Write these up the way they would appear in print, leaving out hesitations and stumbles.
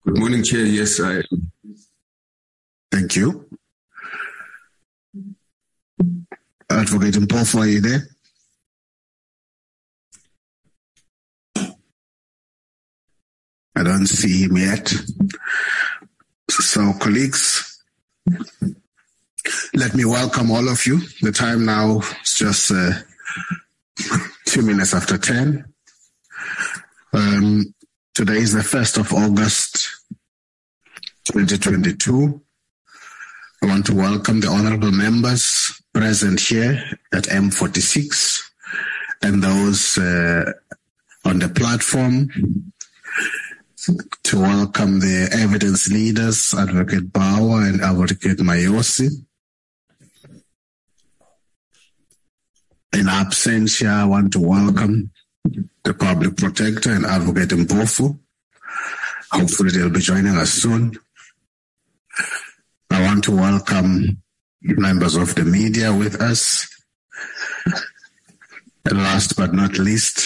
Good morning, Chair. Yes, I. Thank you. Advocate Mpofu, are you there? I don't see him yet. So, colleagues, let me welcome all of you. The time now is just 2 minutes after 10. Today is the 1st of August, 2022. I want to welcome the honorable members present here at M46 and those on the platform. To welcome the evidence leaders, Advocate Bauer and Advocate Mayosi. In absentia, I want to welcome the Public Protector and Advocate Mpofu. Hopefully they'll be joining us soon. I want to welcome members of the media with us. And last but not least,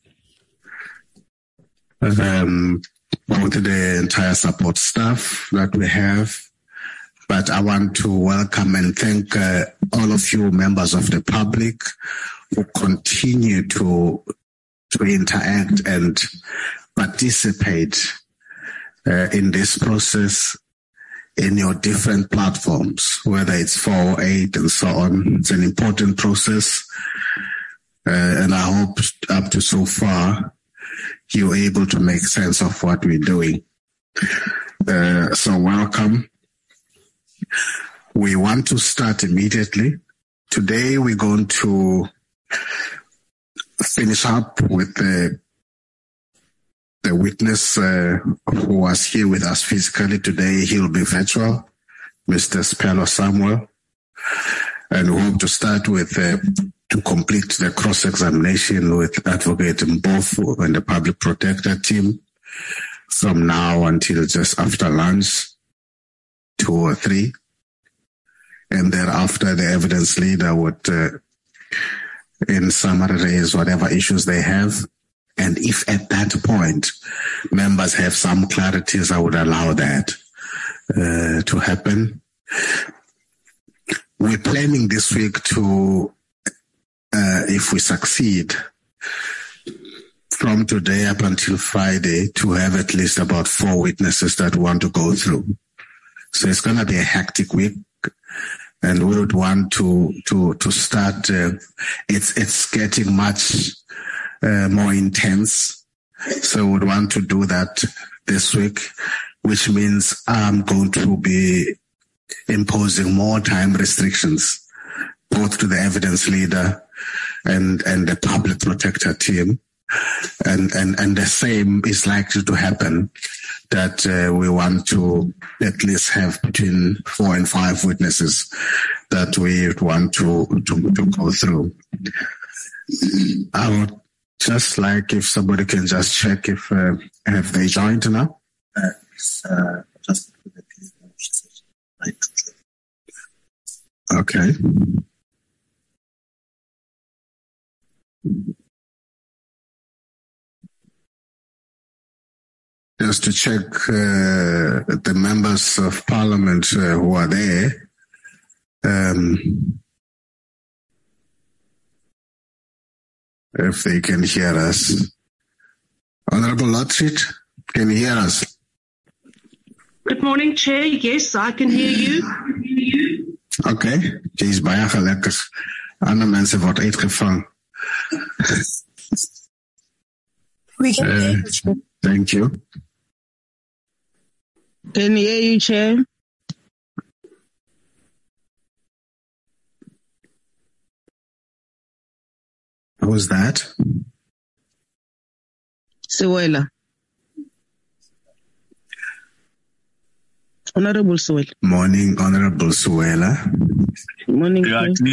both the entire support staff that we have. But I want to welcome and thank all of you members of the public who continue to interact and participate in this process in your different platforms, whether it's 408 and so on. It's an important process. And I hope up to so far, you're able to make sense of what we're doing. So welcome. We want to start immediately. Today we're going to finish up with the witness who was here with us physically today. He'll be virtual, Mr. Siphelwa Samuel. And we hope to start with to complete the cross-examination with Advocate Mpofu and the Public Protector team from now until just after lunch, 2 or 3. And thereafter, the evidence leader would, in summary, raise whatever issues they have. And if at that point, members have some clarities, I would allow that to happen. We're planning this week to, if we succeed, from today up until Friday, to have at least about 4 witnesses that want to go through. So it's going to be a hectic week, and we would want to start. It's getting much more intense, so we would want to do that this week, which means I'm going to be imposing more time restrictions, both to the evidence leader and the Public Protector team. And the same is likely to happen, that we want to at least have between 4 and 5 witnesses that we want to go through. I would just like if somebody can just check if have they joined now? Okay. Just to check the members of parliament who are there. If they can hear us. Honorable Lotrit, can you hear us? Good morning, Chair. Yes, I can hear you. Okay. Dis baie gelukkig. Ander mense word uitgevang. We can hear you, Chair. Thank you. Can hear you, Chair. Who was that? Siwela. Honorable Siwela. Morning, Honorable Siwela. Morning.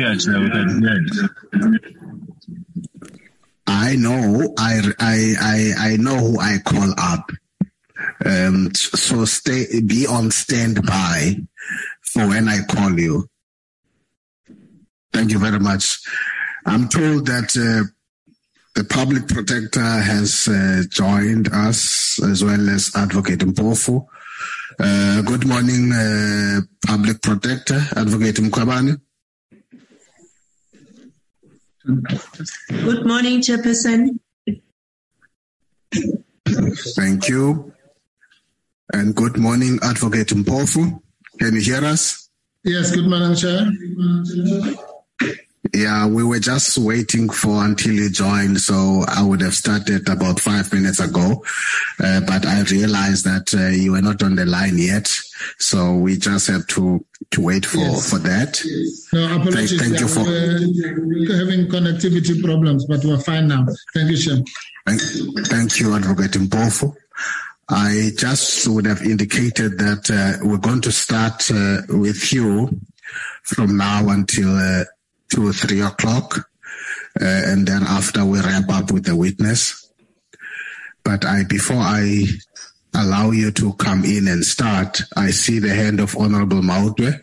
I know. I know who I call up. So be on standby for when I call you. Thank you very much. I'm told that The Public Protector has joined us, as well as Advocate Mpofu. Good morning, Public Protector, Advocate Mkwabane. Good morning, Chairperson. Thank you. And good morning, Advocate Mpofu. Can you hear us? Yes, good morning, Chair. Yeah, we were just waiting for until you joined, so I would have started about 5 minutes ago, but I realized that you were not on the line yet, so we just have to wait for that. No, apologies. Thank you for we're having connectivity problems, but we're fine now. Thank you, Chair. Thank you, Advocate Mpofu. I just would have indicated that we're going to start with you from now until 2 or 3 o'clock, and then after we wrap up with the witness. But before I allow you to come in and start, I see the hand of Honorable Mautwe.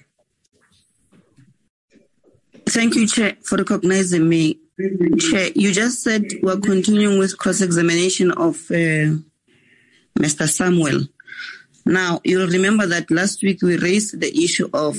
Thank you, Chair, for recognizing me. Chair, you just said we're continuing with cross-examination of Mr. Samuel. Now, you'll remember that last week we raised the issue of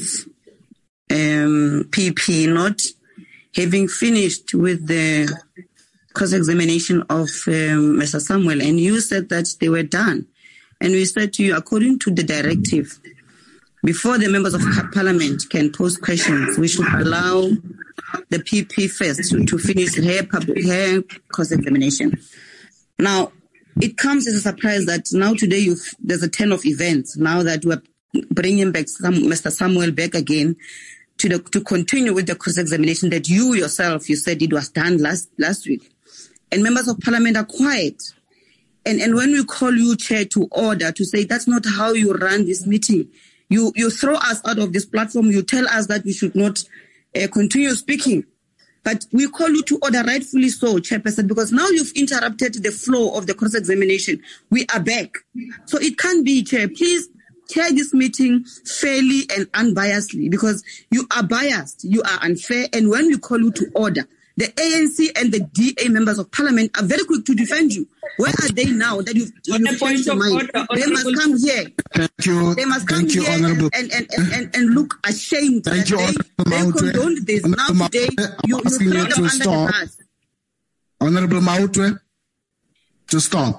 PP not having finished with the cross-examination of Mr. Samuel, and you said that they were done. And we said to you, according to the directive, before the members of Parliament can pose questions, we should allow the PP first to finish her cross-examination. Now, it comes as a surprise that now today there's a turn of events, now that we're bringing back Mr. Samuel back again to continue with the cross-examination that you yourself, you said it was done last week. And members of Parliament are quiet. And when we call you, Chair, to order, to say that's not how you run this meeting, you throw us out of this platform, you tell us that we should not continue speaking. But we call you to order, rightfully so, Chairperson, because now you've interrupted the flow of the cross-examination. We are back. So it can't be, Chair. Please chair this meeting fairly and unbiasedly, because you are biased, you are unfair, and when we call you to order, the ANC and the DA members of Parliament are very quick to defend you. Where are they now that you've changed your mind? They must come here. Thank you. They must come here Honorable. And look ashamed. Thank you, they condoned this. Now today, you throw them under the bus. Honorable Mautwe, to stop.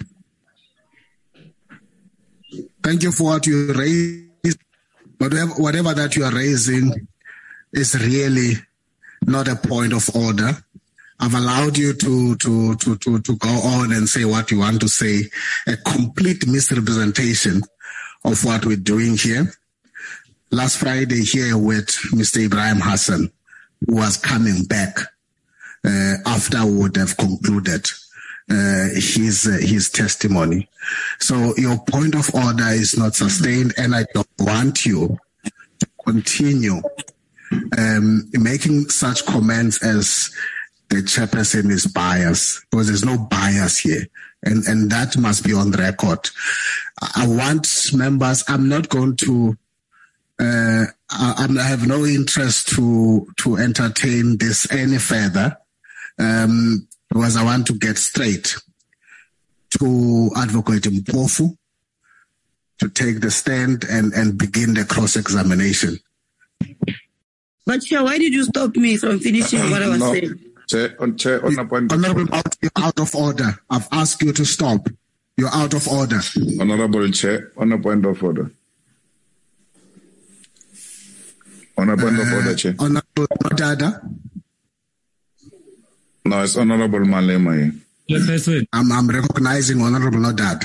Thank you for what you raised. Whatever that you are raising is really not a point of order. I've allowed you to go on and say what you want to say, a complete misrepresentation of what we're doing here. Last Friday here with Mr. Ibrahim Hassan, who was coming back after we would have concluded his testimony. So your point of order is not sustained, and I don't want you to continue making such comments as the chairperson is biased, because there's no bias here, and that must be on record. I want members. I'm not going to. I have no interest to entertain this any further, because I want to get straight to Advocate Mpofu to take the stand and begin the cross-examination. But Chair, why did you stop me from finishing what I was saying? Chair, on a point. Honorable, you're out of order. I've asked you to stop. You're out of order. Honorable Chair, on a point of order. On a point of order, Chair. Honorable Dada. No, it's Honorable Malema. Yes, I'm recognizing Honorable Nodad.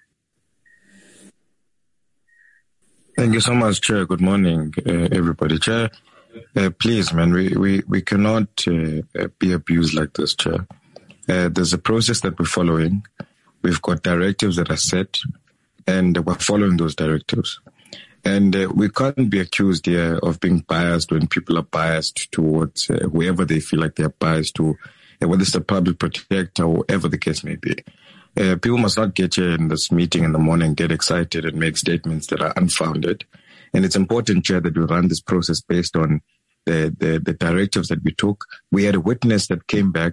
Thank you so much, Chair. Good morning, everybody. Chair, please, man, we cannot be abused like this, Chair. There's a process that we're following. We've got directives that are set, and we're following those directives. And we can't be accused here of being biased when people are biased towards whoever they feel like they're biased to, whether it's the public protector or whatever the case may be. People must not get here in this meeting in the morning, get excited and make statements that are unfounded. And it's important, Chair, that we run this process based on the directives that we took. We had a witness that came back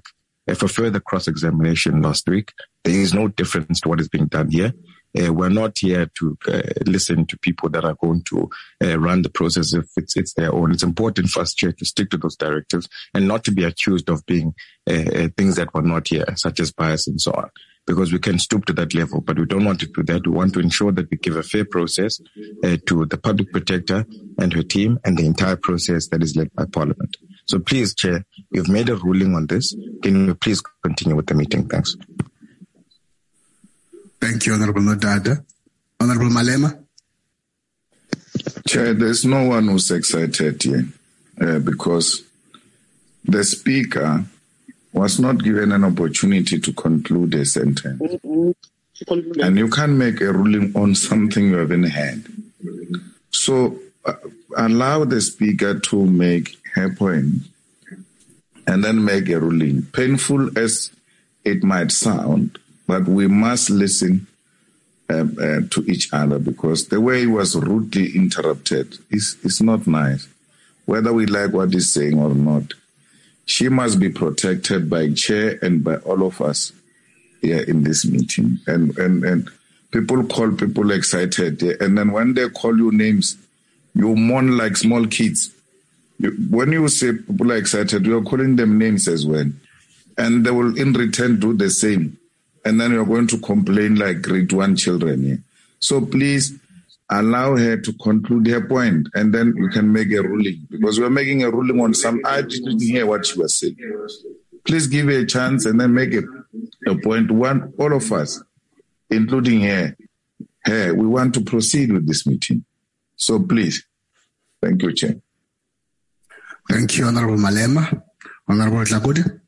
for further cross-examination last week. There is no difference to what is being done here. We're not here to listen to people that are going to run the process if it's their own. It's important for us, Chair, to stick to those directives and not to be accused of being things that were not here, such as bias and so on, because we can stoop to that level, but we don't want to do that. We want to ensure that we give a fair process to the Public Protector and her team and the entire process that is led by Parliament. So please, Chair, you've made a ruling on this. Can you please continue with the meeting? Thanks. Thank you, Honorable Nodada. Honorable Malema. Chair, there's no one who's excited here because the Speaker was not given an opportunity to conclude a sentence. And you can't make a ruling on something you haven't had. So allow the Speaker to make her point and then make a ruling. Painful as it might sound, but we must listen to each other, because the way he was rudely interrupted is not nice. Whether we like what he's saying or not, she must be protected by Chair and by all of us here in this meeting. And people call people excited, and then when they call you names, you mourn like small kids. When you say people are excited, you're calling them names as well. And they will in return do the same. And then you're going to complain like grade 1 children here. So please allow her to conclude her point, and then you can make a ruling. Because we're making a ruling on some, I didn't hear what she was saying. Please give her a chance and then make a point. One, all of us, including her, we want to proceed with this meeting. So please. Thank you, Chair. Thank you, Honorable Malema. Honorable Dlakude.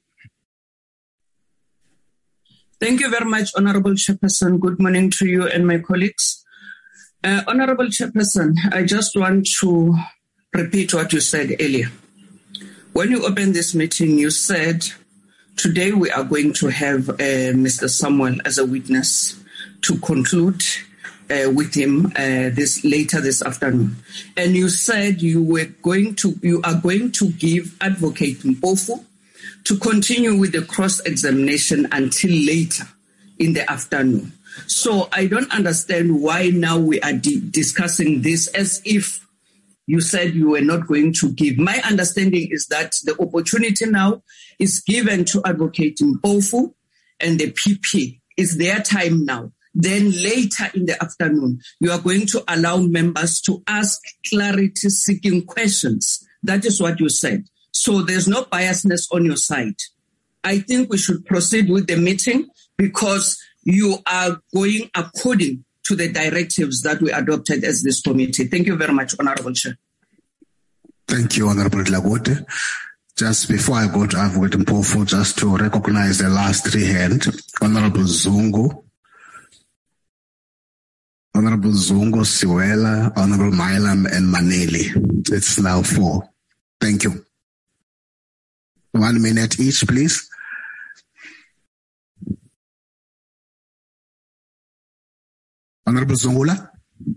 Thank you very much, Honorable Chairperson. Good morning to you and my colleagues. Honorable Chairperson, I just want to repeat what you said earlier. When you opened this meeting, you said, today we are going to have Mr. Samuel as a witness to conclude with him later this afternoon. And you said you are going to give Advocate Mpofu to continue with the cross-examination until later in the afternoon. So I don't understand why now we are discussing this as if you said you were not going to give. My understanding is that the opportunity now is given to Advocate Mpofu and the PP. It's their time now. Then later in the afternoon, you are going to allow members to ask clarity-seeking questions. That is what you said. So there's no biasness on your side. I think we should proceed with the meeting because you are going according to the directives that we adopted as this committee. Thank you very much, Honorable Chair. Thank you, Honorable Dlakude. Just before I go to Advocate Mpofu, just to recognize the last 3 hands, Honorable Zungu, Honorable Zungu, Siwela, Honorable Mailam, and Maneli. It's now 4. Thank you. 1 minute each, please. Honorable Zungula.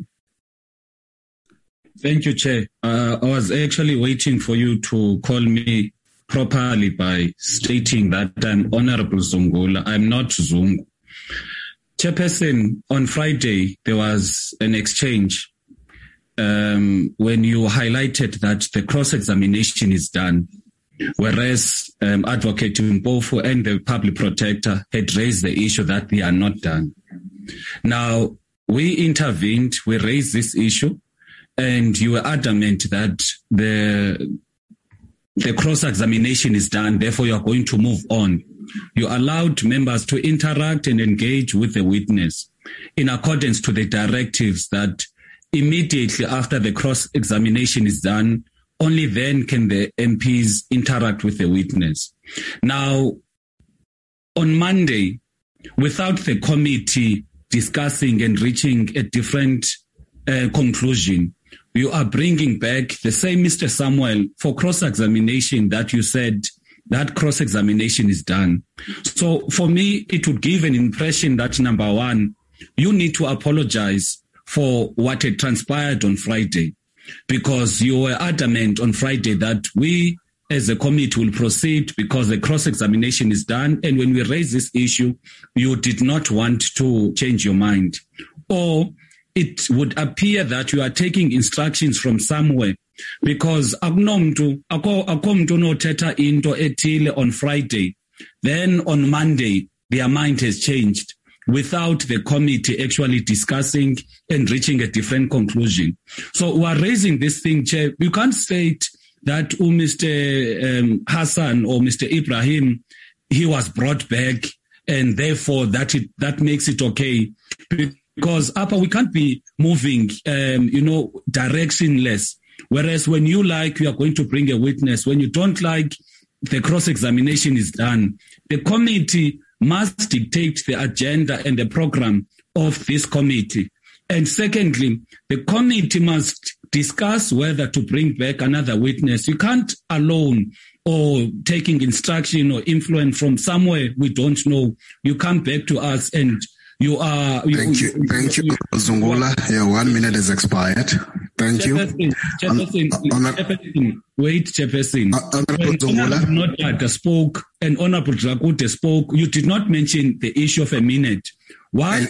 Thank you, Chair. I was actually waiting for you to call me properly by stating that I'm Honorable Zungula. I'm not Zungu. Chairperson, on Friday, there was an exchange when you highlighted that the cross-examination is done, whereas Advocate Mpofu and the Public Protector had raised the issue that they are not done. Now, we intervened, we raised this issue, and you were adamant that the cross-examination is done, therefore you are going to move on. You allowed members to interact and engage with the witness in accordance to the directives that immediately after the cross-examination is done, only then can the MPs interact with the witness. Now, on Monday, without the committee discussing and reaching a different conclusion, you are bringing back the same Mr. Samuel for cross-examination that you said that cross-examination is done. So for me, it would give an impression that, number one, you need to apologize for what had transpired on Friday, because you were adamant on Friday that we as a committee will proceed because the cross-examination is done. And when we raise this issue, you did not want to change your mind. Or it would appear that you are taking instructions from somewhere because akho mntu onothetha into ethile on Friday. Then on Monday, their mind has changed without the committee actually discussing and reaching a different conclusion. So we are raising this thing, Chair. You can't state that Mr. Hassan or Mr. Ibrahim, he was brought back and therefore that makes it okay. Because we can't be moving, directionless. Whereas when you like, you are going to bring a witness. When you don't like, the cross-examination is done. The committee must dictate the agenda and the program of this committee. And secondly, the committee must discuss whether to bring back another witness. You can't alone or taking instruction or influence from somewhere we don't know. You come back to us and you are... Thank you, Zungula. Your 1 minute has expired. Thank you. Chairperson, wait, Chairperson. Honorable Zungula. Honorable spoke and Honorable Drakute spoke. You did not mention the issue of a minute. Why?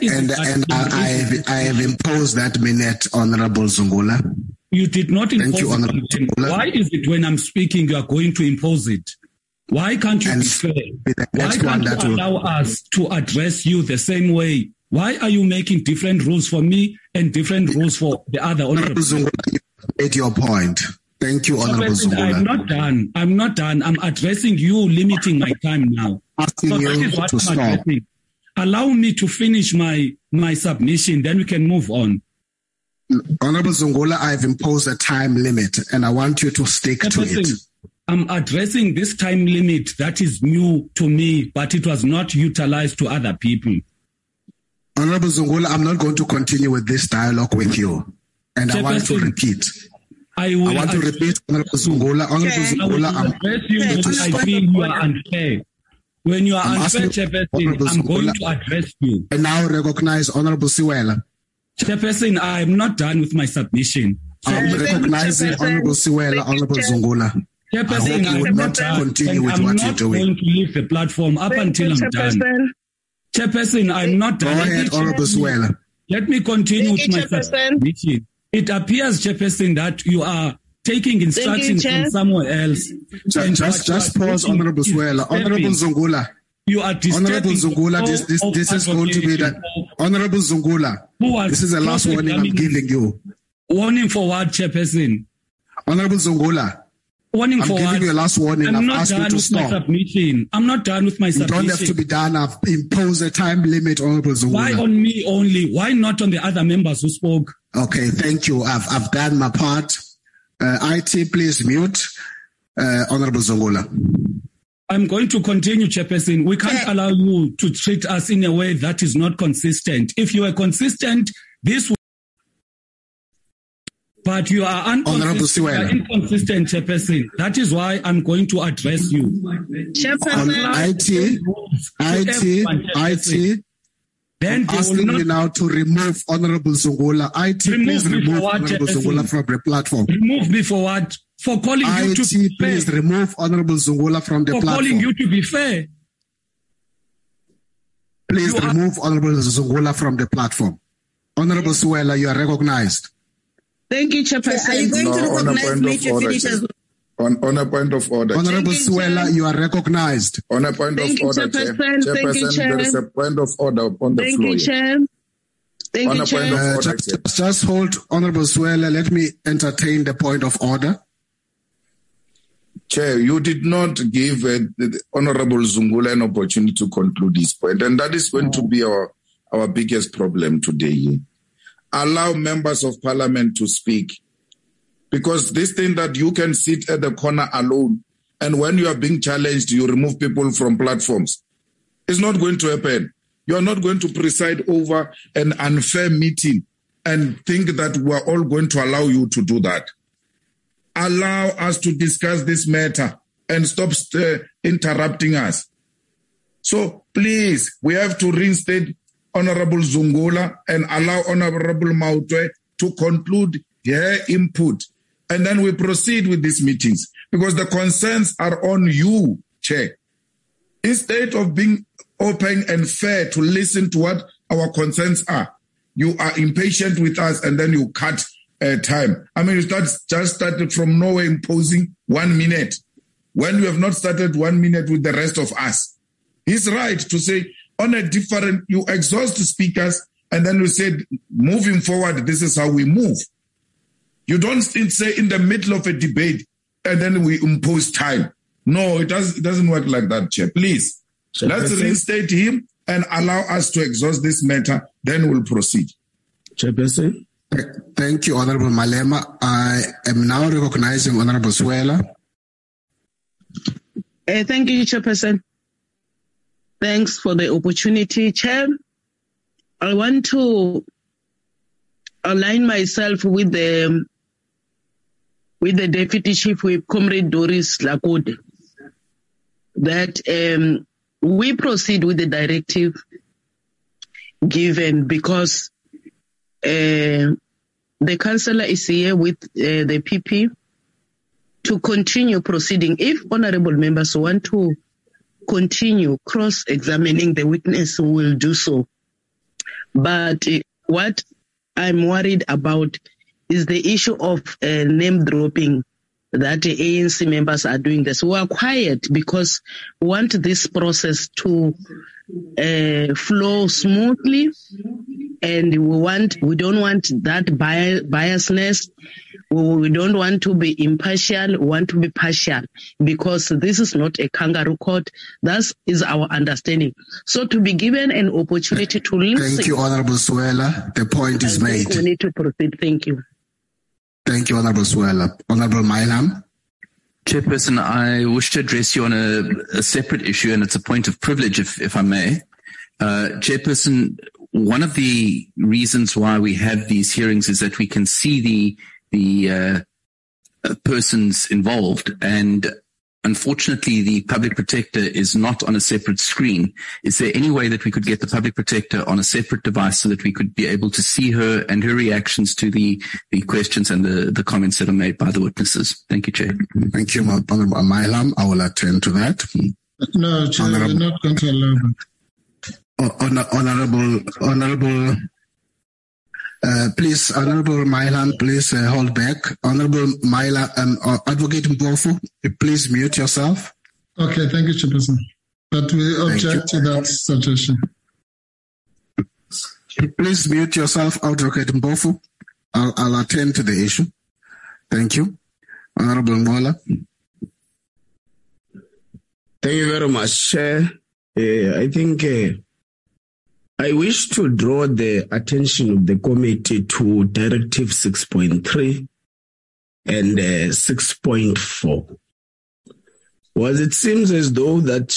I have imposed that minute, Honorable Zungula. You did not impose Thank you, Honorable it. Why is it when I'm speaking you are going to impose it? Why can't you be fair? Why can't you allow us to address you the same way? Why are you making different rules for me and different rules for the other honorable? Zungula, you made your point. Thank you, Honorable Zungula. I'm not done. I'm addressing you, limiting my time now. Asking you to stop. Addressing. Allow me to finish my submission, then we can move on. Honorable Zungula, I've imposed a time limit and I want you to stick to it. I'm addressing this time limit that is new to me, but it was not utilized to other people. Honorable Zungula, I'm not going to continue with this dialogue with you. And I want to repeat. I want to repeat, Honorable Zungula. Honorable Zungula, I feel you are unfair. When you are unfair, Chairperson, I'm going to address you. I now recognize Honorable Siwela. Chairperson, I am not done with my submission. I'm recognizing Honorable Siwela, Honorable Zungula. Chairperson, I will not continue with what you're doing. I'm not going to leave the platform up until I'm done. Chairperson, I'm not done. Go ahead, Honorable Siwela. Let me continue with my submission. It appears, Chairperson, that you are taking instructions from somewhere else. Just pause, Honorable Siwela. Honorable Zungula. You are Honorable Zungula, this is going to be that. Honorable Zungula, this is the last warning I'm giving you. Warning for what, Chairperson? Honorable Zungula. Warning for what? I'm giving you a last warning. I've asked you to stop. I'm not done with my submission. You don't have to be done. I've imposed a time limit, Honorable Zungula. Why on me only? Why not on the other members who spoke? Okay, thank you. I've done my part. IT, please mute. Honorable Zungula. I'm going to continue, Chairperson. We can't allow you to treat us in a way that is not consistent. If you are consistent, this would... But you are inconsistent, Chairperson. That is why I'm going to address you. Chairperson. IT. Then I'm asking you now to remove Honorable Zungula. IT, please remove Honorable Zungula from the platform. Remove me for what? For calling you to be fair. Please remove Honorable Zungula from the platform. For calling you to be fair. Please remove Honorable Zungula from the platform. Honorable Siwela, you are recognized. Thank you, Chairperson. Are you going to recognize me to finish as well? On a point of order. Honorable Siwela, you are recognized. On a point of order, Chairperson. There is a point of order on the floor. Thank you, Chair. Thank you, Chair. Just hold, Honorable Siwela. Let me entertain the point of order. Chair, you did not give Honorable Zungula an opportunity to conclude his point, and that is going to be our biggest problem today. Allow members of parliament to speak, because this thing that you can sit at the corner alone, and when you are being challenged, you remove people from platforms. It's not going to happen. You are not going to preside over an unfair meeting and think that we are all going to allow you to do that. Allow us to discuss this matter and stop interrupting us. So please, we have to reinstate Honorable Zungula and allow Honorable Mautwe to conclude her input and then we proceed with these meetings, because the concerns are on you, Chair. Instead of being open and fair to listen to what our concerns are, you are impatient with us and then you cut time. I mean, you just started from nowhere imposing 1 minute when you have not started 1 minute with the rest of us. He's right to say on a different, you exhaust the speakers and then you said, moving forward, this is how we move. You don't say in the middle of a debate and then we impose time. No, it doesn't work like that, Chair. Please, let's reinstate him and allow us to exhaust this matter, then we'll proceed. Chairperson. Thank you, Honorable Malema. I am now recognizing Honorable Swela. Thank you, Chairperson. Thanks for the opportunity, Chair. I want to align myself with the Deputy Chief Whip, Comrade Doris Lakode, that we proceed with the directive given because the councillor is here with the PP to continue proceeding. If honorable members want to continue cross-examining the witness, we will do so. But what I'm worried about is the issue of name dropping that the ANC members are doing this. We are quiet because we want this process to flow smoothly, and we don't want that biasness. We don't want to be impartial. We want to be partial, because this is not a kangaroo court. That is our understanding. So to be given an opportunity to listen. Thank you, Honorable Swela. The point is made. We need to proceed. Thank you. Thank you, Honorable Swela. Honorable Mailam. Chairperson, I wish to address you on a separate issue, and it's a point of privilege, if I may. Chairperson, one of the reasons why we have these hearings is that we can see the persons involved, and unfortunately the public protector is not on a separate screen. Is there any way that we could get the public protector on a separate device so that we could be able to see her and her reactions to the questions and the comments that are made by the witnesses? Thank you, Chair. Thank you, Honorable Mailam. I will attend to that. No, Chair, we're not going to allow that. Honorable, please, Honorable Mailam, please hold back. Honorable Mailam, Advocate Mpofu, please mute yourself. Okay, thank you, Chairperson. But we object to that suggestion. Please mute yourself, Advocate Mpofu. I'll attend to the issue. Thank you. Honorable Ngola. Thank you very much, Chair. I think I wish to draw the attention of the committee to Directive 6.3 and 6.4. Well, it seems as though that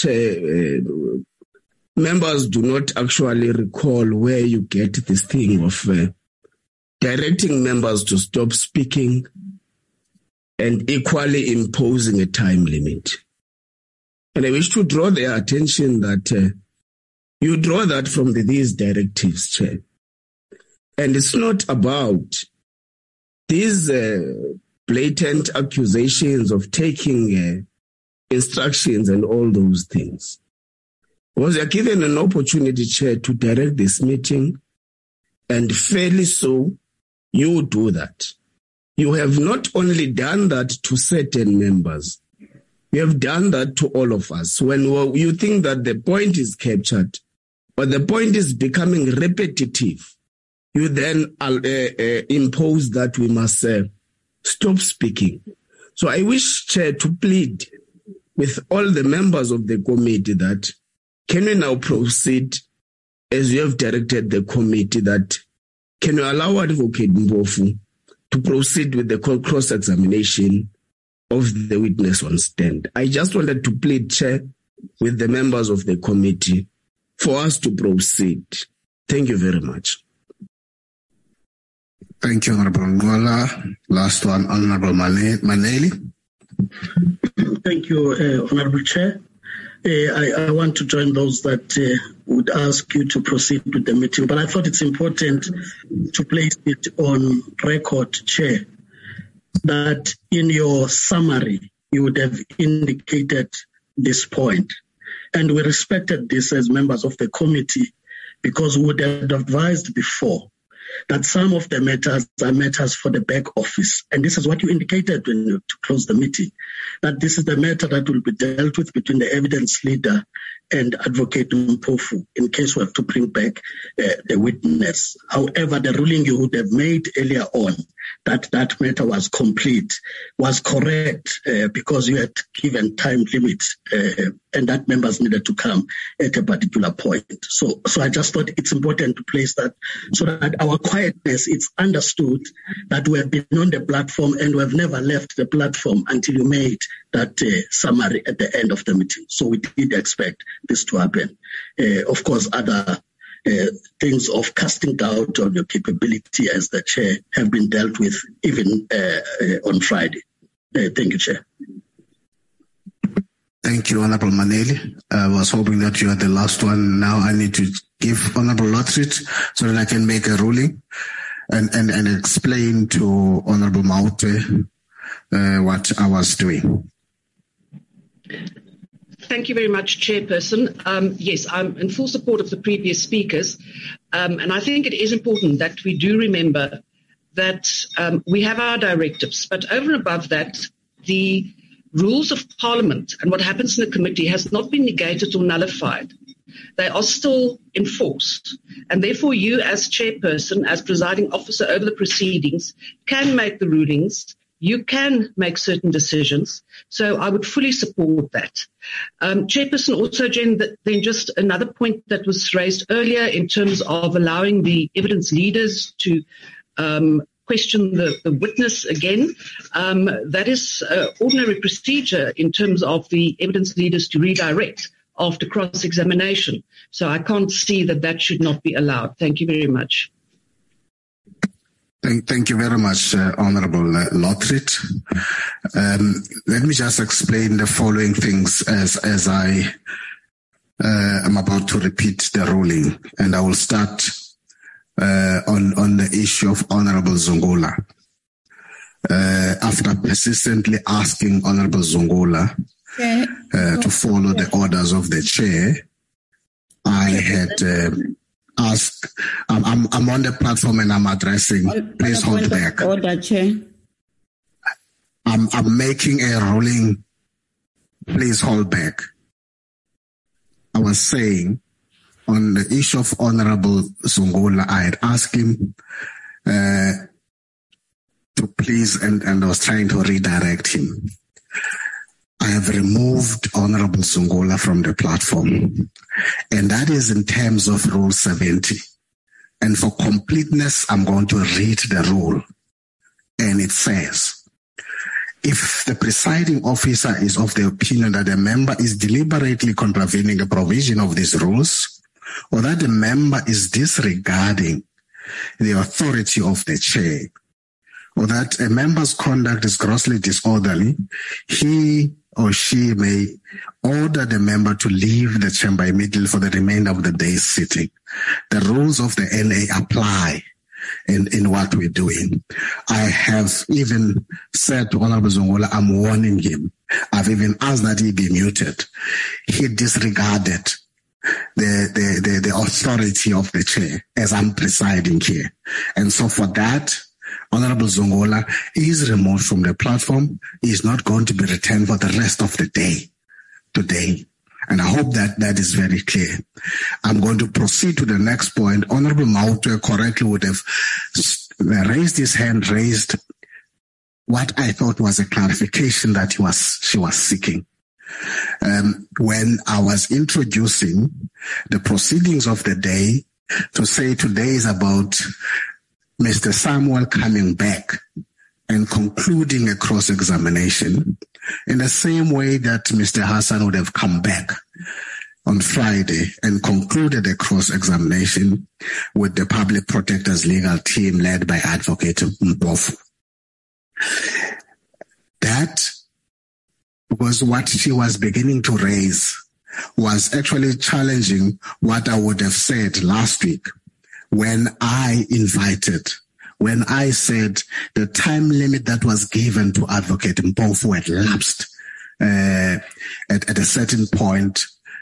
members do not actually recall where you get this thing of directing members to stop speaking and equally imposing a time limit. And I wish to draw their attention that you draw that from these directives, Chair. And it's not about these blatant accusations of taking instructions and all those things. Was you given an opportunity, Chair, to direct this meeting, and fairly so, you do that. You have not only done that to certain members, you have done that to all of us. When you think that the point is captured, but the point is becoming repetitive, you then impose that we must stop speaking. So I wish, Chair, to plead with all the members of the committee that can we now proceed as you have directed the committee, that can you allow Advocate Mpofu to proceed with the cross-examination of the witness on stand. I just wanted to plead, Chair, with the members of the committee for us to proceed. Thank you very much. Thank you, Honorable Ngola. Last one, Honorable Maneli. Thank you, Honorable Chair. I want to join those that would ask you to proceed with the meeting, but I thought it's important to place it on record, Chair, that in your summary, you would have indicated this point. And we respected this as members of the committee because we would have advised before that some of the matters are matters for the back office. And this is what you indicated when you closed the meeting, that this is the matter that will be dealt with between the evidence leader and Advocate Mpofu in case we have to bring back the witness. However, the ruling you would have made earlier on that that matter was complete was correct because you had given time limits and that members needed to come at a particular point. So I just thought it's important to place that so that our quietness, it's understood that we have been on the platform and we have never left the platform until you made that summary at the end of the meeting. So we did expect this to happen. Of course, other things of casting doubt on your capability as the chair have been dealt with even on Friday. Thank you, Chair. Thank you, Honorable Maneli. I was hoping that you are the last one. Now I need to give Honorable Lottridge so that I can make a ruling and explain to Honorable Maute what I was doing. Thank you very much, Chairperson. Yes, I'm in full support of the previous speakers. And I think it is important that we do remember that we have our directives, but over and above that, the rules of Parliament and what happens in the committee has not been negated or nullified. They are still enforced. And therefore, you as chairperson, as presiding officer over the proceedings, can make the rulings. You can make certain decisions. So I would fully support that. Chairperson, also, Jen, then just another point that was raised earlier in terms of allowing the evidence leaders to question the witness again. That is ordinary procedure in terms of the evidence leaders to redirect after cross-examination. So I can't see that that should not be allowed. Thank you very much. Thank you very much, Honorable Lottridge. Let me just explain the following things as I am about to repeat the ruling, and I will start on the issue of Honorable Zungula. After persistently asking Honorable Zungula to follow the orders of the chair, I had asked. I'm on the platform and I'm addressing. Please hold back. Order, Chair. I'm making a ruling. Please hold back. I was saying on the issue of Honorable Zungula, I had asked him to please, and I was trying to redirect him. I have removed Honorable Zungula from the platform, and that is in terms of Rule 70. And for completeness, I'm going to read the rule. And it says, if the presiding officer is of the opinion that a member is deliberately contravening a provision of these rules, or that the member is disregarding the authority of the chair, or that a member's conduct is grossly disorderly, he or she may order the member to leave the chamber immediately for the remainder of the day's sitting. The rules of the NA apply in what we're doing. I have even said to Honorable Zungula, I'm warning him. I've even asked that he be muted. He disregarded the authority of the chair as I'm presiding here. And so for that, Honorable Zungula is removed from the platform. He is not going to be returned for the rest of the day today. And I hope that that is very clear. I'm going to proceed to the next point. Honorable Maute correctly would have raised his hand, raised what I thought was a clarification that she was seeking. When I was introducing the proceedings of the day to say today is about Mr. Samuel coming back and concluding a cross-examination in the same way that Mr. Hassan would have come back on Friday and concluded a cross-examination with the Public Protector's legal team led by Advocate Mpofu. That was what she was beginning to raise, was actually challenging what I would have said last week when I invited when I said the time limit that was given to Advocate Mpofu had lapsed at a certain point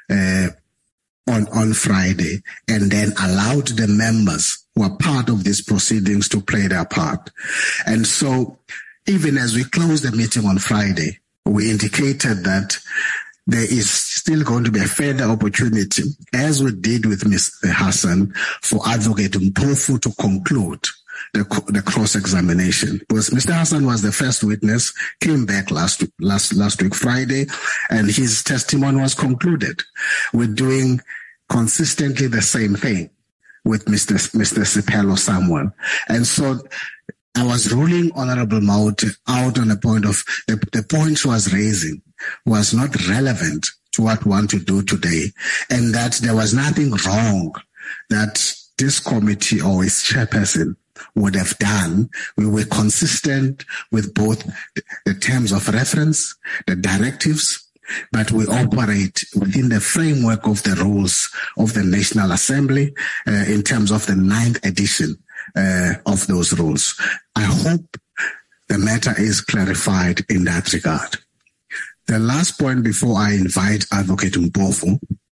on Friday, and then allowed the members who are part of these proceedings to play their part. And so even as we closed the meeting on Friday, we indicated that there is still going to be a further opportunity, as we did with Mr. Hassan, for Advocate Mpofu to conclude the cross-examination. Because Mr. Hassan was the first witness, came back last week Friday, and his testimony was concluded. We're doing consistently the same thing with Mr. Siphelelo Samuel. And so I was ruling Honorable Maud out on a point of the point she was raising was not relevant to what we want to do today, and that there was nothing wrong that this committee or its chairperson would have done. We were consistent with both the terms of reference, the directives, but we operate within the framework of the rules of the National Assembly in terms of the 9th edition of those rules. I hope the matter is clarified in that regard. The last point before I invite Advocate Mpofu,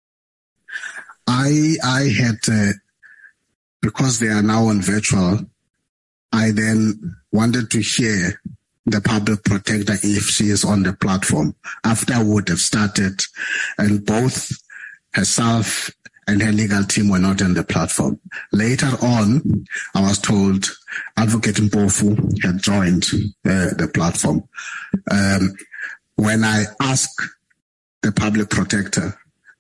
I had, because they are now on virtual, I then wanted to hear the public protector if she is on the platform. After I would have started, and both herself and her legal team were not on the platform. Later on, I was told Advocate Mpofu had joined the platform. When I asked the public protector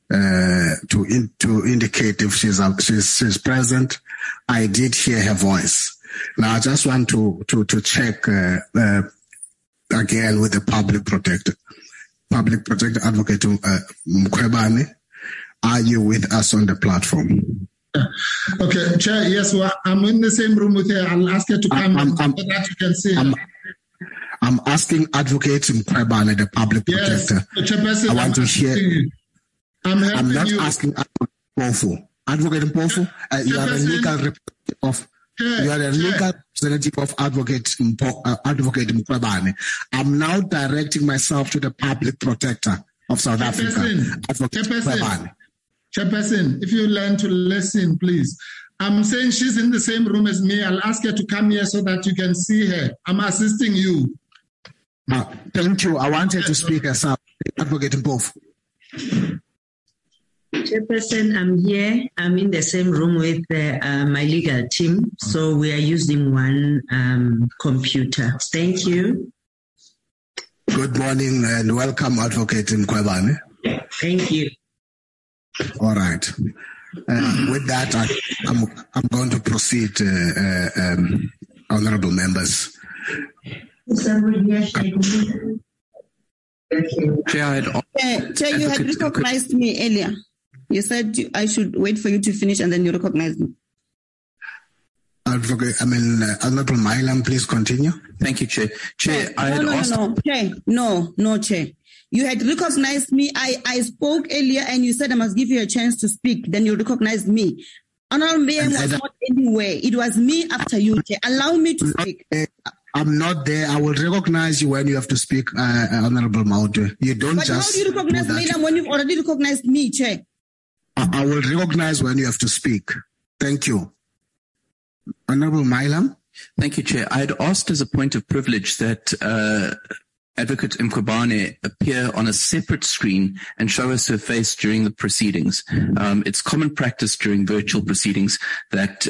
to indicate if she's present, I did hear her voice. Now I just want to check again with the public protector. Public protector Advocate Mkhwebane, are you with us on the platform? Okay, Chair, yes, well, I'm in the same room with her. I'll ask her to come so that you can see her. I'm asking Advocate Mkhwebane, the public protector. Chairperson, I want to hear. I'm not you. asking Advocate Mpofu. Advocate Mpofu, you are a legal representative of. You are a legal representative of Advocate Mkhwebane. I'm now directing myself to the public protector of South Africa, Advocate Mkhwebane. Chairperson, if you learn to listen, please. I'm saying she's in the same room as me. I'll ask her to come here so that you can see her. I'm assisting you. Thank you. I wanted to speak as Advocate Mpofu. Chairperson, I'm here. I'm in the same room with my legal team, so we are using one computer. Thank you. Good morning and welcome, Advocate Mkhwebane. Thank you. All right. With that, I'm going to proceed, honorable members. Chair, you had recognized me earlier. You said I should wait for you to finish and then you recognized me. Advocate, Honorable Mailam, please continue. Thank you, Chair. Chair, No, Chair. You had recognized me. I spoke earlier and you said I must give you a chance to speak. Then you recognized me. Honorable Mayor was not anywhere. It was me after you, Chair. Allow me to speak. I'm not there. I will recognize you when you have to speak, Honorable Maude. You don't but just. How do you recognize Mailam when you've already recognized me, Chair? I will recognize when you have to speak. Thank you. Honorable Mailam? Thank you, Chair. I had asked as a point of privilege that Advocate Mkhwebane appear on a separate screen and show us her face during the proceedings. It's common practice during virtual proceedings that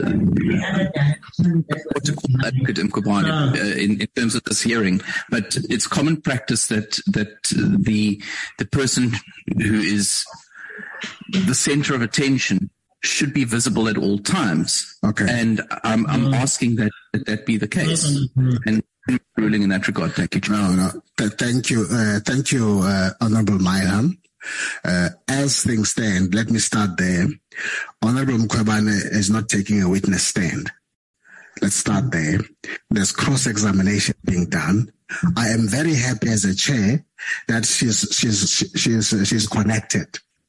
what to call Advocate Mkhwebane in terms of this hearing, but it's common practice that the person who is the center of attention should be visible at all times. Okay. And I'm asking that be the case. And ruling in that regard. Thank you. No. Thank you. Thank you, Honorable Mailam. As things stand, let me start there. Honorable Mkhwebane is not taking a witness stand. Let's start there. There's cross-examination being done. I am very happy as a chair that she's connected.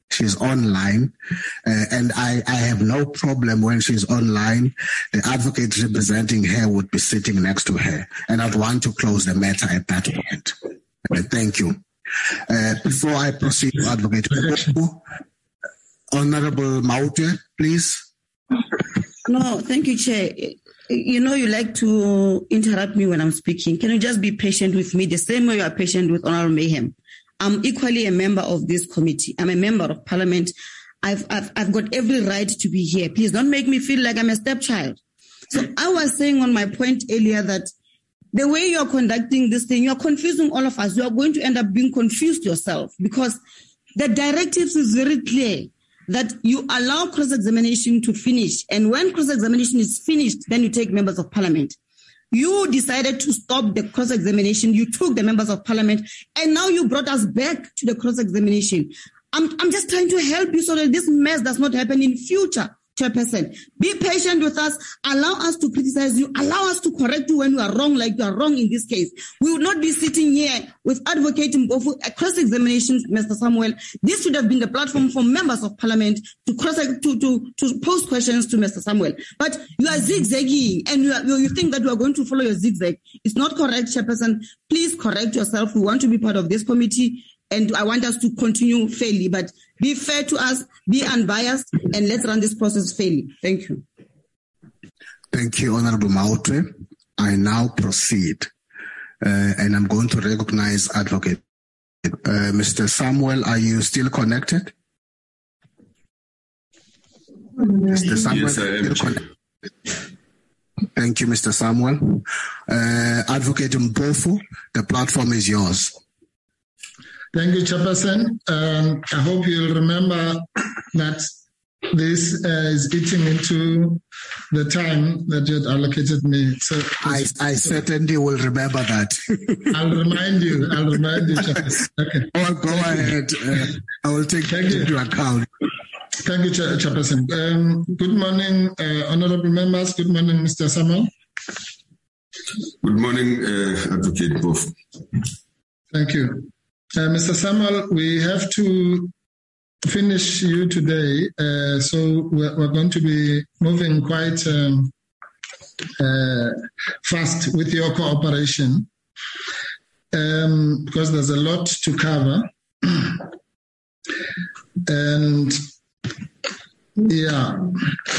She's online, and I have no problem when she's online. The advocate representing her would be sitting next to her, and I'd want to close the matter at that point. Thank you. Before I proceed to Advocate Honorable Maute, please. No, thank you, Chair. You know you like to interrupt me when I'm speaking. Can you just be patient with me the same way you are patient with Honorable Mayhem? I'm equally a member of this committee. I'm a member of Parliament. I've got every right to be here. Please don't make me feel like I'm a stepchild. So I was saying on my point earlier that the way you're conducting this thing, you're confusing all of us. You are going to end up being confused yourself because the directives is very clear that you allow cross-examination to finish. And when cross-examination is finished, then you take members of Parliament. You decided to stop the cross-examination. You took the members of Parliament, and now you brought us back to the cross-examination. I'm just trying to help you so that this mess does not happen in future, Chairperson. Be patient with us. Allow us to criticize you. Allow us to correct you when you are wrong, like you are wrong in this case. We would not be sitting here with advocating for a cross-examination, Mr. Samuel. This should have been the platform for members of Parliament to pose questions to Mr. Samuel. But you are zigzagging, and you think that you are going to follow your zigzag. It's not correct, Chairperson. Please correct yourself. We want to be part of this committee, and I want us to continue fairly. But be fair to us, be unbiased, and let's run this process fairly. Thank you. Thank you, Honorable Maute. I now proceed, and I'm going to recognize Advocate. Mr. Samuel, are you still connected? Mr. Samuel, yes, I am. connected. Thank you, Mr. Samuel. Advocate Mpofu, the platform is yours. Thank you, Chairperson. I hope you'll remember that this is eating into the time that you had allocated me. So I certainly will remember that. I'll remind you, Chairperson. Okay. Oh, go ahead. I will take that into account. Thank you, Chairperson. Good morning, honorable members. Good morning, Mr. Samuel. Good morning, Advocate Mpofu. Thank you. Mr. Samuel, we have to finish you today, so we're going to be moving quite fast with your cooperation because there's a lot to cover. And yeah,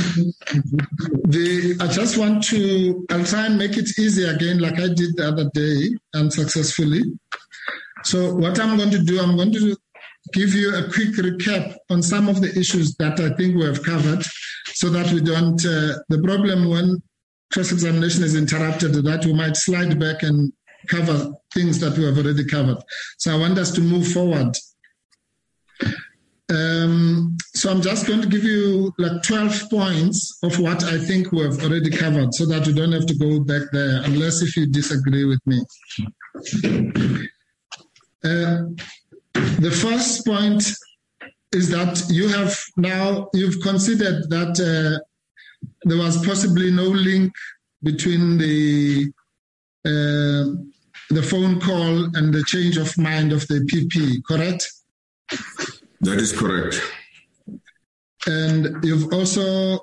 I'll try and make it easy again like I did the other day unsuccessfully. So what I'm going to do, I'm going to give you a quick recap on some of the issues that I think we have covered so that we don't, the problem when cross-examination is interrupted is that we might slide back and cover things that we have already covered. So I want us to move forward. So I'm just going to give you like 12 points of what I think we have already covered so that we don't have to go back there unless if you disagree with me. The first point is that you've considered that there was possibly no link between the phone call and the change of mind of the PP, correct? That is correct. And you've also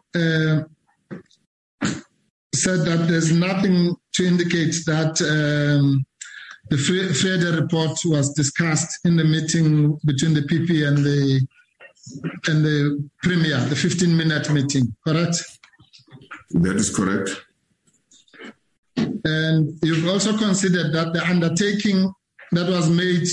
said that there's nothing to indicate that the Freder report was discussed in the meeting between the PP and the Premier, the 15-minute meeting, correct? That is correct. And you've also considered that the undertaking that was made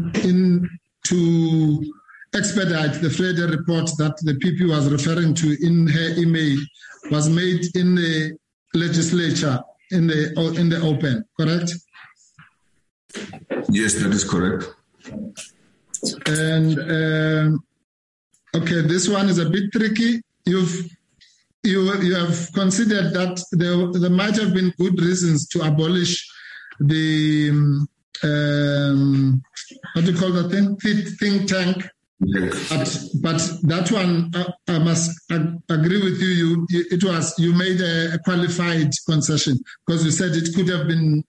to expedite the Freder report that the PP was referring to in her email was made in the legislature in the open, correct? Yes, that is correct. And okay, this one is a bit tricky. You have considered that there might have been good reasons to abolish the what do you call that thing? Think tank. Yes. But that one, I must agree with you. You made a qualified concession because you said it could have been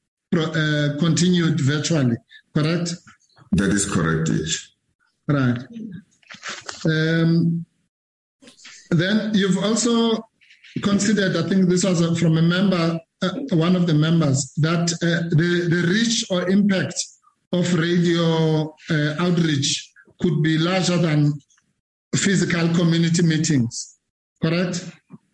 continued virtually, correct? That is correct, yes. Right. Then you've also considered, I think this was from a member, one of the members, that the reach or impact of radio outreach could be larger than physical community meetings, correct?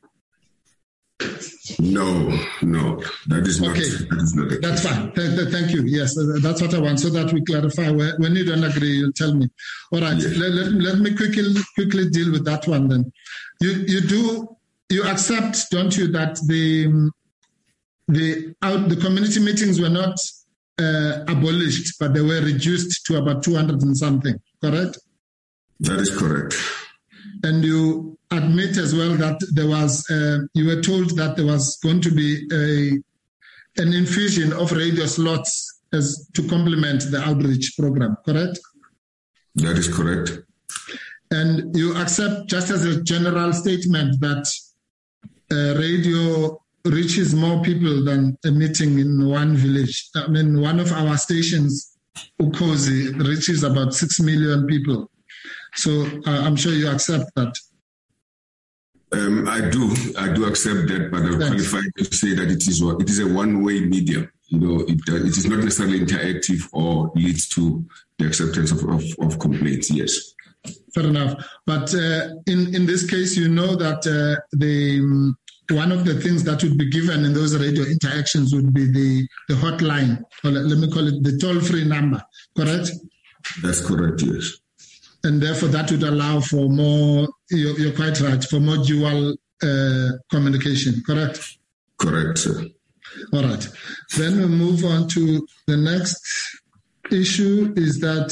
No, that is not. Okay, that is not that's fine. Thank you. Yes, that's what I want, so that we clarify. When you don't agree, you tell me. All right. Yes. Let me quickly deal with that one then. You accept, don't you, that the community meetings were not abolished, but they were reduced to about 200 and something, correct? That is correct. And you admit as well that there was, you were told that there was going to be an infusion of radio slots as to complement the outreach program, correct? That is correct. And you accept, just as a general statement, that radio reaches more people than a meeting in one village. I mean, one of our stations, Ukhozi, reaches about 6 million people. So I'm sure you accept that. I do accept that, but I'm qualified to say that it is a one-way medium. It is not necessarily interactive or leads to the acceptance of complaints. Yes. Fair enough. But in this case, you know that one of the things that would be given in those radio interactions would be the hotline, or let me call it the toll-free number, correct? That's correct, yes. And therefore that would allow for more, you're quite right, for more dual communication, correct? Correct, sir. All right. Then we move on to the next issue is that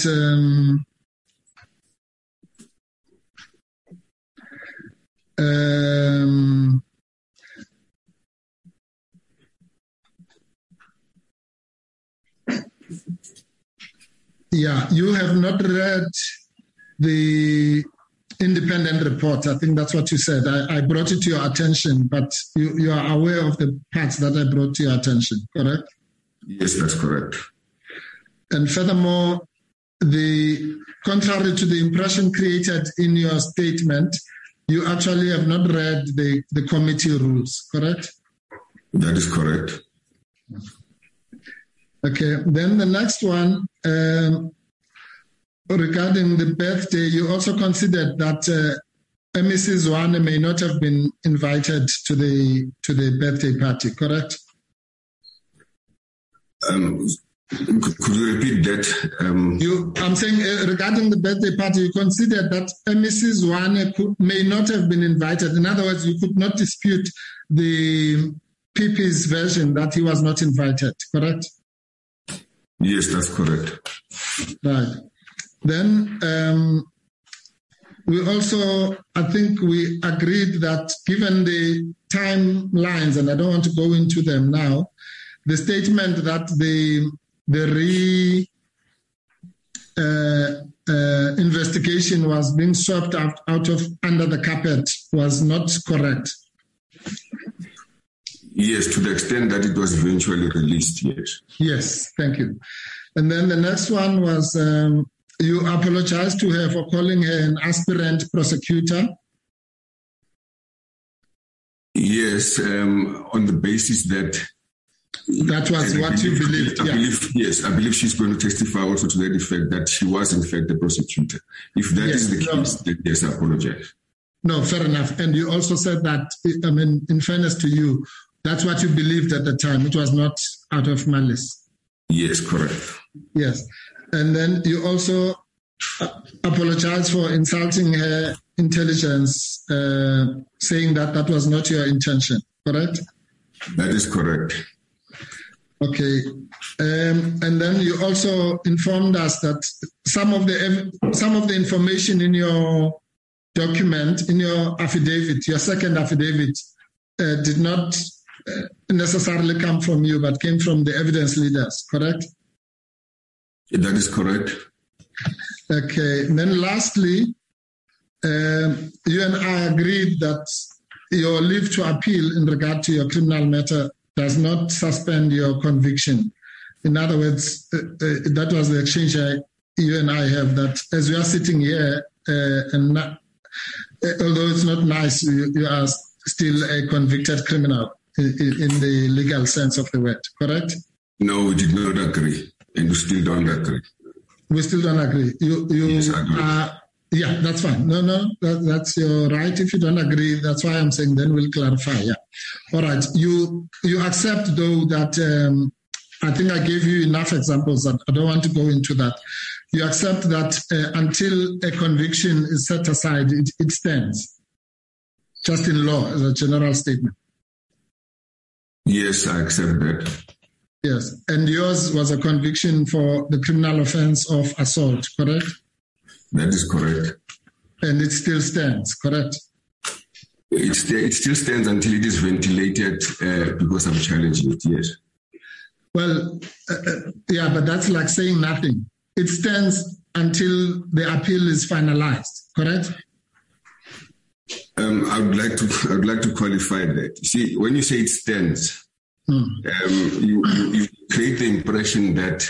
you have not read the independent report. I think that's what you said. I brought it to your attention, but you are aware of the parts that I brought to your attention, correct? Yes, that's correct. And furthermore, contrary to the impression created in your statement, you actually have not read the committee rules, correct? That is correct. Okay, then the next one, regarding the birthday, you also considered that MEC Zwane may not have been invited to the birthday party, correct? Could you repeat that? I'm saying regarding the birthday party, you considered that MEC Zwane may not have been invited. In other words, you could not dispute the PP's version that he was not invited, correct? Yes, that's correct. Right. Then we also, I think we agreed that given the timelines, and I don't want to go into them now, the statement that the investigation was being swept out of under the carpet was not correct. Yes, to the extent that it was eventually released, yes. Yes, thank you. And then the next one was you apologized to her for calling her an aspirant prosecutor. Yes, on the basis that... That was what you believed. I believe she's going to testify also to that effect that she was in fact the prosecutor. If that is the case, then yes, I apologize. No, fair enough. And you also said that, I mean, in fairness to you, that's what you believed at the time. It was not out of malice. Yes, correct. Yes. And then you also apologized for insulting her intelligence, saying that that was not your intention, correct? That is correct. Okay. And then you also informed us that some of the information in your document, in your affidavit, your second affidavit, did not necessarily come from you, but came from the evidence leaders, correct? That is correct. Okay. And then lastly, you and I agreed that your leave to appeal in regard to your criminal matter does not suspend your conviction. In other words, that was the exchange you and I have, that as we are sitting here, and not, although it's not nice, you are still a convicted criminal in the legal sense of the word, correct? No, we did not agree, and we still don't agree. We still don't agree. Yes, I agree. Yeah, that's fine. No, that's your right. If you don't agree, that's why I'm saying then we'll clarify. Yeah. All right. You accept, though, that I think I gave you enough examples that I don't want to go into that. You accept that until a conviction is set aside, it stands, just in law, as a general statement. Yes, I accept that. Yes. And yours was a conviction for the criminal offense of assault, correct? That is correct. And it still stands, correct? It still stands until it is ventilated because I'm challenging it, yes. Well, yeah, but that's like saying nothing. It stands until the appeal is finalized, correct? I would like to qualify that. See, when you say it stands, you create the impression that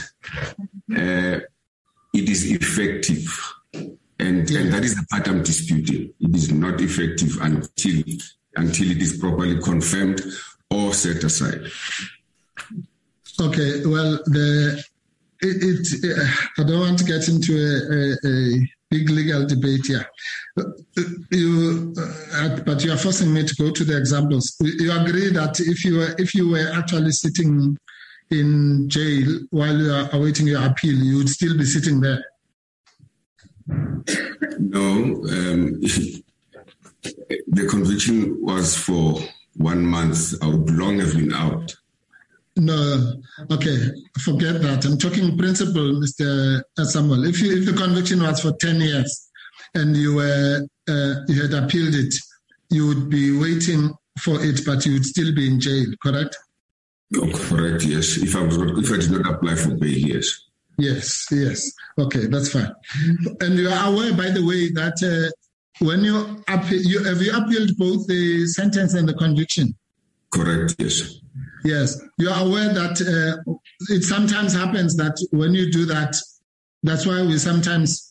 it is effective. And that is the part I'm disputing. It is not effective until it is properly confirmed or set aside. Okay, well, I don't want to get into a big legal debate here. But you are forcing me to go to the examples. You agree that if you were actually sitting in jail while you are awaiting your appeal, you would still be sitting there? No, the conviction was for 1 month. I would long have been out. No, okay, forget that. I'm talking principle, Mr. Samuel. If the conviction was for 10 years and you had appealed it, you would be waiting for it, but you would still be in jail, correct? Oh, correct, yes. If I did not apply for bail, yes. Yes. Okay, that's fine. And you are aware, by the way, that when you appeal, have you appealed both the sentence and the conviction? Correct, yes. Yes. You are aware that it sometimes happens that when you do that, that's why we sometimes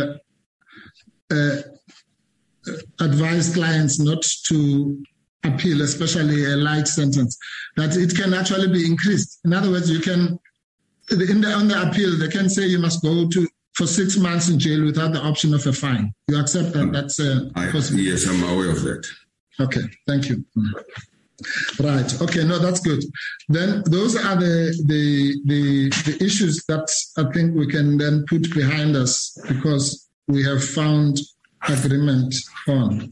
advise clients not to appeal, especially a light sentence, that it can actually be increased. In other words, you can, on the appeal, they can say you must go for 6 months in jail without the option of a fine. You accept that? That's possible? Yes, I'm aware of that. Okay, thank you. Right. Okay. No, that's good. Then those are the issues that I think we can then put behind us because we have found agreement on.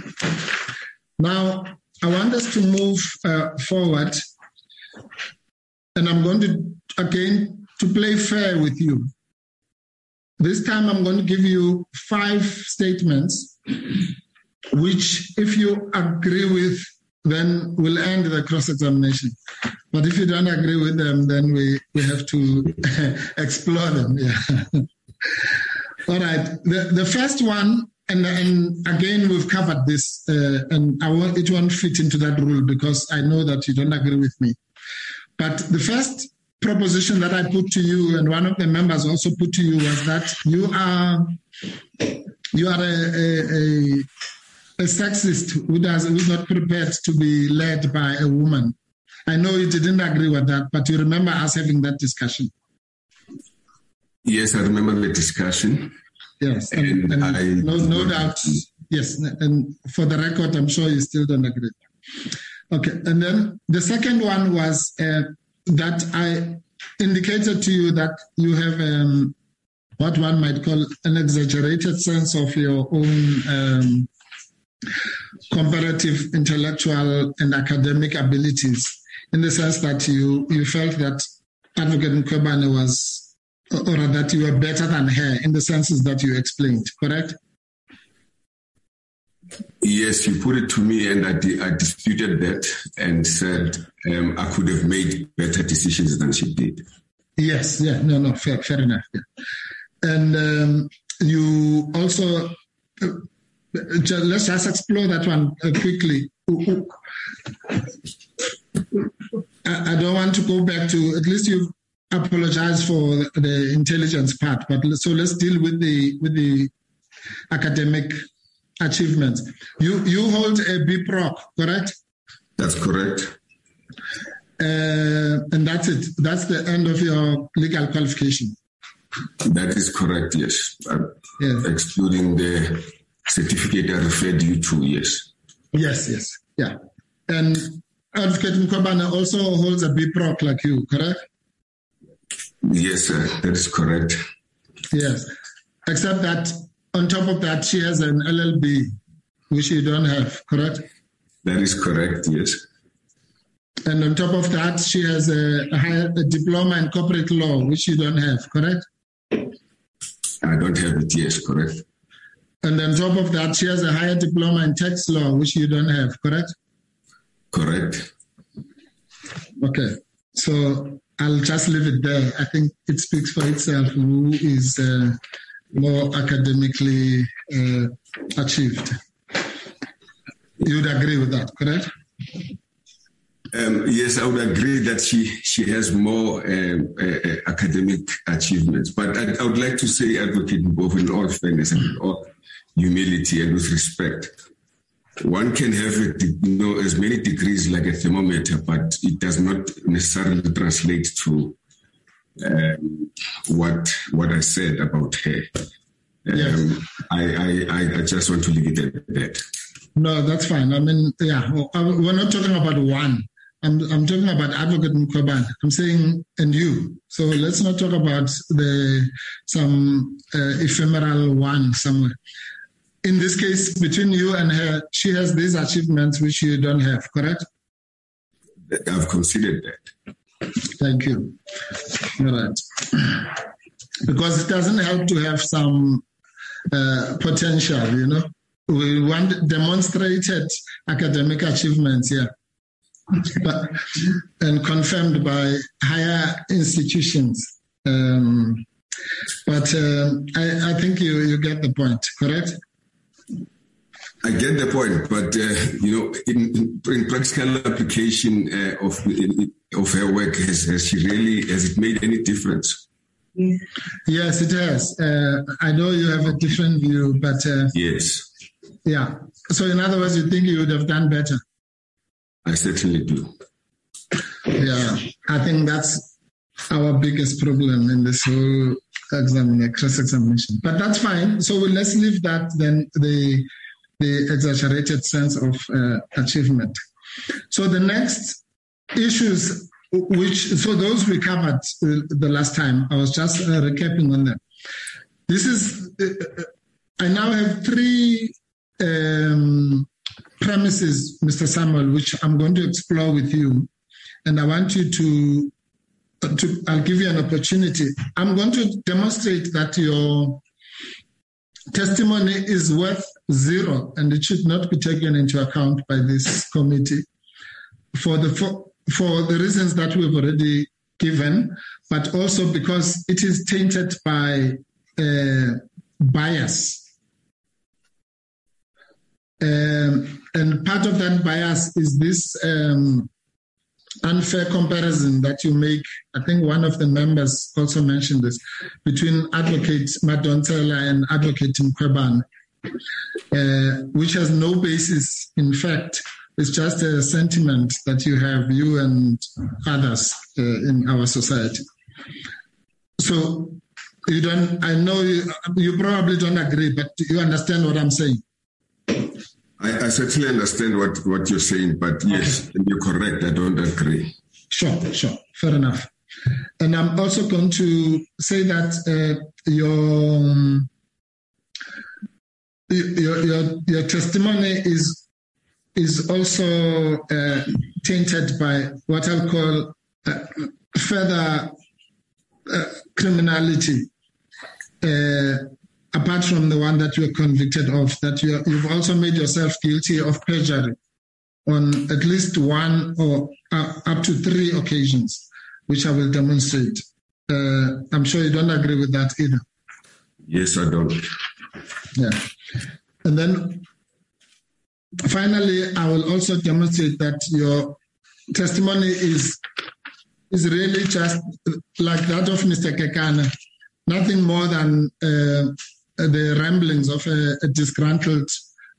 Now, I want us to move forward, and I'm going to to play fair with you. This time, I'm going to give you 5 statements, which, if you agree with, then we'll end the cross-examination. But if you don't agree with them, then we have to explore them. Yeah. All right. The first one, and again, we've covered this, and it won't fit into that rule because I know that you don't agree with me. But the first proposition that I put to you, and one of the members also put to you, was that you are a sexist who's not prepared to be led by a woman. I know you didn't agree with that, but you remember us having that discussion. Yes, I remember the discussion. Yes, and no doubt. Yes, and for the record, I'm sure you still don't agree. Okay, and then the second one was that I indicated to you that you have what one might call an exaggerated sense of your own comparative intellectual and academic abilities, in the sense that you felt that Advocate Mkhwebane was, or that you were better than her in the senses that you explained, correct? Yes, you put it to me, and I disputed that and said I could have made better decisions than she did. Yes, yeah, no, fair enough. Yeah. And you also, let's just explore that one quickly. I don't want to go back to, at least you've apologized for the intelligence part, but so let's deal with the academic achievements. You hold a BProc, correct? That's correct. And that's it. That's the end of your legal qualification. That is correct, yes. Yes. Excluding the certificate I referred you to, yes. Yes, yeah. And Advocate Mkhwebane also holds a BProc like you, correct? Yes, sir, that is correct. Yes, except that on top of that, she has an LLB, which you don't have, correct? That is correct, yes. And on top of that, she has a diploma in corporate law, which you don't have, correct? I don't have it, yes, correct. And on top of that, she has a higher diploma in tax law, which you don't have, correct? Correct. Okay, so I'll just leave it there. I think it speaks for itself who is more academically achieved. You would agree with that, correct? Yes, I would agree that she has more academic achievements. But I would like to say, Advocate Mbovu, in all fairness and in all humility and with respect, one can have as many degrees like a thermometer, but it does not necessarily translate to what I said about her. Yes. I just want to leave it at that. No, that's fine. I mean, yeah, we're not talking about one. I'm talking about Advocate Mkhwebane. I'm saying, and you. So let's not talk about some ephemeral one somewhere. In this case, between you and her, she has these achievements which you don't have, correct? I've considered that. Thank you. All right. Because it doesn't help to have some potential, We want demonstrated academic achievements here, and confirmed by higher institutions. But I think you get the point, correct? I get the point, but in practical application of her work, has it made any difference? Yes, it has. I know you have a different view, but yes. Yeah. So in other words, you think you would have done better? I certainly do. Yeah. I think that's our biggest problem in this whole cross-examination. But that's fine. So let's leave that then, the exaggerated sense of achievement. So the next issues, so those we covered the last time, I was just recapping on them. I now have three premises, Mr. Samuel, which I'm going to explore with you. And I want you I'll give you an opportunity. I'm going to demonstrate that your testimony is worth 0 and it should not be taken into account by this committee for the reasons that we've already given, but also because it is tainted by bias. And part of that bias is this unfair comparison that you make. I think one of the members also mentioned this, between Advocate Madonsela and Advocate Mkhwebane, which has no basis in fact. It's just a sentiment that you have, you and others in our society. So I know you probably don't agree, but you understand what I'm saying. I certainly understand what you're saying, but yes, you're correct. I don't agree. Sure. Fair enough. And I'm also going to say that your testimony is also tainted by what I'll call further criminality, apart from the one that you are convicted of, that you've also made yourself guilty of perjury on at least one or up to 3 occasions, which I will demonstrate. I'm sure you don't agree with that either. Yes, I don't. Yeah. And then finally, I will also demonstrate that your testimony is really just like that of Mr. Kekana, nothing more than the ramblings of a disgruntled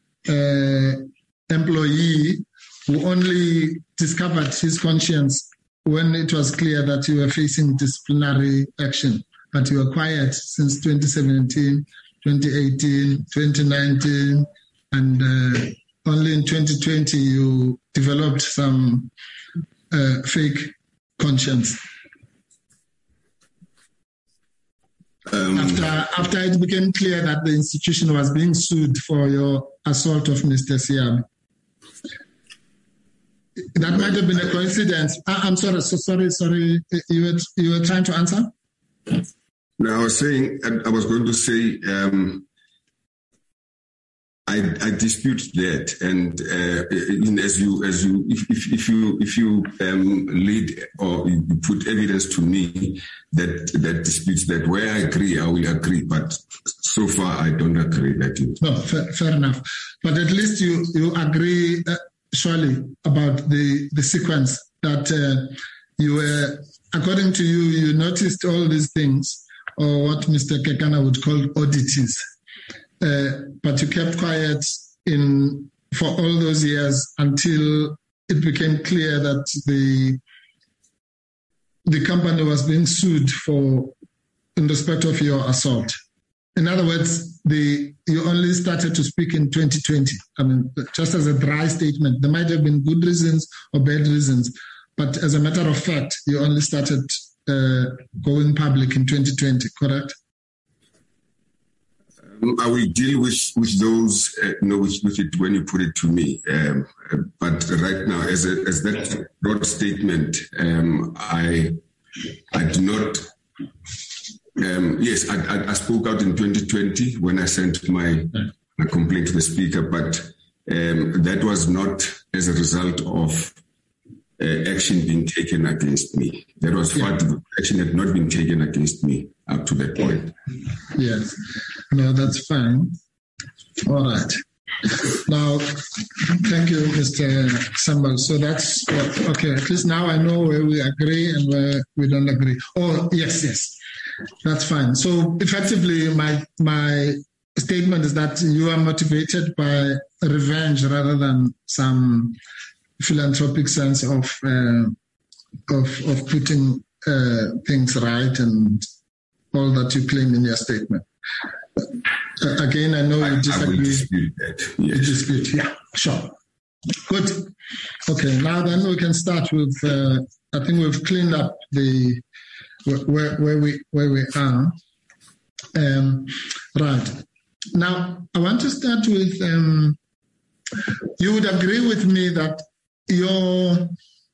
employee who only discovered his conscience when it was clear that you were facing disciplinary action. But you were quiet since 2017, 2018, 2019, and only in 2020 you developed some fake conscience. After it became clear that the institution was being sued for your assault of Mr. Siabi. That might have been a coincidence. I'm sorry. Sorry. You were trying to answer? No, I was going to say, I dispute that, and if you lead or you put evidence to me that disputes that, where I agree, I will agree. But so far, I don't agree that you. No, fair enough. But at least you agree, surely, about the sequence that you were, according to you, you noticed all these things, or what Mr. Kekana would call oddities. But you kept quiet for all those years until it became clear that the company was being sued in respect of your assault. In other words, you only started to speak in 2020. I mean, just as a dry statement, there might have been good reasons or bad reasons, but as a matter of fact, you only started going public in 2020, correct? I will deal with those, with it when you put it to me. But right now, as that broad statement, I do not. Yes, I spoke out in 2020 when I sent my complaint to the speaker, but that was not as a result of action being taken against me. That was what action had not been taken against me up to that point. Yes. No, that's fine. All right. Now, thank you, Mr. Sambal. So that's okay. At least now I know where we agree and where we don't agree. Oh, yes. That's fine. So effectively, my statement is that you are motivated by revenge rather than some philanthropic sense of putting things right and all that you claim in your statement. Again, I know you disagree. I will dispute that. Yes. You dispute, yeah, sure. Good. Okay, now then we can start with. I think we've cleaned up where we are. Right. Now I want to start with. You would agree with me that the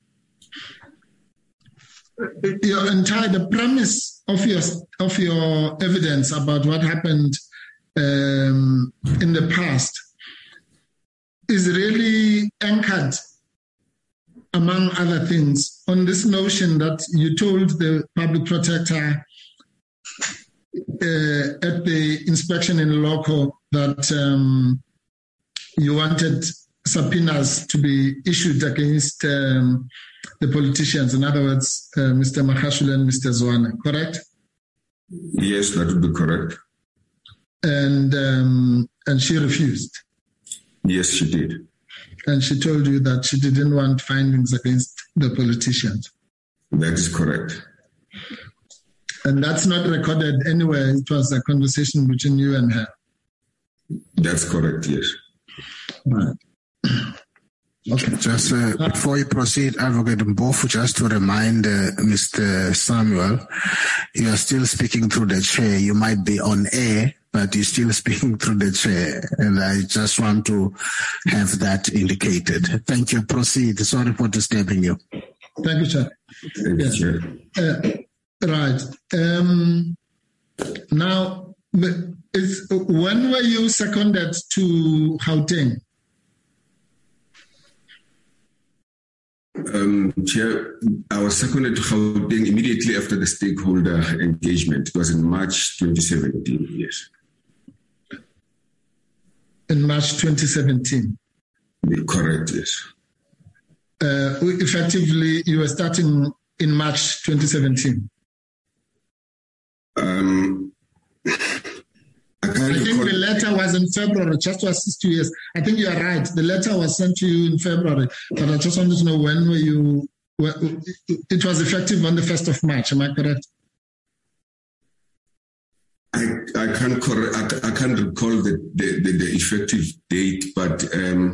premise of your evidence about what happened in the past is really anchored, among other things, on this notion that you told the public protector at the inspection in Loco that you wanted subpoenas to be issued against the politicians, in other words, Mr. Magashule and Mr. Zwane, correct? Yes, that would be correct. And she refused. Yes, she did. And she told you that she didn't want findings against the politicians. That is correct. And that's not recorded anywhere. It was a conversation between you and her. That's correct, yes. Right. Okay. Just before you proceed, Advocate Mbofu, just to remind Mr. Samuel, you are still speaking through the chair. You might be on air, but you're still speaking through the chair. And I just want to have that indicated. Thank you. Proceed. Sorry for disturbing you. Thank you, Chair. Thank you, Chair. Right. Now, when were you seconded to Gauteng? Chair, I was seconded to Gauteng immediately after the stakeholder engagement. It was in March 2017, yes. In March 2017? Correct, yes. Effectively, you were starting in March 2017? I think the letter was in February, just to assist you. Yes, I think you are right. The letter was sent to you in February, but I just wanted to know when were you. It was effective on the 1st of March. Am I correct? I can't recall the effective date, but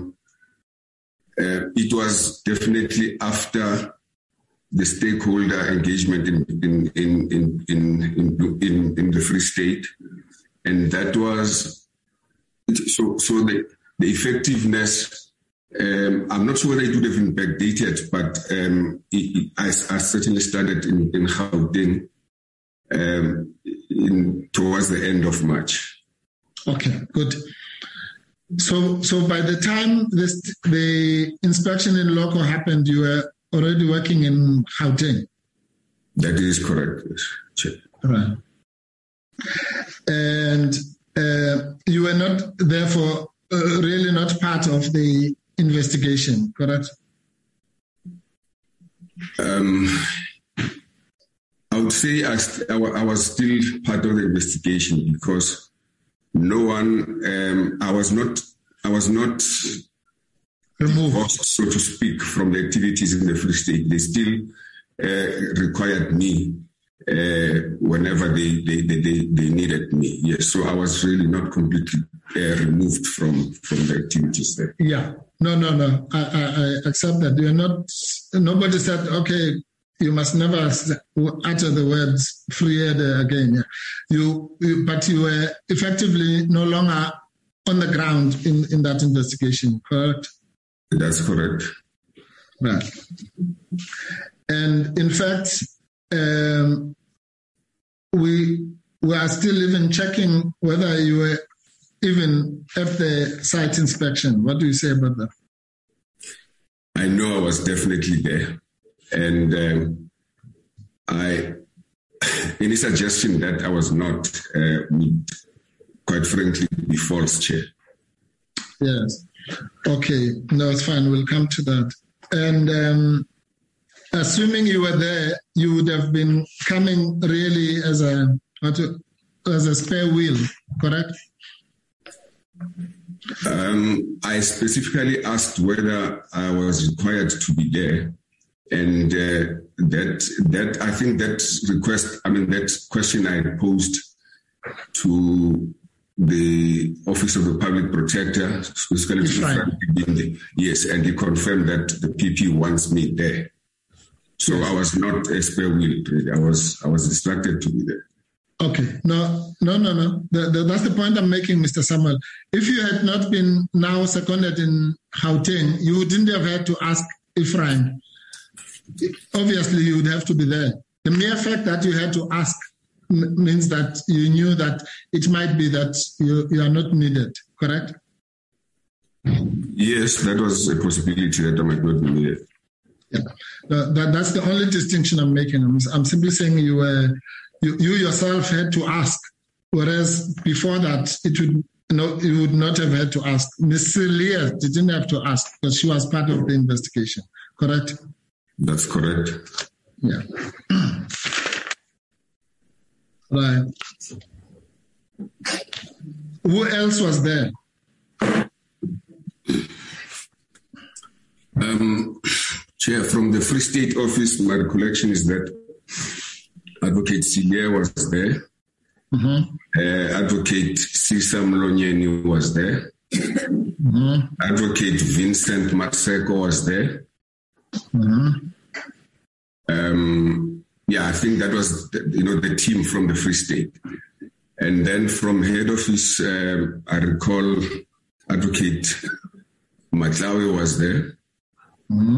it was definitely after the stakeholder engagement in the Free State. And that was, so the effectiveness, I'm not sure whether it would have been backdated, but I certainly started in Gauteng towards the end of March. Okay, good. So by the time the inspection in Loco happened, you were already working in Gauteng? That is correct, yes. Right. And you were not, therefore, really not part of the investigation, correct? I would say I was still part of the investigation because no one, I was not removed, so to speak, from the activities in the Free State. They still required me whenever they needed me. Yes, so I was really not completely removed from the activities there. Yeah, no. I accept that. You're not. Nobody said, okay, you must never utter the words free again. Yeah. But you were effectively no longer on the ground in that investigation, correct? That's correct. Right. And in fact, we are still even checking whether you were even at the site inspection. What do you say about that? I know I was definitely there. And any suggestion that I was not would, quite frankly, be false, Chair. Yes. Okay. No, it's fine. We'll come to that. And assuming you were there, you would have been coming really as a spare wheel, correct? I specifically asked whether I was required to be there. And that I think that question I posed to the Office of the Public Protector, yes, and he confirmed that the PP wants me there. So yes. I was not a spare wheel. I was instructed to be there. Okay, no. That's the point I'm making, Mr. Samuel. If you had not been now seconded in Gauteng, you wouldn't have had to ask Ephraim. Obviously, you would have to be there. The mere fact that you had to ask means that you knew that it might be that you are not needed, correct? Yes, that was a possibility that I might not be needed. Yeah, that's the only distinction I'm making. I'm simply saying you yourself had to ask, whereas before that you would not have had to ask. Ms. Leah didn't have to ask because she was part of the investigation, correct? That's correct. Yeah. Right. Who else was there? Chair, from the Free State Office, my recollection is that Advocate Silia was there. Mm-hmm. Advocate Sisa Mlonyeni was there. Mm-hmm. Advocate Vincent Maseko was there. Mm-hmm. I think that was the team from the Free State. And then from head office, I recall Advocate Matlawe was there. Mm-hmm.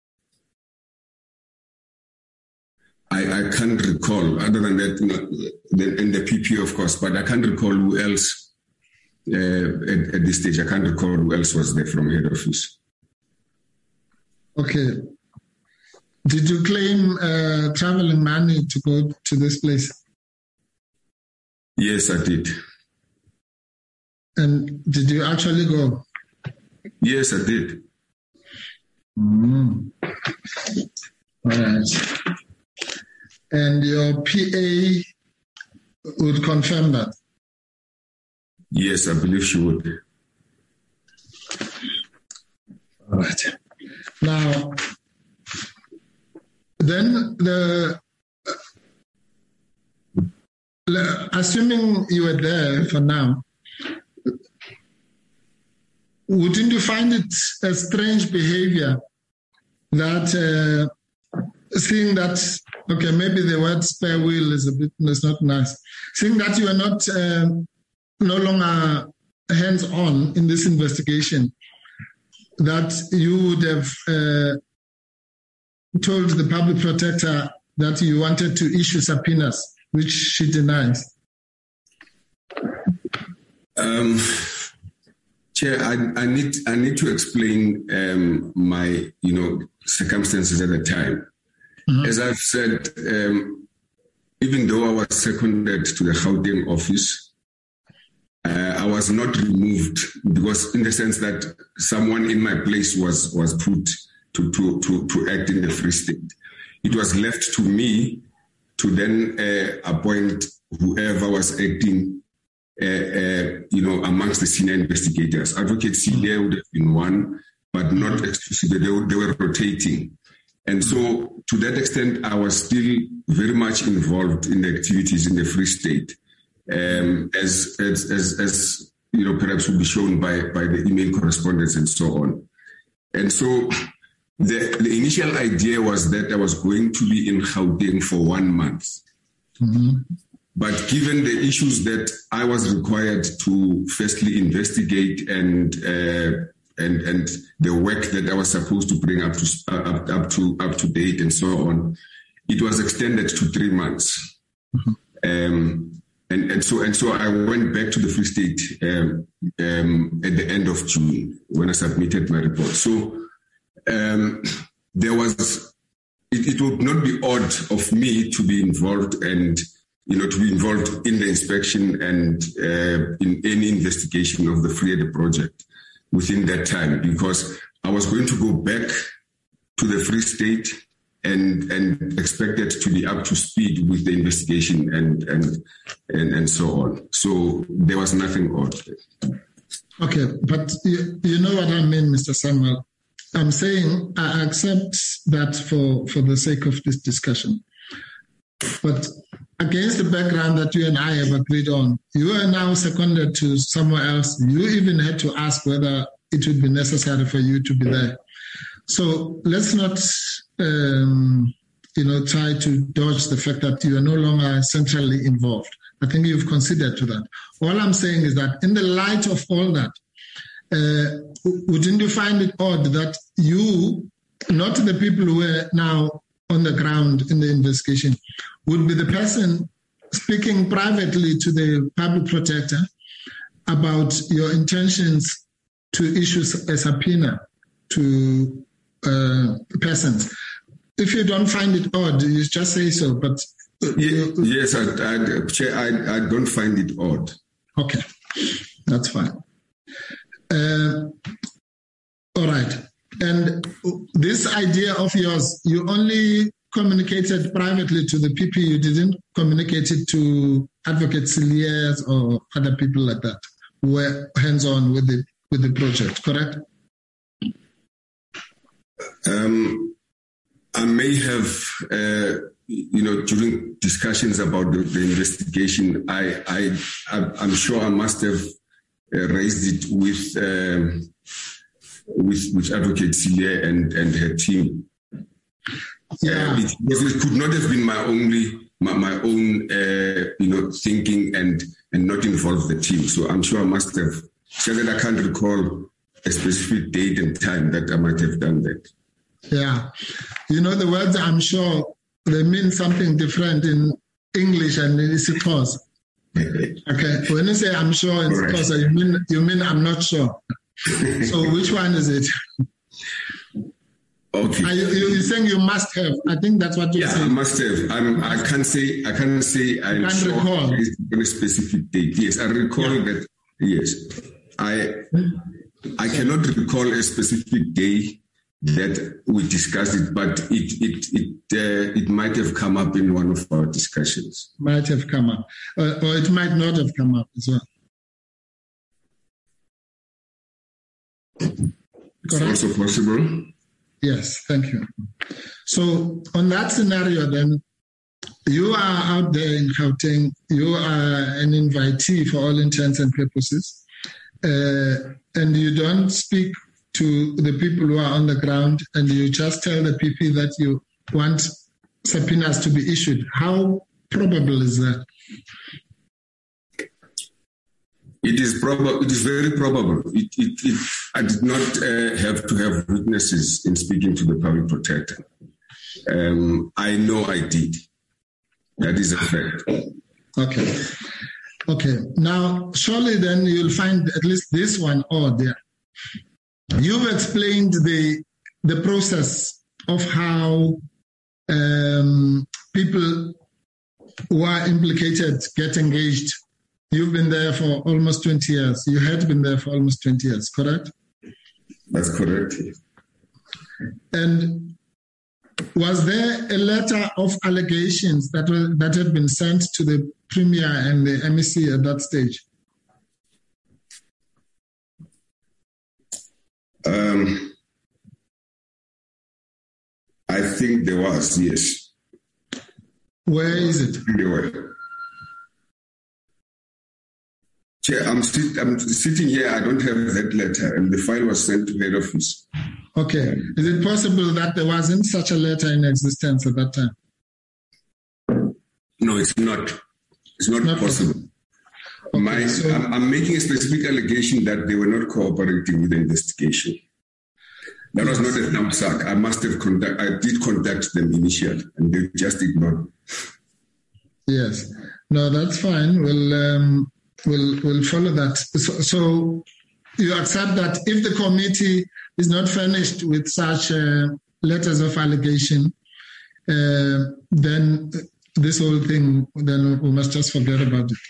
I can't recall, other than that, and the PP, of course, but I can't recall who else at this stage. I can't recall who else was there from head office. Okay. Did you claim traveling money to go to this place? Yes, I did. And did you actually go? Yes, I did. Mm-hmm. All right. And your PA would confirm that? Yes, I believe she would. All right. Now, then assuming you were there for now, wouldn't you find it a strange behavior that seeing that, okay, maybe the word spare wheel is not nice, seeing that you are not no longer hands-on in this investigation, that you would have told the public protector that you wanted to issue subpoenas, which she denies? Chair, I need to explain my circumstances at the time. Mm-hmm. As I've said, even though I was seconded to the Gauteng office, I was not removed because, in the sense that someone in my place was put to act in the Free State. It was left to me to then appoint whoever was acting, amongst the senior investigators. Advocate Celia would have been one, but not exclusively. They were rotating. And so, to that extent, I was still very much involved in the activities in the Free State. As perhaps will be shown by the email correspondence and so on. And so the initial idea was that I was going to be in Gauteng for 1 month. Mm-hmm. But given the issues that I was required to firstly investigate and the work that I was supposed to bring up to date and so on, it was extended to 3 months. Mm-hmm. And so I went back to the Free State at the end of June when I submitted my report. So there was, it would not be odd of me to be involved and, to be involved in the inspection and in any investigation of the Free Ede project within that time, because I was going to go back to the Free State and expected to be up to speed with the investigation and so on. So there was nothing odd. Okay, but you know what I mean, Mr. Samuel. I'm saying I accept that for the sake of this discussion. But against the background that you and I have agreed on, you are now seconded to somewhere else. You even had to ask whether it would be necessary for you to be there. So let's not, try to dodge the fact that you are no longer centrally involved. I think you've considered to that. All I'm saying is that in the light of all that, wouldn't you find it odd that you, not the people who are now on the ground in the investigation, would be the person speaking privately to the public protector about your intentions to issue a subpoena to persons? If you don't find it odd, you just say so. But yes, I don't find it odd. Okay, that's fine. All right. And this idea of yours, you only communicated privately to the PP. You didn't communicate it to Advocate Cilliers or other people like that who were hands-on with the project, correct? I may have, during discussions about the investigation, I'm sure I must have raised it with Advocate Celia and her team. Yeah. It could not have been my own thinking and not involve the team. So I'm sure I must have. So that I can't recall a specific date and time that I might have done that. Yeah. The words I'm sure, they mean something different in English and in isiXhosa. Okay. When you say I'm sure in isiXhosa, you mean I'm not sure. So which one is it? Okay. You're saying you must have. I think that's what you're saying. Yeah, I must have. I can't say I'm sure recall. It's a specific date. Yes, I recall that. Yes. I cannot recall a specific day that we discussed it, but it might have come up in one of our discussions. Might have come up, or it might not have come up as well. It's also possible. Yes, thank you. So on that scenario, then, you are out there in Gauteng, you are an invitee for all intents and purposes, and you don't speak to the people who are on the ground, and you just tell the PP that you want subpoenas to be issued. How probable is that? It is probable. It is very probable. I did not have to have witnesses in speaking to the public protector. I know I did. That is a fact. Okay. Now, surely then you'll find at least this one odd there. You've explained the process of how people who are implicated get engaged. You've been there for almost 20 years. You had been there for almost 20 years, correct? That's correct. And was there a letter of allegations that had been sent to the Premier and the MEC at that stage? I think there was, yes. Where is it? There were. Chair, I'm sitting here. I don't have that letter, and the file was sent to head office. Okay. Is it possible that there wasn't such a letter in existence at that time? No, it's not. It's not possible. Okay, I'm making a specific allegation that they were not cooperating with the investigation. That was not a thumbs up. I did contact them initially, and they just ignored me. Yes. No, that's fine. We'll follow that. So you accept that if the committee is not furnished with such letters of allegation, then this whole thing, then we must just forget about it.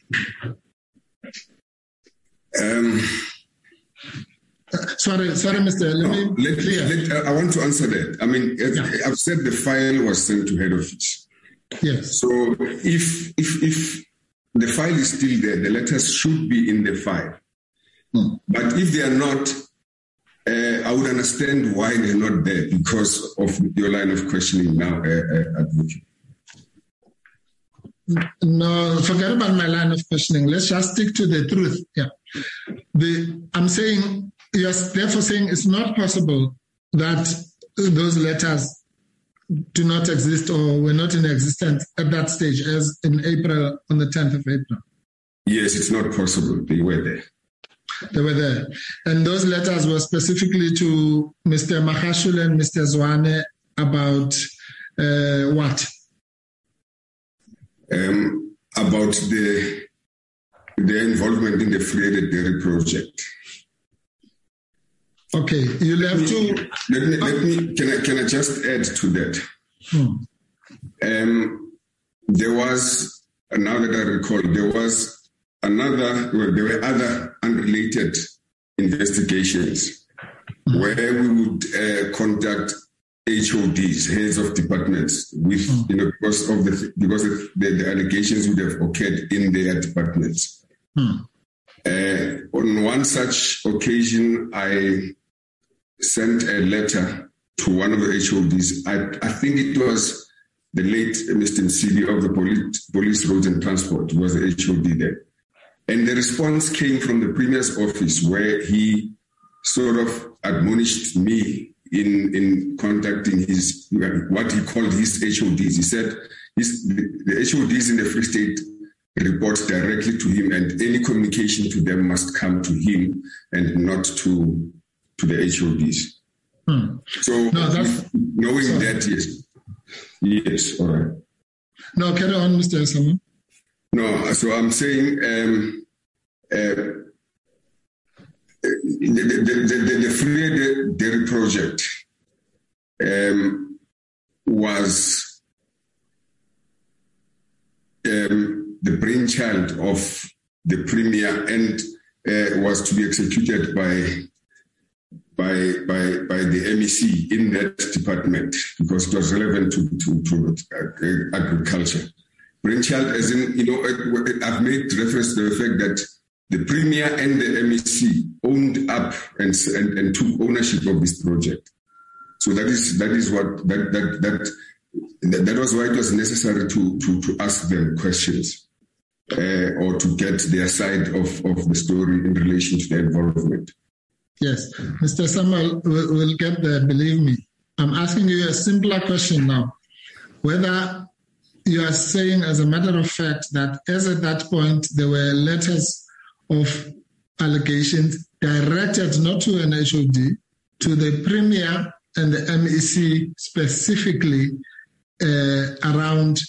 Sorry, Mr. I want to answer that. I mean, I've said the file was sent to head office. Yes. So if the file is still there, the letters should be in the file. But if they are not, I would understand why they're not there because of your line of questioning now, Advocate. No, forget about my line of questioning. Let's just stick to the truth. Yeah. I'm saying, you're therefore saying it's not possible that those letters do not exist or were not in existence at that stage as in April, on the 10th of April. Yes, it's not possible. They were there. They were there. And those letters were specifically to Mr. Magashule and Mr. Zwane about what? About their involvement in the Freedom Dairy project. Okay, you'll have to. Let me. Can I just add to that? There was, now that I recall, there were other unrelated investigations where we would conduct HODs, heads of departments, with because the allegations would have occurred in their departments. On one such occasion, I sent a letter to one of the HODs. I think it was the late Mr. Nsidi of the Police Roads and Transport was the HOD there. And the response came from the Premier's office where he sort of admonished me in contacting what he called his HODs. He said the HODs in the Free State report directly to him, and any communication to them must come to him and not to the HODs. So knowing that, yes, all right. No, carry on, Mr. Esama. No, so I'm saying the Free Dairy project was the brainchild of the Premier and was to be executed by the MEC in that department because it was relevant to agriculture. Brainchild, as in, I've made reference to the fact that the Premier and the MEC owned up and took ownership of this project. So that was why it was necessary to ask them questions or to get their side of the story in relation to their involvement. Yes, Mr. Samuel, we'll get there, believe me. I'm asking you a simpler question now. Whether you are saying as a matter of fact that as at that point there were letters of allegations directed not to an HOD, to the Premier and the MEC specifically around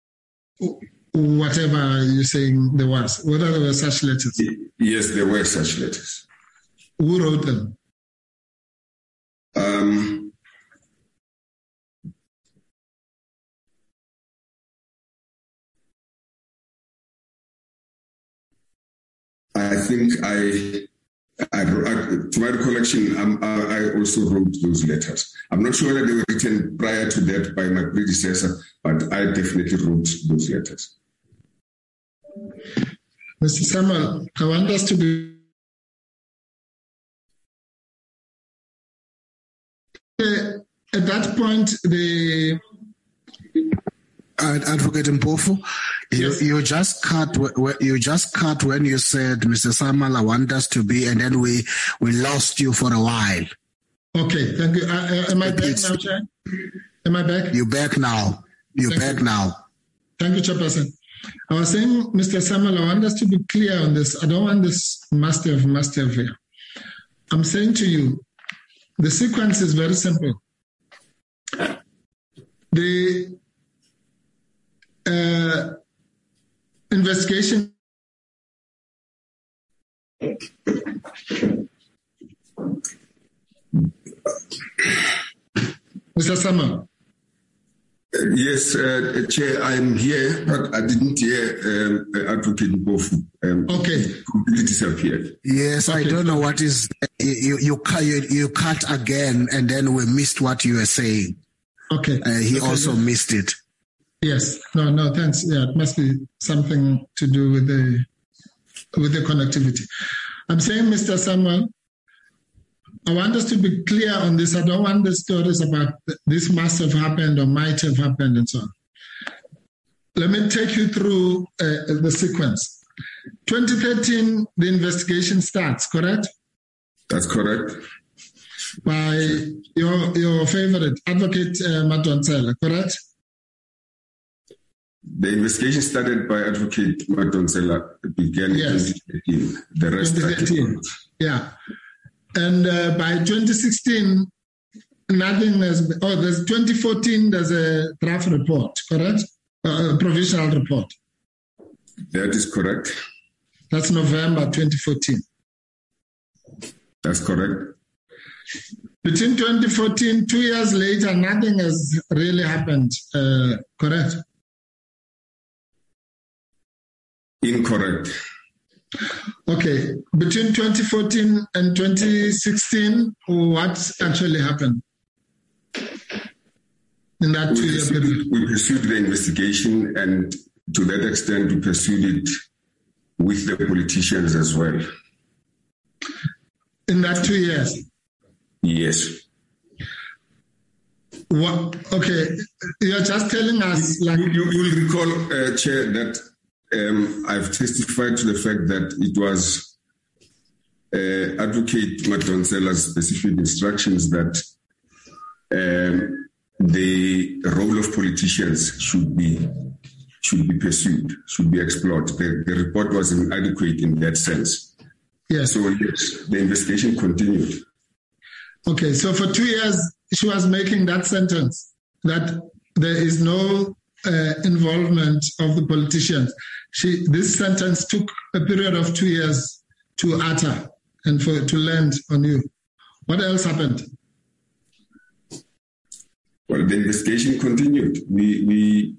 whatever you're saying there was, whether there were such letters? Yes, there were such letters. Who wrote them? I think to my recollection, I also wrote those letters. I'm not sure whether they were written prior to that by my predecessor, but I definitely wrote those letters. Mr. Samuel, I want us to be at that point, the Advocate Mpofu, yes. you just cut when you said, Mr. Samuel, I want us to be, and then we lost you for a while. Okay, thank you. Am I back now, Chair? Am I back? You're back now. Thank you, Chairperson. I was saying, Mr. Samuel, I want us to be clear on this. I don't want this must have here. I'm saying to you, the sequence is very simple. The investigation Mr. Samuel. Yes, Chair, I'm here, but I didn't hear Advocate Mpofu. Okay. Completely disappeared. Yes, okay. I don't know what is. You cut again, and then we missed what you were saying. Okay. He also missed it. Yes. No, thanks. Yeah, it must be something to do with the connectivity. I'm saying, Mr. Samuel, I want us to be clear on this. I don't want the stories about this must have happened or might have happened and so on. Let me take you through the sequence. 2013, the investigation starts, correct? That's correct. By your favorite, Advocate Madonsela, correct? The investigation started by Advocate Madonsela, began in 2013. The rest 2013. Yeah. And by 2016, nothing has been, there's 2014, there's a draft report, correct? Provisional report. That is correct. That's November 2014. That's correct. Between 2014, 2 years later, nothing has really happened, correct? Incorrect. Okay. Between 2014 and 2016, what actually happened in that 2 year period? We pursued the investigation, and to that extent, we pursued it with the politicians as well. In that 2 years? Yes. What? Okay. You're just telling us like... You will recall, Chair, that I've testified to the fact that it was Advocate Madonsela's specific instructions that the role of politicians should be pursued, should be explored. The report was inadequate in that sense. Yes. So yes, the investigation continued. Okay, so for 2 years, she was making that sentence that there is no involvement of the politicians. This sentence took a period of 2 years to utter and to land on you. What else happened? Well, the investigation continued. We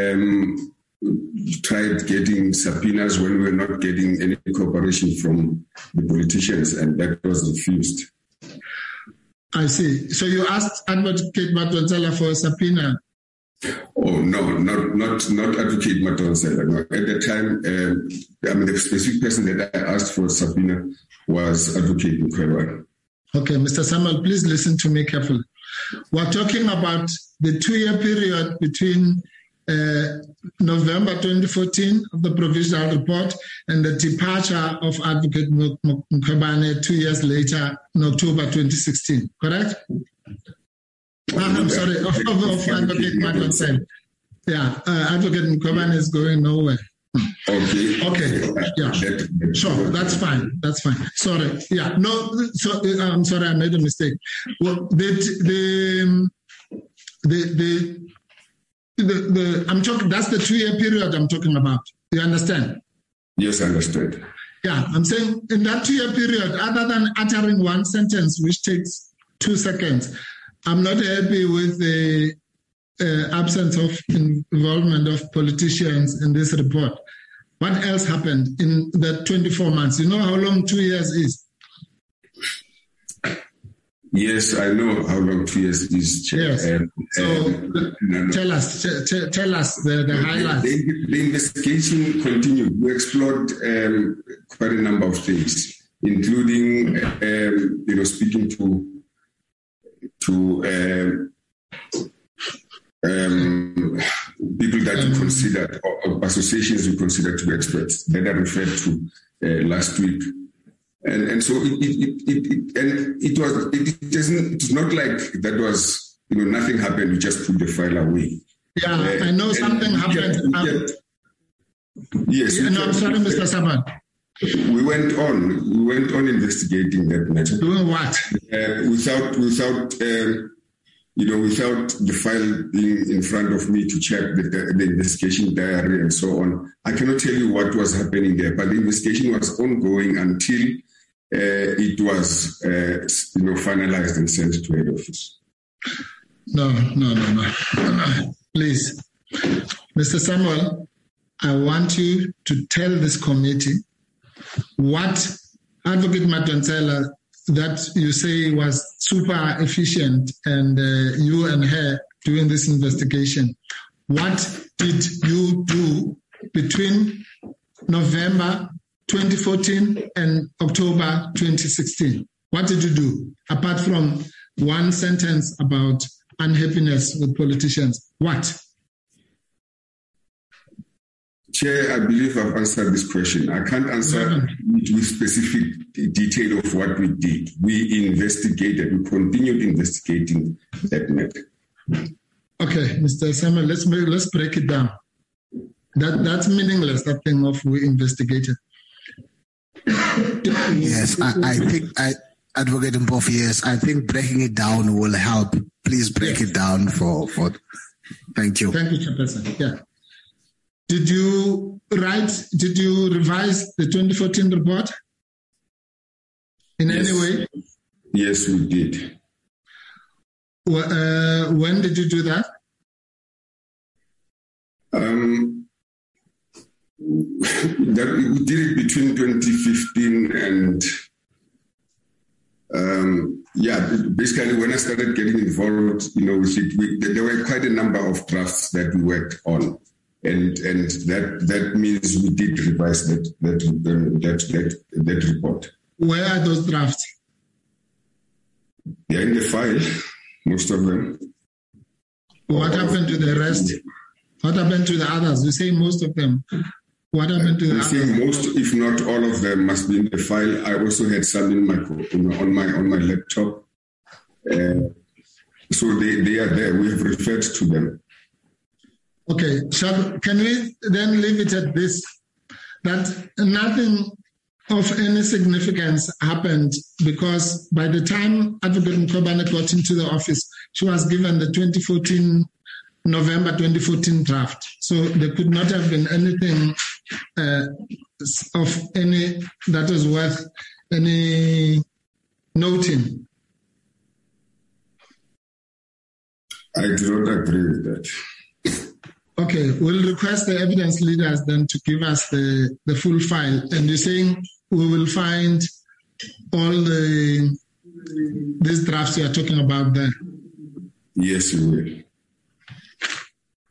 tried getting subpoenas when we were not getting any cooperation from the politicians, and that was refused. I see. So you asked Advocate Madonsela for a subpoena Oh, no, not Advocate Madonsela. No. At the time, the specific person that I asked for subpoena was Advocate Mkhwebane. Okay, Mr. Samuel, please listen to me carefully. We're talking about the 2-year period between November 2014 of the provisional report and the departure of Advocate Mkhwebane 2 years later in October 2016, correct? I'm sorry, of Advocate Madonsela. Yeah, Advocate Mkhwebane is going nowhere. Okay. Yeah. Sure. That's fine. Sorry. Yeah. No. So I'm sorry. I made a mistake. Well, I'm talking. That's the 2-year period I'm talking about. You understand? Yes, I understand. Yeah. I'm saying in that 2-year period, other than uttering one sentence, which takes 2 seconds, I'm not happy with the absence of involvement of politicians in this report. What else happened in the 24 months? You know how long 2 years is? Yes, I know how long 2 years is, Chair. Yes. Tell us the highlights. The investigation continued. We explored quite a number of things, including speaking to people that we considered, or associations we considered to be experts, that I referred to last week, and so it's not like that was nothing happened. We just put the file away. Yeah, I know something happened. Yes. I'm sorry, Mr. Saman. We went on investigating that matter. Doing what? Without the file being in front of me to check the investigation diary and so on. I cannot tell you what was happening there, but the investigation was ongoing until it was finalized and sent to head office. No. Please. Mr. Samuel, I want you to tell this committee what Advocate Madonsela that you say was super efficient and you and her doing this investigation. What did you do between November 2014 and October 2016? What did you do apart from one sentence about unhappiness with politicians? What? Chair, I believe I've answered this question. I can't answer with specific detail of what we did. We investigated, we continued investigating that matter. Okay, Mr. Samuel, let's break it down. That's meaningless, that thing of we investigated. Yes, I think Advocate Mpofu, yes, I think breaking it down will help. Please break it down for thank you. Thank you, Chairperson. Yeah. Did you revise the 2014 report in any way? Yes, we did. When did you do that? We did it between 2015 and basically when I started getting involved, with it, there were quite a number of drafts that we worked on. And that means we did revise that report. Where are those drafts? They're in the file, most of them. What happened to the rest? What happened to the others? You say most of them. What happened to the others? Most, if not all of them, must be in the file. I also had some in on my laptop. So they are there. We have referred to them. Okay, can we then leave it at this, that nothing of any significance happened because by the time Advocate Mkhwebane got into the office, she was given the November 2014 draft. So there could not have been anything of any that is worth any noting. I do not agree with that. Okay, we'll request the evidence leaders then to give us the full file. And you're saying we will find all these drafts you are talking about there? Yes, we will.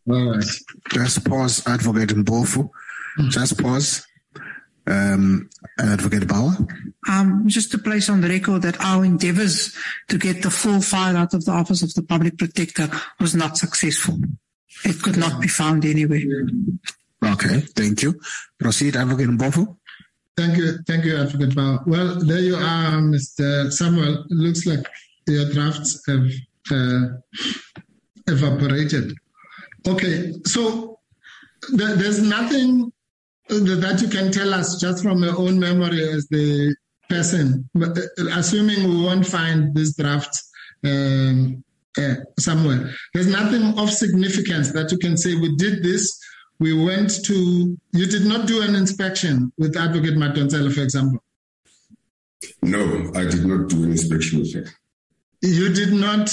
All right. Just pause, Advocate Mbofu. Just pause. Advocate Bauer. Just to place on the record that our endeavors to get the full file out of the Office of the Public Protector was not successful. It could not be found anywhere. Okay, thank you. Proceed, Advocate Mbofu. Thank you, Advocate Bauer. Well, there you are, Mr. Samuel. It looks like your drafts have evaporated. Okay, so there's nothing that you can tell us just from your own memory as the person, but assuming we won't find this draft somewhere. There's nothing of significance that you can say, we did this, you did not do an inspection with Advocate Madonsela, for example. No, I did not do an inspection with her. You did not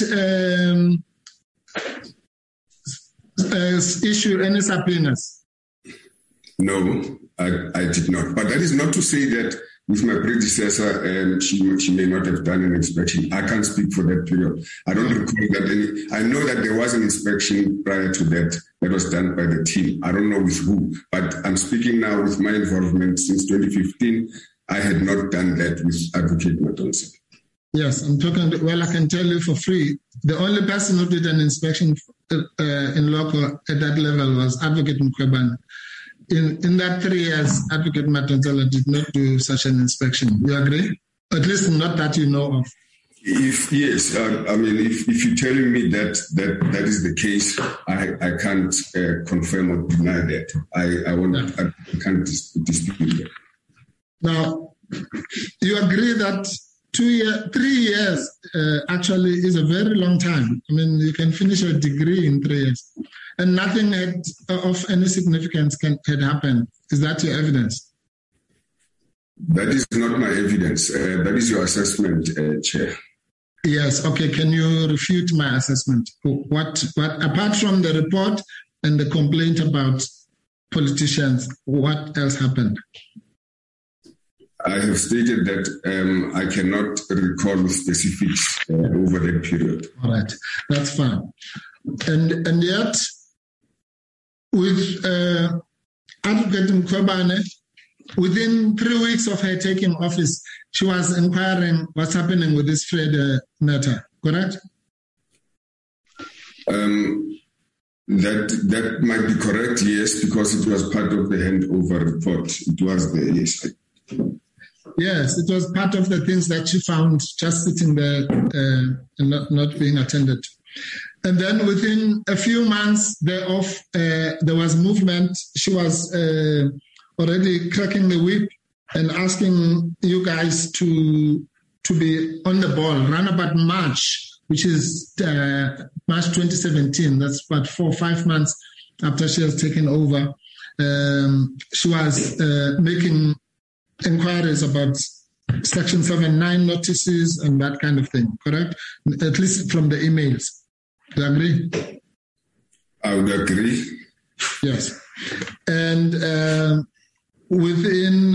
issue any subpoenas? No, I did not. But that is not to say that with my predecessor, she may not have done an inspection. I can't speak for that period. I don't recall that I know that there was an inspection prior to that was done by the team. I don't know with who, but I'm speaking now with my involvement since 2015. I had not done that with Advocate Madonsela. Yes, I can tell you for free, the only person who did an inspection in local at that level was Advocate Mkhwebane. In that 3 years, Advocate Madonsela did not do such an inspection. You agree? At least not that you know of. If you're telling me that is the case, I can't confirm or deny that. I can't dispute that. Now, you agree that 3 years actually is a very long time. I mean, you can finish a degree in 3 years. And nothing of any significance had happened. Is that your evidence? That is not my evidence. That is your assessment, Chair. Yes. Okay. Can you refute my assessment? What apart from the report and the complaint about politicians, what else happened? I have stated that I cannot recall specifics over that period. All right. That's fine. And yet, with Advocate Mkhwebane, within 3 weeks of her taking office, she was inquiring what's happening with this Fred matter, correct? That might be correct, yes, because it was part of the handover report. It was there, yes. Yes, it was part of the things that she found just sitting there and not being attended to. And then within a few months thereof, there was movement. She was already cracking the whip and asking you guys to be on the ball, run about March, which is March 2017. That's about 4 or 5 months after she has taken over. She was making inquiries about Section 79 notices and that kind of thing, correct? At least from the emails. Do you agree? I would agree. Yes. And within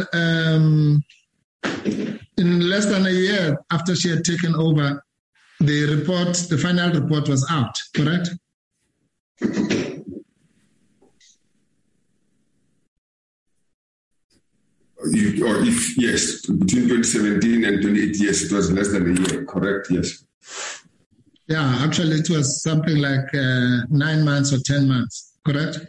in less than a year after she had taken over, the final report was out, correct? Yes, between 2017 and 2018, yes, it was less than a year, correct? Yes. Yeah, actually it was something like 9 months or 10 months, correct?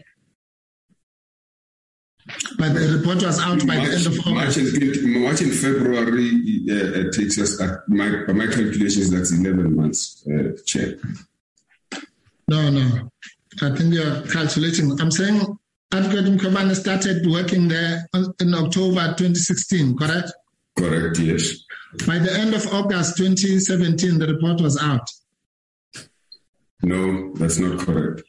But the report was out by the end of August. March and February takes us, by my calculations, that's 11 months, Chair. No. I think you're calculating. I'm saying Advocate Mkhwebane started working there in October 2016, correct? Correct, yes. By the end of August 2017, the report was out. No, that's not correct.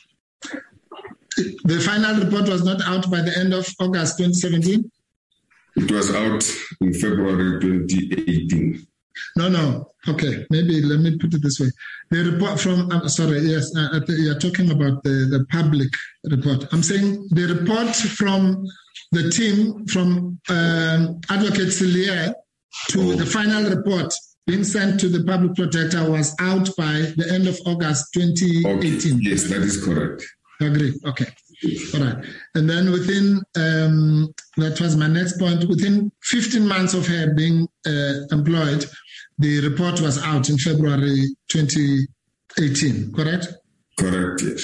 The final report was not out by the end of August 2017? It was out in February 2018. No. Okay, maybe let me put it this way. The report from, you're talking about the public report. I'm saying the report from the team, from Advocate Cilliers to the final report being sent to the public protector was out by the end of August 2018. Okay. Yes, that is correct. You agree? Okay. All right. And then within, that was my next point, within 15 months of her being employed, the report was out in February 2018, correct? Correct, yes.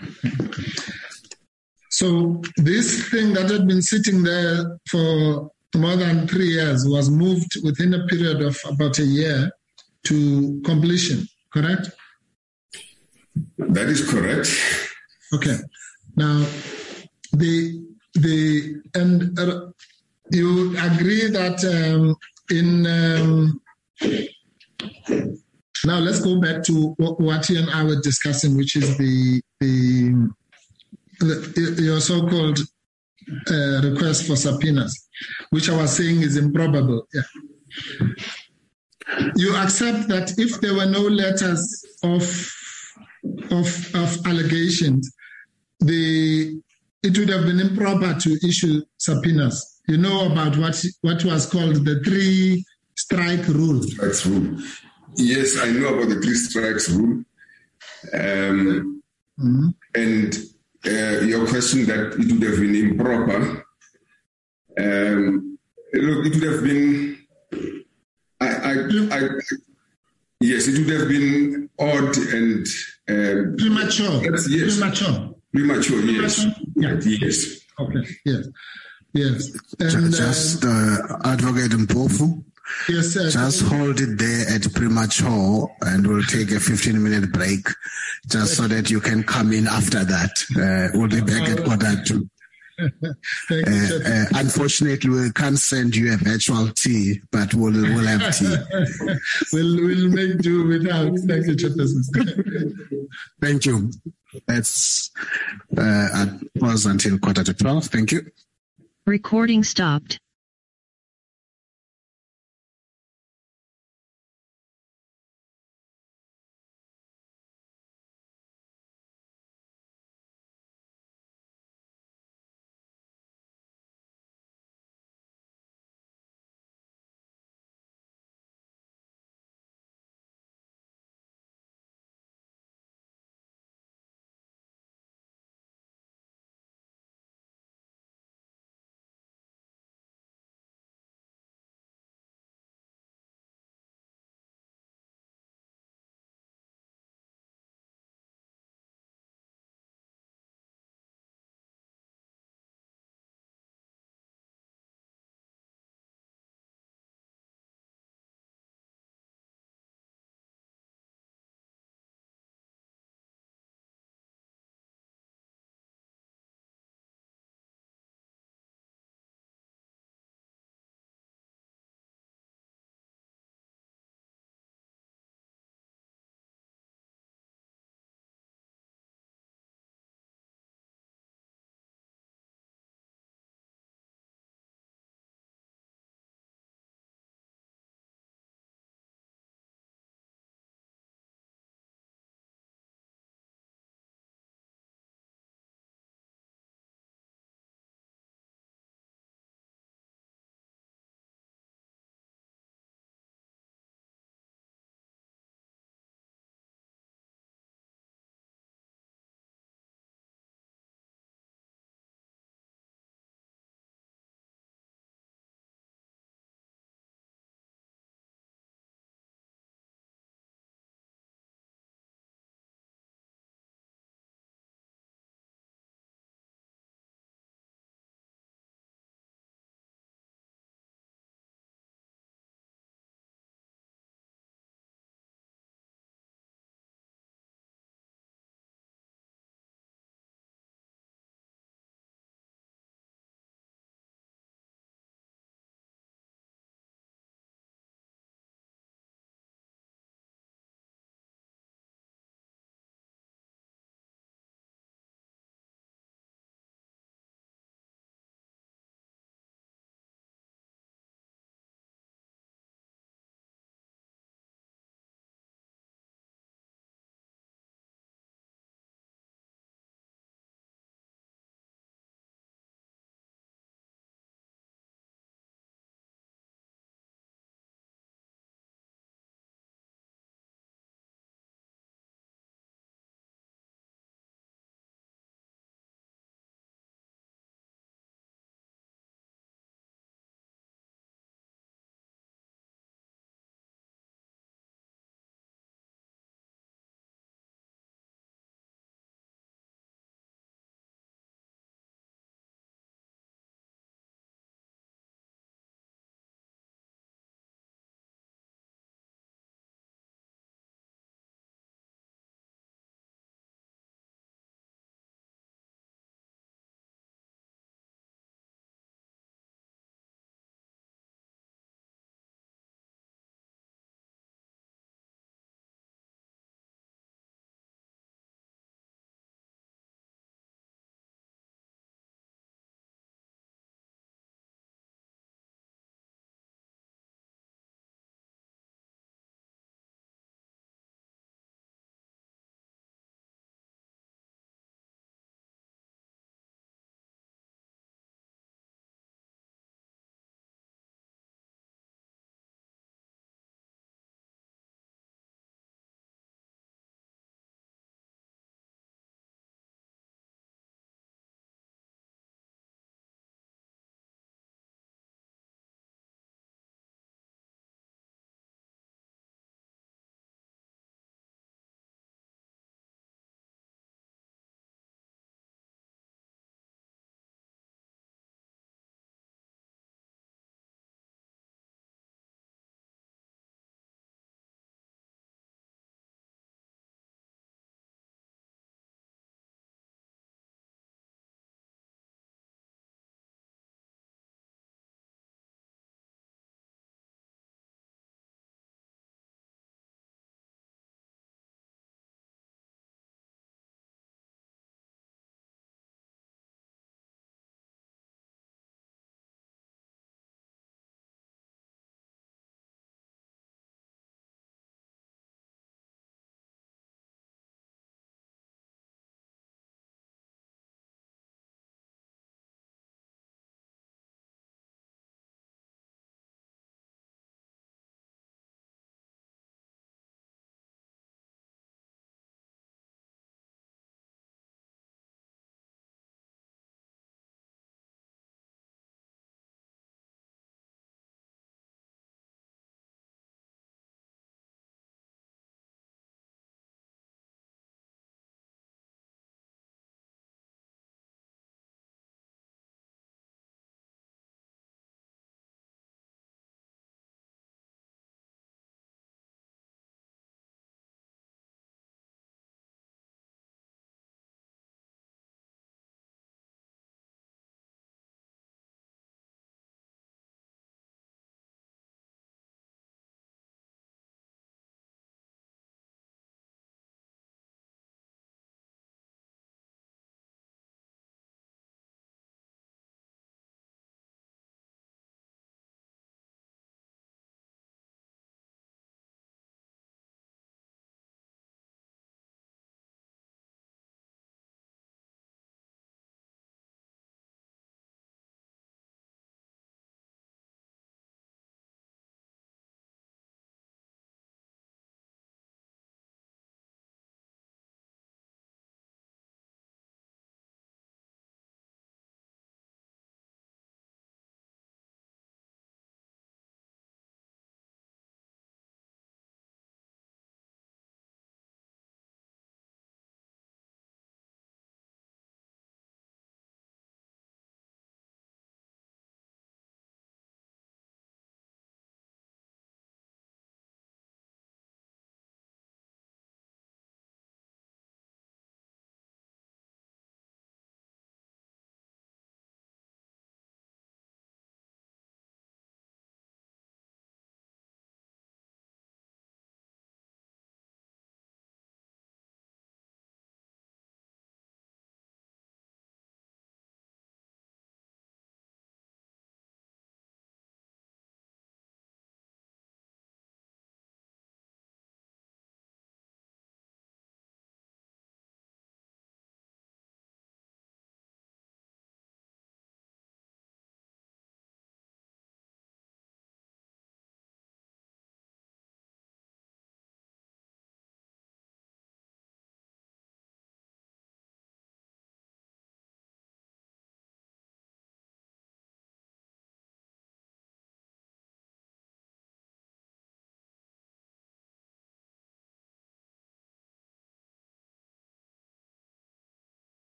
So this thing that had been sitting there for more than 3 years was moved within a period of about a year to completion, correct? That is correct. Okay. Now, you agree that now let's go back to what you and I were discussing, which is your so-called request for subpoenas, which I was saying is improbable. Yeah. You accept that if there were no letters of allegations, it would have been improper to issue subpoenas. You know about what was called the 3 strike rule. Strikes rule. Yes, I know about the 3 strikes rule. And your question that it would have been improper. Look, it would have been. Yes, it would have been odd and premature. Yes. Premature. Yes. Yeah. Yes. Okay. Yes. Yes. And, just Advocate Mpofu. Yes, sir. Just hold it there at premature, and we'll take a 15-minute break, just so that you can come in after that. We'll be back at 1:45. Unfortunately, we can't send you a virtual tea, but we'll have tea. we'll make do without. Thank you, Chairperson. Thank you. Let's pause until 11:45. Thank you. Recording stopped.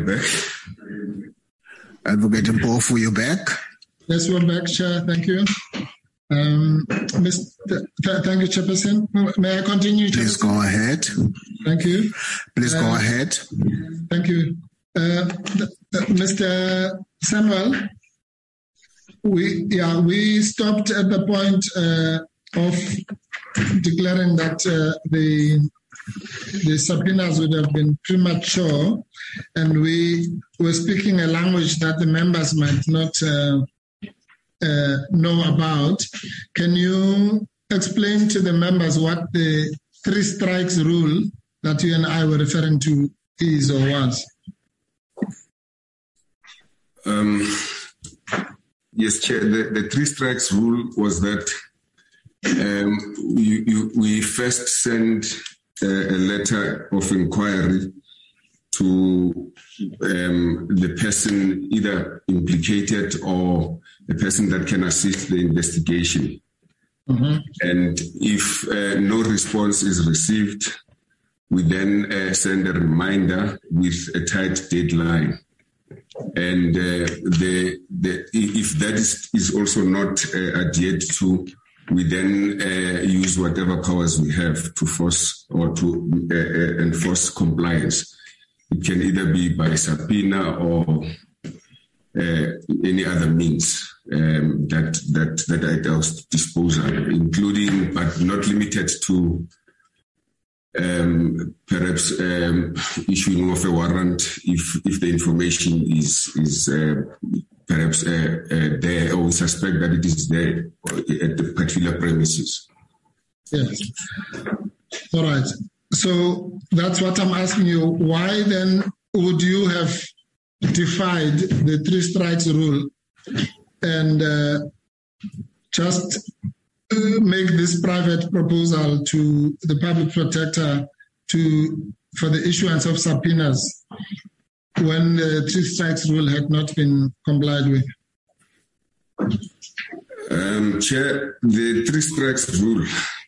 back? Advocate Mpofu, you back? Yes, we're back, Chair. Thank you. Thank you, Chairperson. May I continue? Please go ahead. Thank you. Please go ahead. Thank you. Mr. Samuel, we stopped at the point of declaring that the subpoenas would have been premature, and we were speaking a language that the members might not know about. Can you explain to the members what the 3 strikes rule that you and I were referring to is or was? Yes, Chair. The 3 strikes rule was that we first send a letter of inquiry to the person either implicated or the person that can assist the investigation. Mm-hmm. And if no response is received, we then send a reminder with a tight deadline. And if that is also not adhered to, we then use whatever powers we have to force or to enforce compliance. It can either be by subpoena or any other means that are at our disposal, including but not limited to perhaps issuing of a warrant if the information is perhaps there, or we suspect that it is there at the particular premises. Yes. All right. So that's what I'm asking you. Why then would you have defied the 3 strikes rule and just make this private proposal to the public protector for the issuance of subpoenas when the 3 strikes rule had not been complied with? Chair, the 3 strikes rule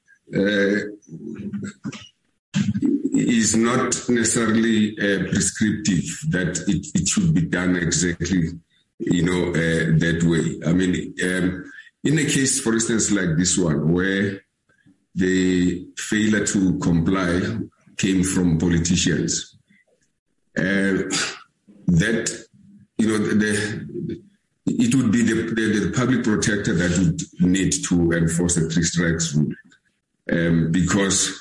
is not necessarily prescriptive that it should be done exactly, that way. I mean, in a case, for instance, like this one, where the failure to comply came from politicians, that, it would be the public protector that would need to enforce the 3 strikes rule, because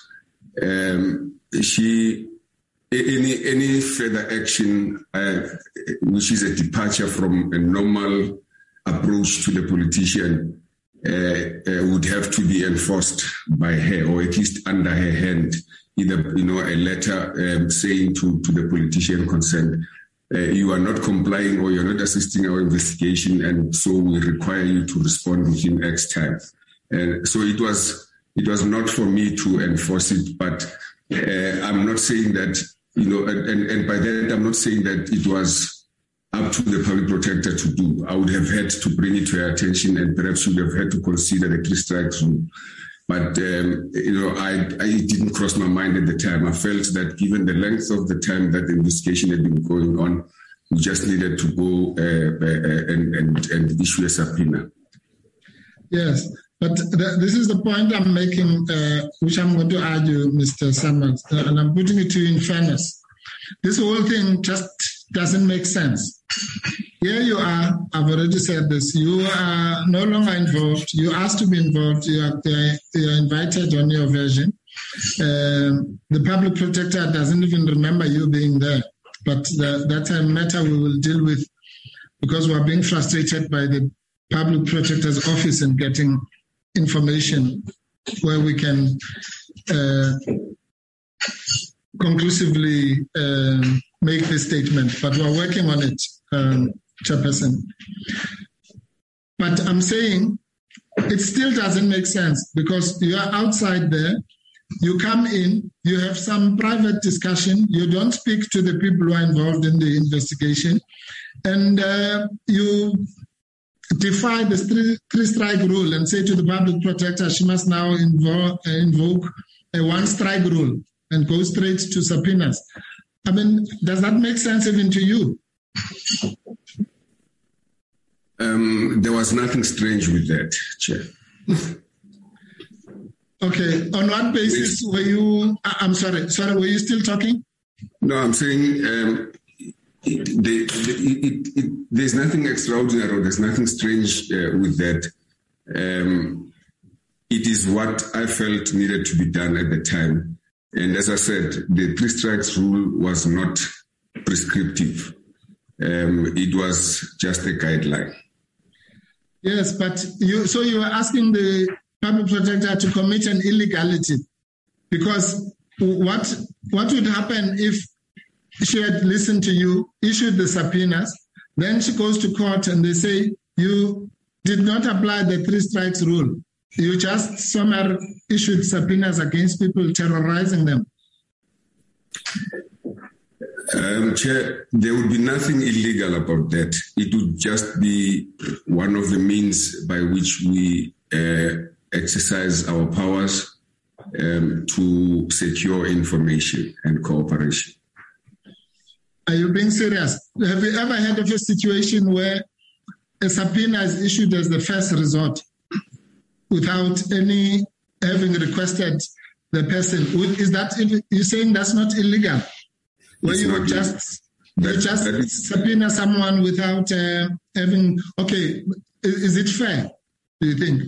any further action, which is a departure from a normal approach to the politician, would have to be enforced by her, or at least under her hand, either a letter saying to the politician concerned, you are not complying or you're not assisting our investigation, and so we require you to respond within X time. And so it was not for me to enforce it, but I'm not saying that, and by that I'm not saying that it was up to the public protector to do. I would have had to bring it to her attention, and perhaps would have had to consider the 3 strikes rule. But, it didn't cross my mind at the time. I felt that given the length of the time that the investigation had been going on, we just needed to go and issue a subpoena. Yes, but this is the point I'm making, which I'm going to argue, Mr. Samuels, and I'm putting it to you in fairness. This whole thing just doesn't make sense. Here you are, I've already said this, you are no longer involved, you asked to be involved, you are invited on your version. The public protector doesn't even remember you being there, but that's a matter we will deal with, because we are being frustrated by the public protector's office in getting information where we can conclusively make this statement, but we're working on it, Chairperson. But I'm saying it still doesn't make sense, because you are outside there, you come in, you have some private discussion, you don't speak to the people who are involved in the investigation, and you defy the 3 strike rule and say to the public protector she must now invoke a 1 strike rule and go straight to subpoenas. I mean, does that make sense even to you? There was nothing strange with that, Chair. Okay. On what basis were you? I'm sorry. Were you still talking? No, I'm saying there's nothing extraordinary or there's nothing strange with that. It is what I felt needed to be done at the time. And as I said, the 3 strikes rule was not prescriptive. It was just a guideline. Yes, but you were asking the public protector to commit an illegality, because what would happen if she had listened to you, issued the subpoenas, then she goes to court and they say you did not apply the 3 strikes rule. You just somehow issued subpoenas against people, terrorizing them. Chair, there would be nothing illegal about that. It would just be one of the means by which we exercise our powers to secure information and cooperation. Are you being serious? Have you ever heard of a situation where a subpoena is issued as the first resort without any having requested the person? Is that, you're saying that's not illegal? Where you just subpoena someone without having, okay, is it fair, do you think?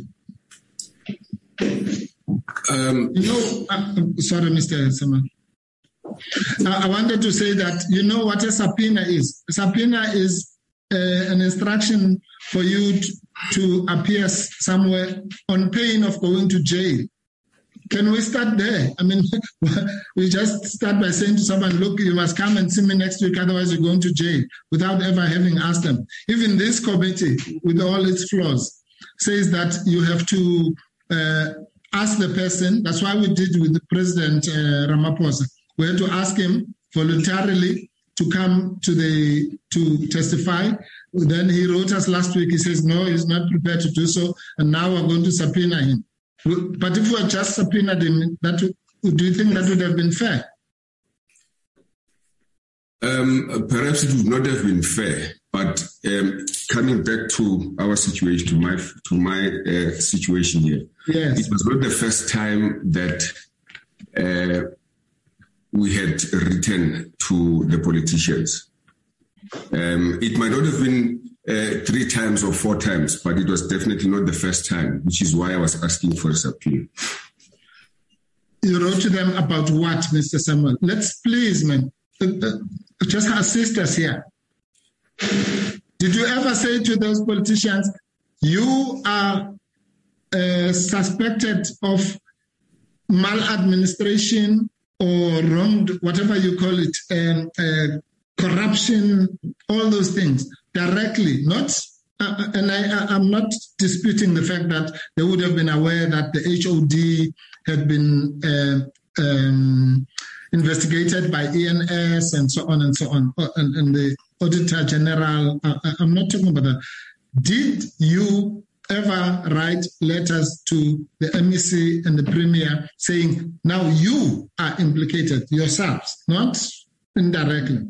Sorry, Mr. Saman. I wanted to say that, you know what a subpoena is? A subpoena is an instruction for you to appear somewhere on pain of going to jail. Can we start there? I mean, we just start by saying to someone, look, you must come and see me next week, otherwise you're going to jail, without ever having asked them. Even this committee, with all its flaws, says that you have to ask the person. That's why we did with the President Ramaphosa. We had to ask him voluntarily to come to testify. Then he wrote us last week, he says, no, he's not prepared to do so, and now we're going to subpoena him. But if we had just subpoenaed him, do you think that would have been fair? Perhaps it would not have been fair, but coming back to our situation, to my situation here, yes. It was not the first time that we had written to the politicians. It might not have been 3 times or 4 times, but it was definitely not the first time, which is why I was asking for a subpoena. You wrote to them about what, Mr. Samuel? Let's please, man, just assist us here. Did you ever say to those politicians, you are suspected of maladministration or wronged, whatever you call it, corruption, all those things, directly, not, and I'm not disputing the fact that they would have been aware that the HOD had been investigated by ENS and so on, and the Auditor General. I'm not talking about that. Did you ever write letters to the MEC and the Premier saying, now you are implicated yourselves, not indirectly?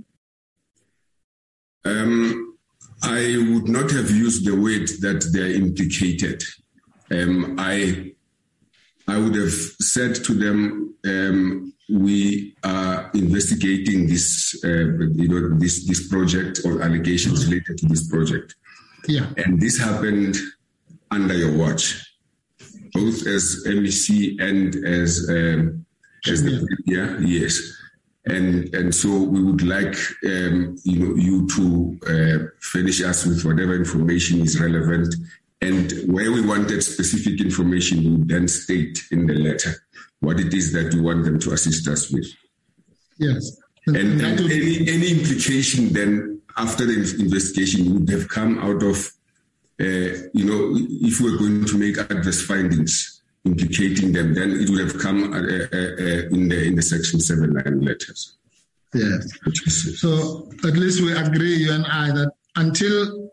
I would not have used the word that they're implicated. I would have said to them, we are investigating this, this project or allegations related to this project. Yeah. And this happened under your watch, both as MEC and as the Premier. Yes. And so we would like you to furnish us with whatever information is relevant, and where we wanted specific information, we would then state in the letter what it is that we want them to assist us with. Yes. And any implication then after the investigation would have come out of, if we were going to make adverse findings implicating them, then it would have come in the Section 7-line letters. Yes. So at least we agree, you and I, that until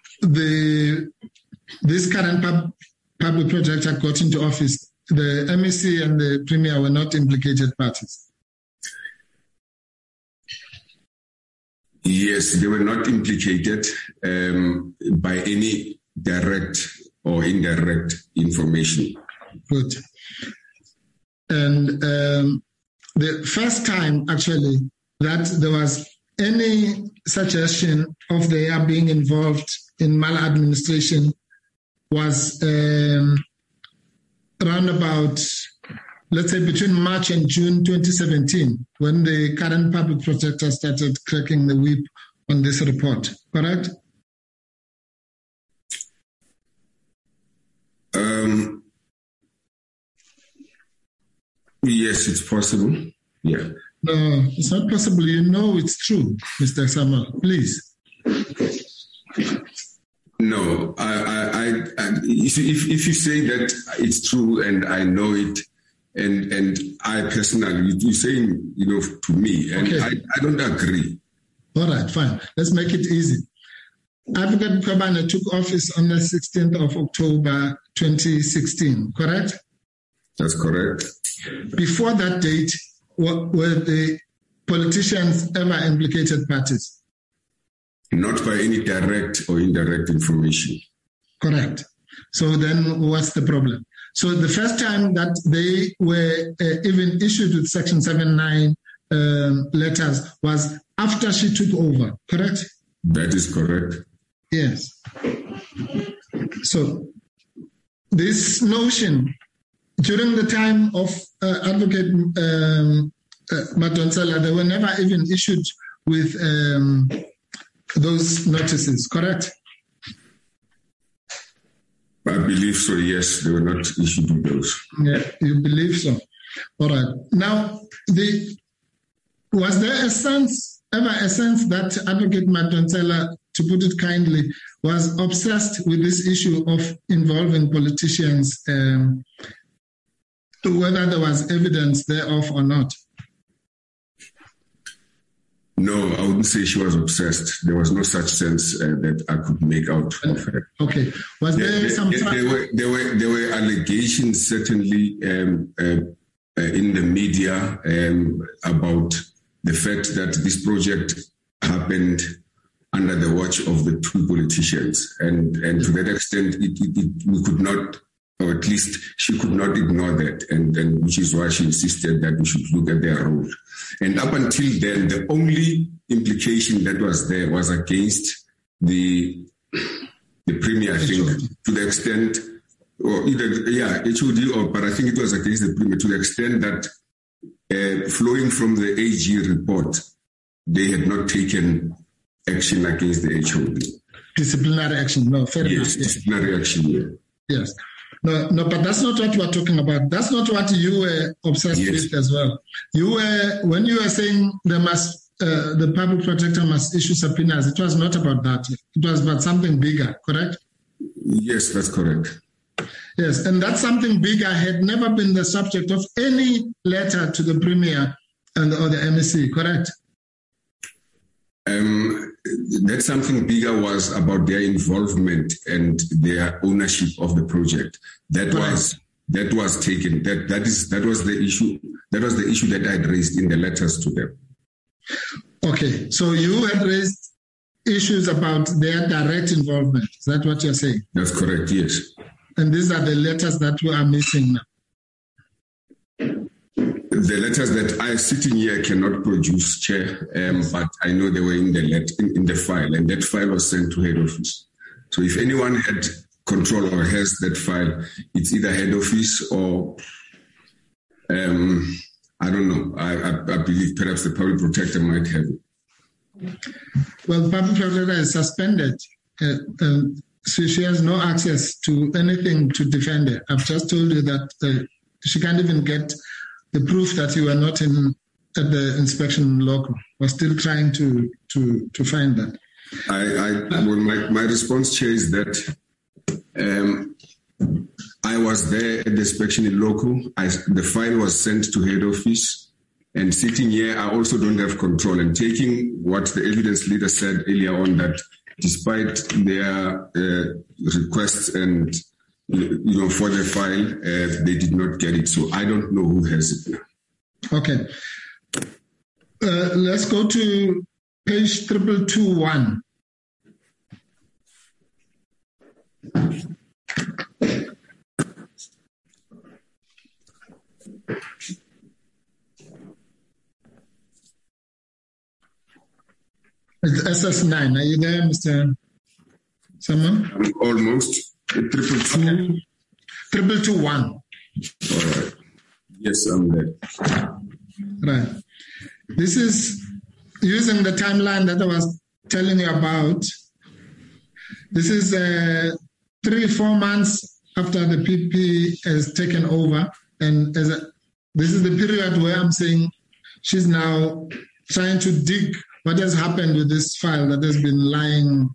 this current public protector got into office, the MEC and the Premier were not implicated parties. Yes, they were not implicated by any direct or indirect information. Good. And the first time, actually, that there was any suggestion of their being involved in maladministration was around about, let's say, between March and June 2017, when the current public protector started cracking the whip on this report, correct? Yes, it's possible. Yeah. No, it's not possible. You know it's true, Mr. Samuel. Please. No, if you say that it's true and I know it, and I personally, you're saying, to me, and okay. I don't agree. All right, fine. Let's make it easy. Advocate Mkhwebane took office on the 16th of October 2016, correct? That's correct. Before that date, were the politicians ever implicated parties? Not by any direct or indirect information. Correct. So then what's the problem? So the first time that they were even issued with Section 79 letters was after she took over, correct? That is correct. Yes. So this notion, during the time of Advocate Madonsela, they were never even issued with those notices, correct? I believe so, yes. They were not issued with those. Yeah, you believe so. All right. Now, was there ever a sense that Advocate Madonsela, to put it kindly, was obsessed with this issue of involving politicians, whether there was evidence thereof or not? No, I wouldn't say she was obsessed. There was no such sense that I could make out of her. Okay. Was there some? There were allegations, certainly, in the media about the fact that this project happened under the watch of the two politicians, and to that extent, we could not, or at least she could not ignore that, and which is why she insisted that we should look at their role. And up until then, the only implication that was there was against the Premier, I think, to the extent, or either, HOD, but I think it was against the Premier to the extent that flowing from the AG report, they had not taken action against the HOD. Disciplinary action, no, fair enough. Yes, disciplinary action, yeah. Yes. No, but that's not what we're talking about. That's not what you were obsessed with as well. When you were saying the public protector must issue subpoenas, it was not about that. It was about something bigger, correct? Yes, that's correct. Yes, and that something bigger had never been the subject of any letter to the Premier or the MEC, correct? That something bigger was about their involvement and their ownership of the project. That was taken. That was the issue. That was the issue that I had raised in the letters to them. Okay, so you had raised issues about their direct involvement. Is that what you're saying? That's correct. Yes. And these are the letters that we are missing now. The letters that I, sitting here, cannot produce, Chair, but I know they were in the file, and that file was sent to head office. So if anyone had control or has that file, it's either head office or, I don't know, I believe perhaps the public protector might have it. Well, the public protector is suspended, so she has no access to anything to defend her. I've just told you that she can't even get the proof that you were not at the inspection local. We're still trying to find that. My response, Chair, is that I was there at the inspection local. The file was sent to head office, and sitting here, I also don't have control. And taking what the evidence leader said earlier on, that despite their requests and for the file, they did not get it. So I don't know who has it now. Okay. Let's go to page 2221. It's SS9. Are you there, Mr. Someone? I'm almost. 2221. All right. Yes, I'm there. Right. This is using the timeline that I was telling you about. This is 3-4 months after the PP has taken over. And this is the period where I'm saying she's now trying to dig what has happened with this file that has been lying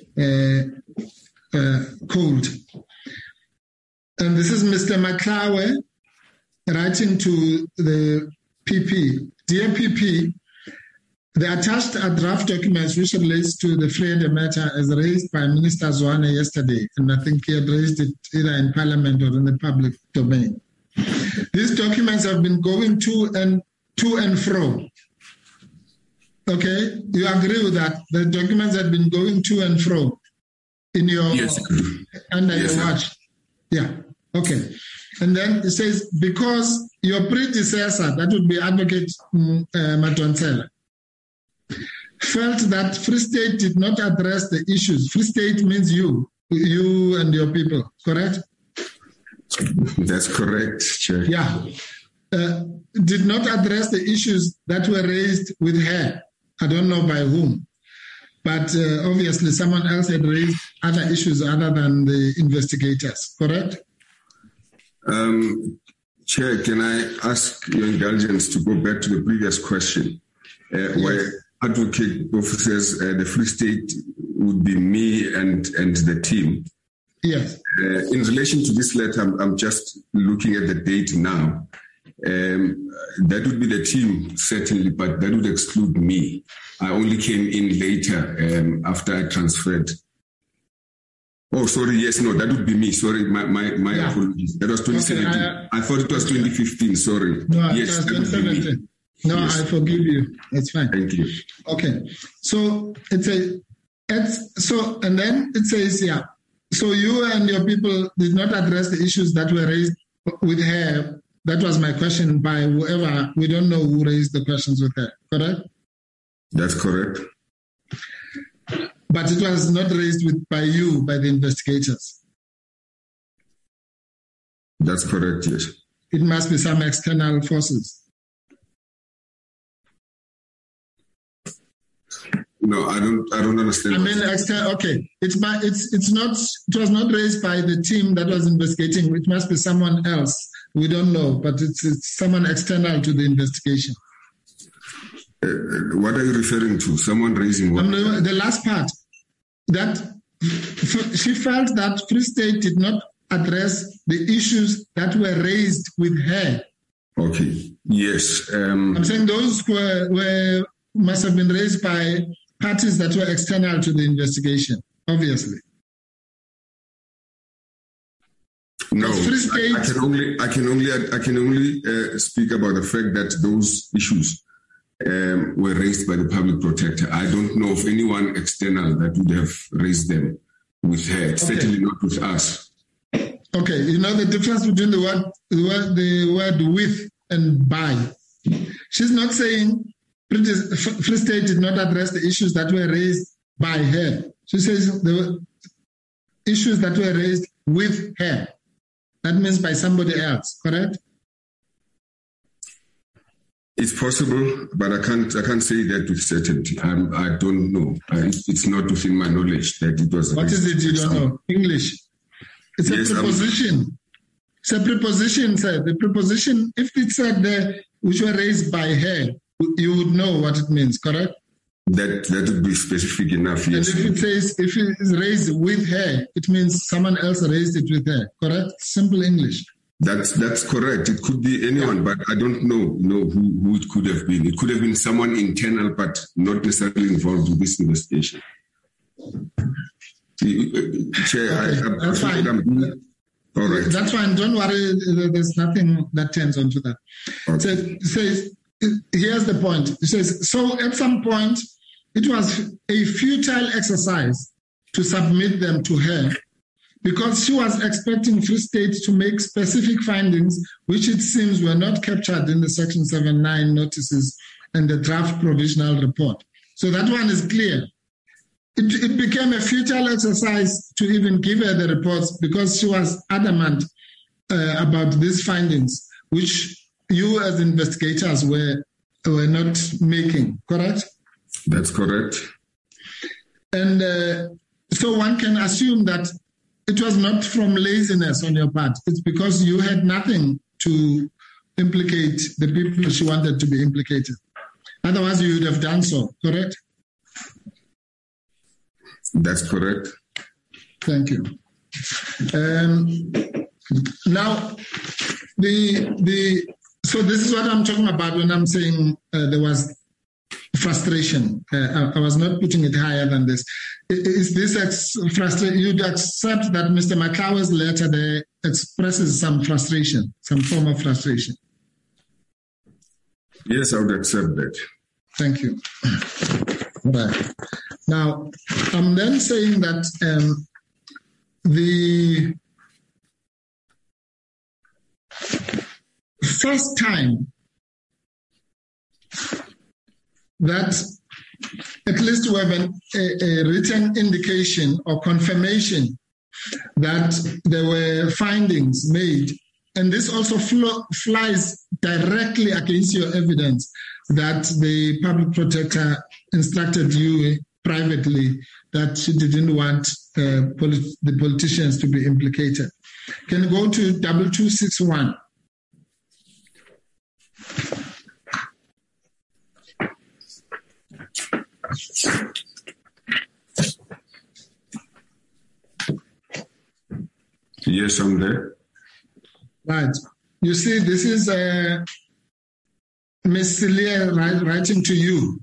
cold. And this is Mr. Maklawe writing to the PP. Dear PP, the attached draft documents which relates to the Freire matter as raised by Minister Zwane yesterday, and I think he had raised it either in Parliament or in the public domain. These documents have been going to and fro. Okay, you agree with that? The documents have been going to and fro in your under your watch. Yeah. Okay. And then it says, because your predecessor, that would be Advocate Madonsela, felt that Free State did not address the issues. Free State means you and your people, correct? That's correct, Chair. Yeah. Did not address the issues that were raised with her. I don't know by whom. But obviously someone else had raised other issues other than the investigators, correct? Chair, can I ask your indulgence to go back to the previous question where Advocate Bofu says the Free State would be me and the team? Yes. In relation to this letter, I'm just looking at the date now. That would be the team, certainly, but that would exclude me. I only came in later after I transferred. Oh, sorry. Yes, no, that would be me. Sorry, my apologies. That was 2017. Okay, I thought it was 2015. Sorry. No, yes, it was 2017. No, yes. I forgive you. It's fine. Thank you. Okay. So and then it says, yeah. So you and your people did not address the issues that were raised with her. That was my question by whoever. We don't know who raised the questions with her, correct? That's correct. But it was not raised by you, by the investigators. That's correct, yes. It must be some external forces. No, I don't understand. I mean, okay. It was not raised by the team that was investigating. It must be someone else. We don't know, but it's someone external to the investigation. What are you referring to? Someone raising what? The last part, that she felt that Free State did not address the issues that were raised with her. Okay. Yes. I'm saying those must have been raised by parties that were external to the investigation, obviously. No, I can only speak about the fact that those issues were raised by the public protector. I don't know of anyone external that would have raised them with her. Okay. Certainly not with us. Okay, you know the difference between the word with and by. She's not saying Free State did not address the issues that were raised by her. She says the issues that were raised with her. That means by somebody else, correct? It's possible, but I can't say that with certainty. I don't know. It's not within my knowledge that it was. What is it you don't know? English. It's a preposition. It's a preposition, sir. The preposition, if it said there, which were raised by her, you would know what it means, correct? That would be specific enough, yes. And if it is raised with her, it means someone else raised it with her, correct? Simple English. That's correct. It could be anyone, but I don't know who it could have been. It could have been someone internal, but not necessarily involved with this investigation. Chair, okay, that's fine. All right. That's fine. Don't worry. There's nothing that turns onto that. Okay. So it says, here's the point. It says, so at some point, it was a futile exercise to submit them to her because she was expecting Free State to make specific findings, which it seems were not captured in the Section 79 notices and the draft provisional report. So that one is clear. It became a futile exercise to even give her the reports because she was adamant about these findings, which you as investigators were not making, correct? That's correct. And so one can assume that it was not from laziness on your part. It's because you had nothing to implicate the people she wanted to be implicated. Otherwise, you would have done so, correct? That's correct. Thank you. Now, so this is what I'm talking about when I'm saying there was frustration. I was not putting it higher than this. Is this frustration? You'd accept that Mr. Maklawa's letter there expresses some frustration, some form of frustration? Yes, I would accept that. Thank you. Right. Now, I'm then saying that the first time that at least we have a written indication or confirmation that there were findings made, and this also flies directly against your evidence that the public protector instructed you privately that she didn't want the politicians to be implicated. Can you go to 2261? Yes, I'm there. Right. You see, this is Ms. Celia writing to you.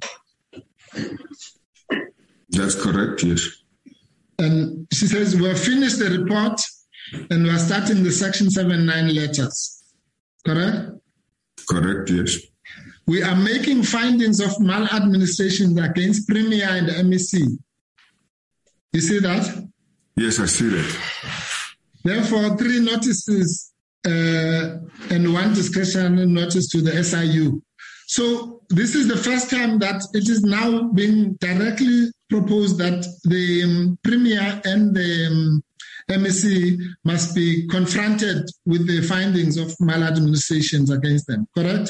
That's correct, yes. And she says, we've finished the report and we're starting the Section 79 letters. Correct? Correct, yes. We are making findings of maladministration against Premier and MEC. You see that? Yes, I see that. Therefore, 3 notices and 1 discretionary notice to the SIU. So this is the first time that it is now being directly proposed that the Premier and the MEC must be confronted with the findings of maladministrations against them, correct?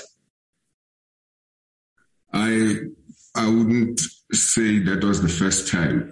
I wouldn't say that was the first time.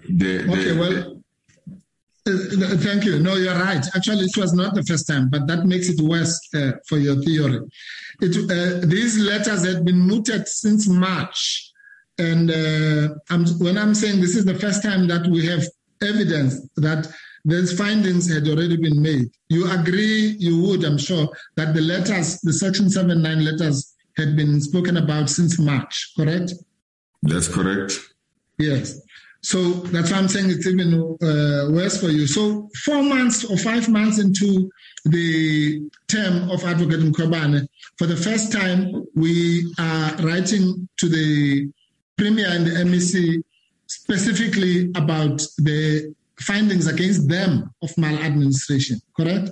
Thank you. No, you're right. Actually, it was not the first time, but that makes it worse for your theory. These letters had been mooted since March. And when I'm saying this is the first time that we have evidence that these findings had already been made, you agree, you would, I'm sure, that the letters, the Section 79 letters, had been spoken about since March, correct? That's correct. Yes. So that's why I'm saying it's even worse for you. So 4 months or 5 months into the term of Advocate Mkhwebane, for the first time, we are writing to the Premier and the MEC specifically about the findings against them of maladministration, correct?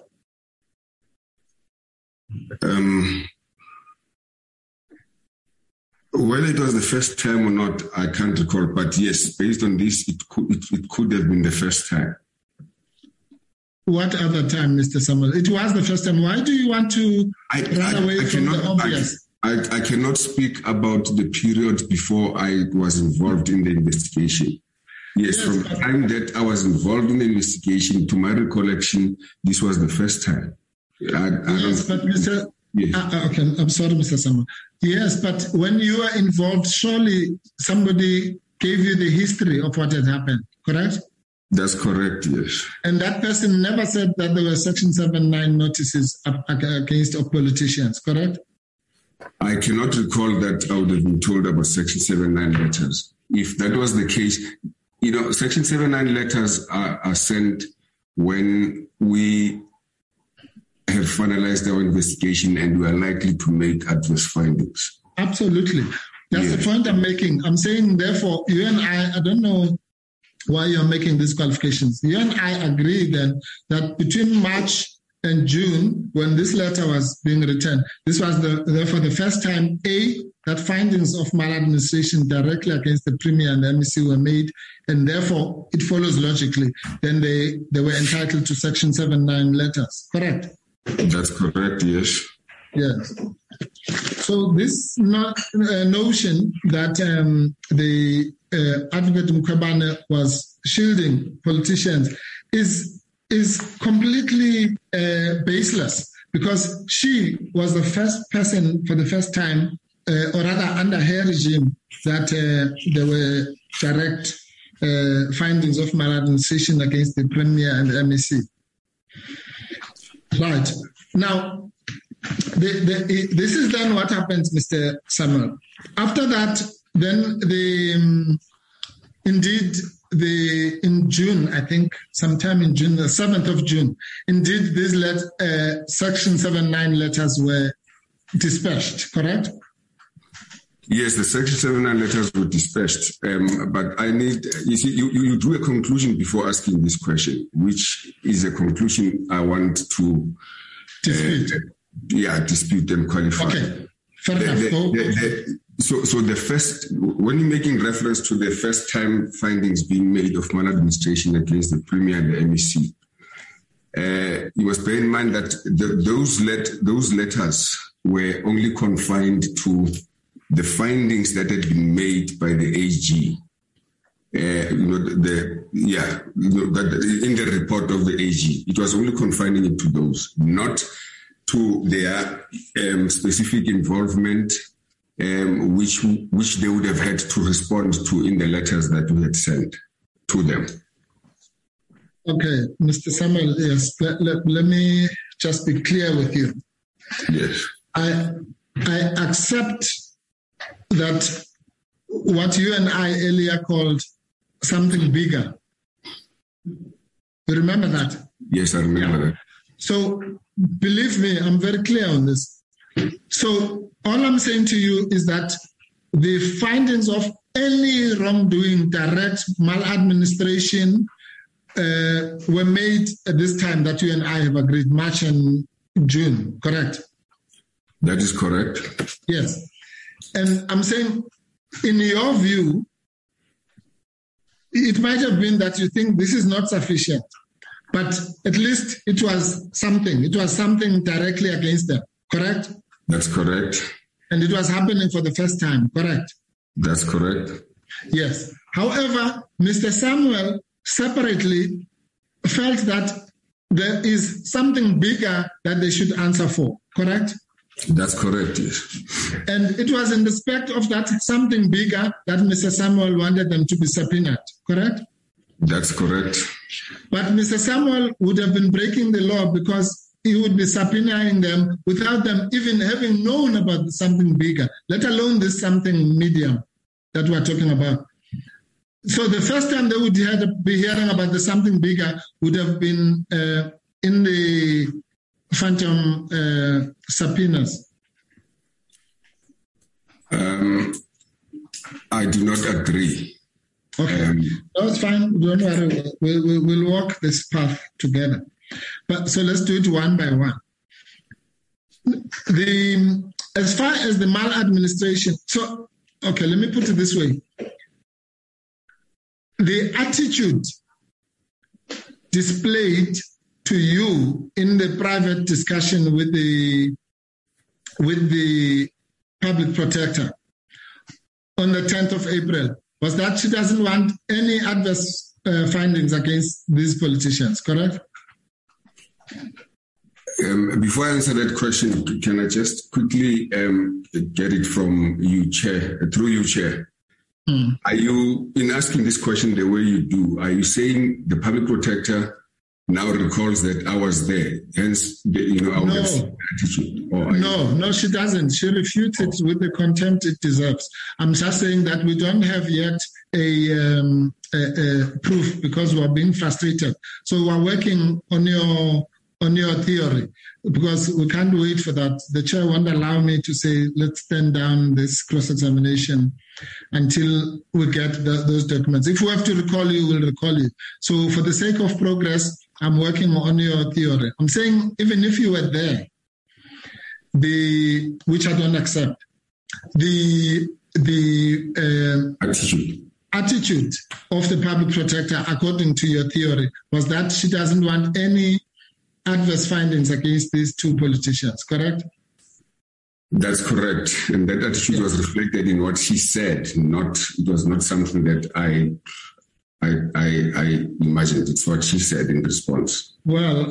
Whether it was the first time or not, I can't recall. But yes, based on this, it could have been the first time. What other time, Mr. Samuel? It was the first time. Why do you want to run away from the obvious? I cannot speak about the period before I was involved in the investigation. Yes, from the time that I was involved in the investigation, to my recollection, this was the first time. Okay, I'm sorry, Mr. Samuel. Yes, but when you were involved, surely somebody gave you the history of what had happened, correct? That's correct, yes. And that person never said that there were Section 79 notices against politicians, correct? I cannot recall that I would have been told about Section 79 letters. If that was the case, Section 79 letters are sent when we have finalized our investigation and we are likely to make adverse findings. Absolutely. That's the point I'm making. I'm saying, therefore, you and I don't know why you're making these qualifications. You and I agree then that between March and June, when this letter was being returned, this was therefore the first time, that findings of maladministration directly against the Premier and the MEC were made, and therefore it follows logically. Then they were entitled to Section 79 letters. Correct? That's correct, yes. Yes. So this notion that the Advocate Mkhwebane was shielding politicians is completely baseless, because she was the first person for the first time, or rather under her regime, that there were direct findings of maladministration against the Premier and the MEC. Right. Now, this is then what happens, Mr. Samuel. After that, then in June, I think sometime in June, the 7th of June, indeed these Section 79 letters were dispatched, correct? Yes, the Section 79 letters were dispatched, but I need, you drew a conclusion before asking this question, which is a conclusion I want to dispute. Dispute and qualify. Okay, fair enough. So the first, when you're making reference to the first time findings being made of maladministration against the Premier and the MEC, you must bear in mind that those letters were only confined to the findings that had been made by the AG. In the report of the AG, it was only confining it to those, not to their specific involvement, which they would have had to respond to in the letters that we had sent to them. Okay, Mr. Samuel, yes, let me just be clear with you. Yes. I accept that what you and I earlier called something bigger. You remember that? Yes, I remember that. So believe me, I'm very clear on this. So all I'm saying to you is that the findings of any wrongdoing, direct maladministration, were made at this time that you and I have agreed, March and June, correct? That is correct. Yes. And I'm saying, in your view, it might have been that you think this is not sufficient, but at least it was something. It was something directly against them, correct? That's correct. And it was happening for the first time, correct? That's correct. Yes. However, Mr. Samuel separately felt that there is something bigger that they should answer for, correct? That's correct, yes. And it was in respect of that something bigger that Mr. Samuel wanted them to be subpoenaed, correct? That's correct. But Mr. Samuel would have been breaking the law because he would be subpoenaing them without them even having known about something bigger, let alone this something medium that we're talking about. So the first time they would be hearing about the something bigger would have been in the phantom subpoenas. I do not agree. Okay, that's fine. Don't worry. We'll walk this path together. But so let's do it one by one. As far as the maladministration, so okay, let me put it this way: the attitude displayed to you in the private discussion with the public protector on the 10th of April was that she doesn't want any adverse findings against these politicians, correct? Before I answer that question, can I just quickly get it from you, Chair, through you, Chair? Are you, in asking this question the way you do, are you saying the public protector now recalls that I was there, hence, our attitude? No, she doesn't. She refutes it with the contempt it deserves. I'm just saying that we don't have yet a proof because we're being frustrated. So we're working on on your theory, because we can't wait for that. The chair won't allow me to say, let's stand down this cross-examination until we get those documents. If we have to recall you, we'll recall you. So for the sake of progress, I'm working on your theory. I'm saying even if you were there, which I don't accept, the attitude of the public protector, according to your theory, was that she doesn't want any adverse findings against these two politicians, correct? That's correct. And that attitude was reflected in what she said. It was not something that I imagined. It's what she said in response. Well,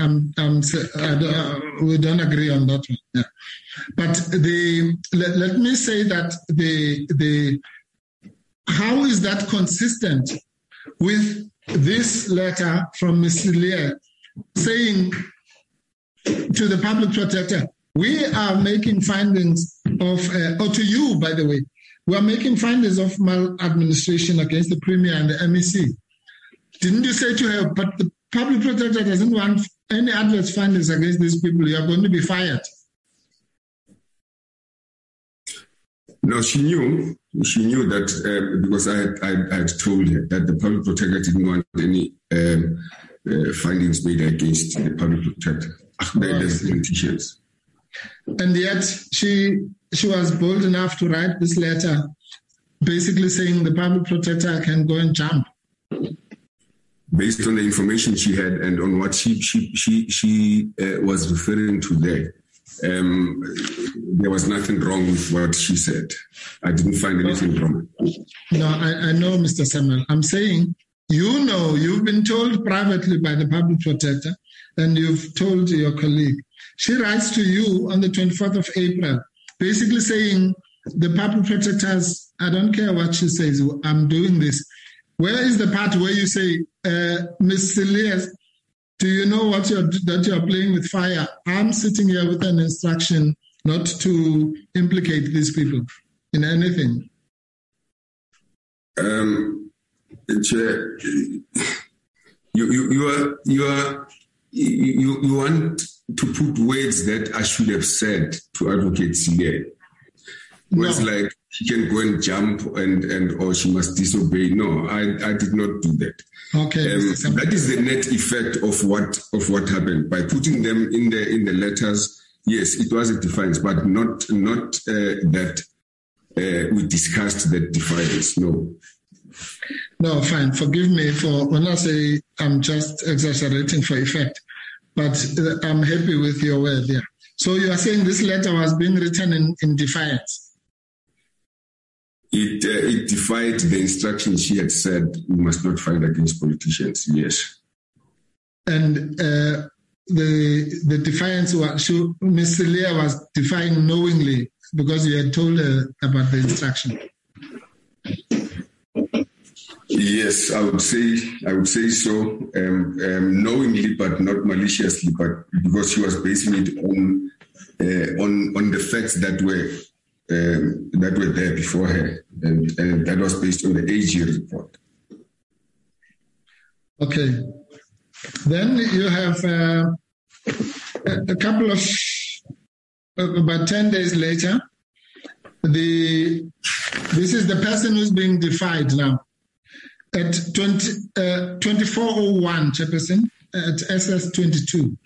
we don't agree on that one. Yeah. But let me say that how is that consistent with this letter from Ms. Lear saying to the public protector, we are making findings of, or to you, by the way, we are making findings of maladministration against the Premier and the MEC. Didn't you say to her, but the public protector doesn't want any adverse findings against these people, you are going to be fired? No, she knew that because I had told her that the public protector didn't want any findings made against the public protector, the politicians. And yet she was bold enough to write this letter basically saying the public protector can go and jump. Based on the information she had and on what she was referring to there. There was nothing wrong with what she said. I didn't find anything wrong. No, I know, Mr. Samuel. I'm saying, you've been told privately by the public protector, and you've told your colleague. She writes to you on the 24th of April, basically saying the public protectors, I don't care what she says, I'm doing this. Where is the part where you say, Ms. Elias, do you know that you're playing with fire? I'm sitting here with an instruction not to implicate these people in anything. Chair, you want to put words that I should have said to Advocate Siye. Words like she can go and jump and or she must disobey. No, I did not do that. Okay. That is the net effect of what happened. By putting them in the letters, yes, it was a defiance, but not that we discussed that defiance. No. No, fine. Forgive me for when I say I'm just exaggerating for effect, but I'm happy with your word there. So you are saying this letter was being written in defiance? It defied the instructions she had said we must not fight against politicians, yes. And the defiance was, Ms. Leah was defying knowingly because you had told her about the instruction. Yes, I would say so, knowingly but not maliciously, but because she was basing it on the facts that were there before her, and that was based on the AG report. Okay. Then you have a couple of, about 10 days later, this is the person who's being defied now. At 2401, Chairperson, at SS22.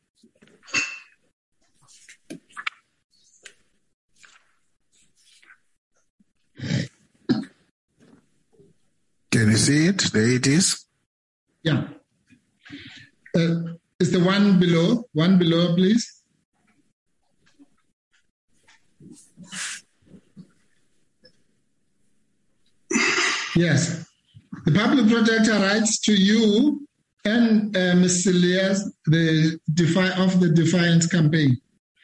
Can you see it? There it is. Yeah. Is the one below? One below, please. Yes. The public protector writes to you and Ms. Elias of the Defiance campaign.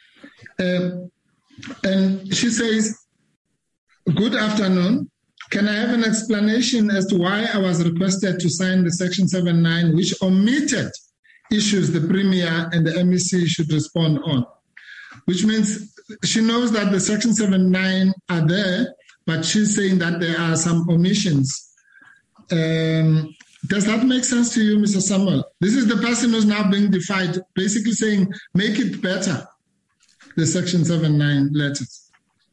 And she says, good afternoon. Can I have an explanation as to why I was requested to sign the Section 79, which omitted issues the Premier and the MEC should respond on? Which means she knows that the Section 79 are there, but she's saying that there are some omissions. Does that make sense to you, Mr. Samuel? This is the person who's now being defied, basically saying, make it better, the Section 7.9 letters.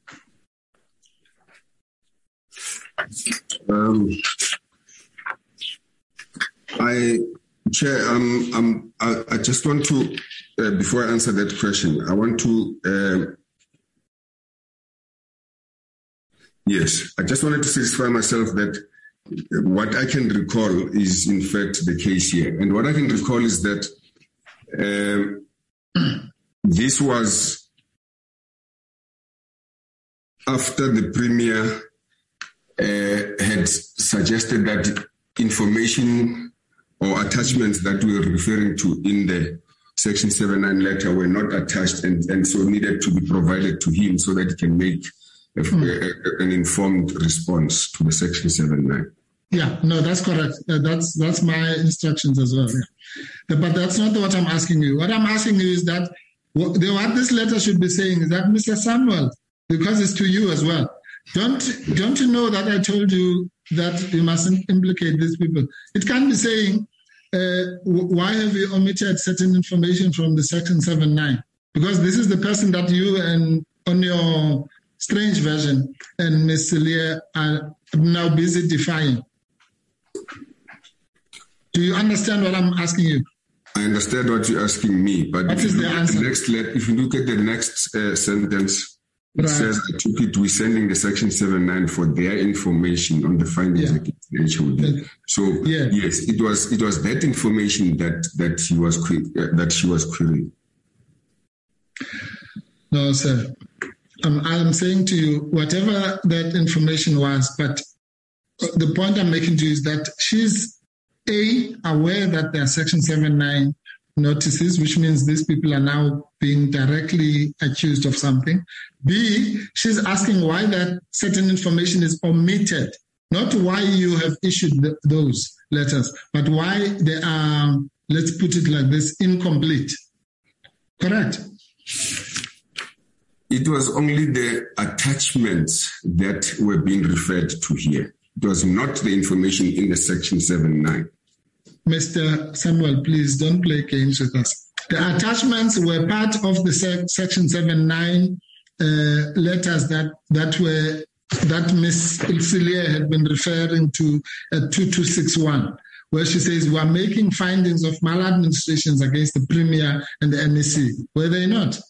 Chair, I just want to, before I answer that question, I want to, yes, I just wanted to satisfy myself that what I can recall is in fact the case here. And what I can recall is that this was after the Premier had suggested that information or attachments that we were referring to in the Section 7.9 letter were not attached and so needed to be provided to him so that he can make an informed response to the Section 7.9. Yeah, no, that's correct. That's my instructions as well. Yeah. But that's not what I'm asking you. What I'm asking you is that what this letter should be saying is that, Mr. Samuel, because it's to you as well, don't you know that I told you that you mustn't implicate these people? It can't be saying, why have you omitted certain information from the Section 7.9? Because this is the person that you and on your strange version and Ms. Celia are now busy defying. Do you understand what I'm asking you? I understand what you're asking me, but what is the answer? If you look at the next sentence, it says that we're sending the Section 7.9 for their information on the findings against HOD. So yes, it was that information that she was querying. No, sir. I'm saying to you, whatever that information was, but the point I'm making to you is that she's aware that there are Section 7.9 notices, which means these people are now being directly accused of something. B, she's asking why that certain information is omitted, not why you have issued those letters, but why they are, let's put it like this, incomplete. Correct? It was only the attachments that were being referred to here. It was not the information in the Section 7.9. Mr. Samuel, please don't play games with us. The attachments were part of the Section 7.9 letters that Ms. Ilsilia had been referring to at 2261, where she says, we are making findings of maladministrations against the Premier and the MEC. Were they not?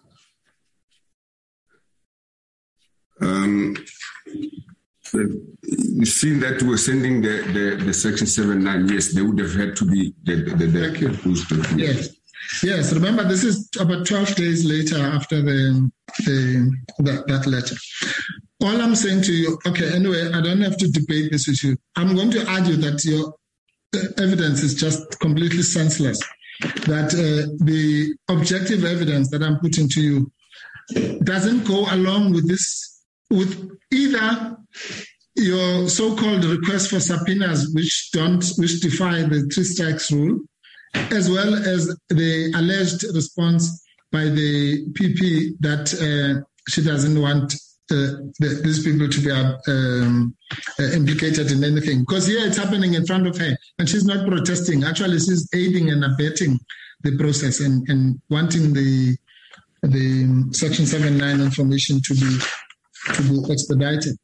You see that we're sending the Section 7.9. Yes, they would have had to be Thank you. Yes. Remember, this is about 12 days later after that letter. All I'm saying to you, okay, anyway, I don't have to debate this with you. I'm going to argue that your evidence is just completely senseless. That the objective evidence that I'm putting to you doesn't go along with this. With either your so-called request for subpoenas, which defy the three strikes rule, as well as the alleged response by the PP that she doesn't want these people to be implicated in anything. Because here it's happening in front of her, and she's not protesting. Actually, she's aiding and abetting the process and wanting the Section 7.9 information to be expedited.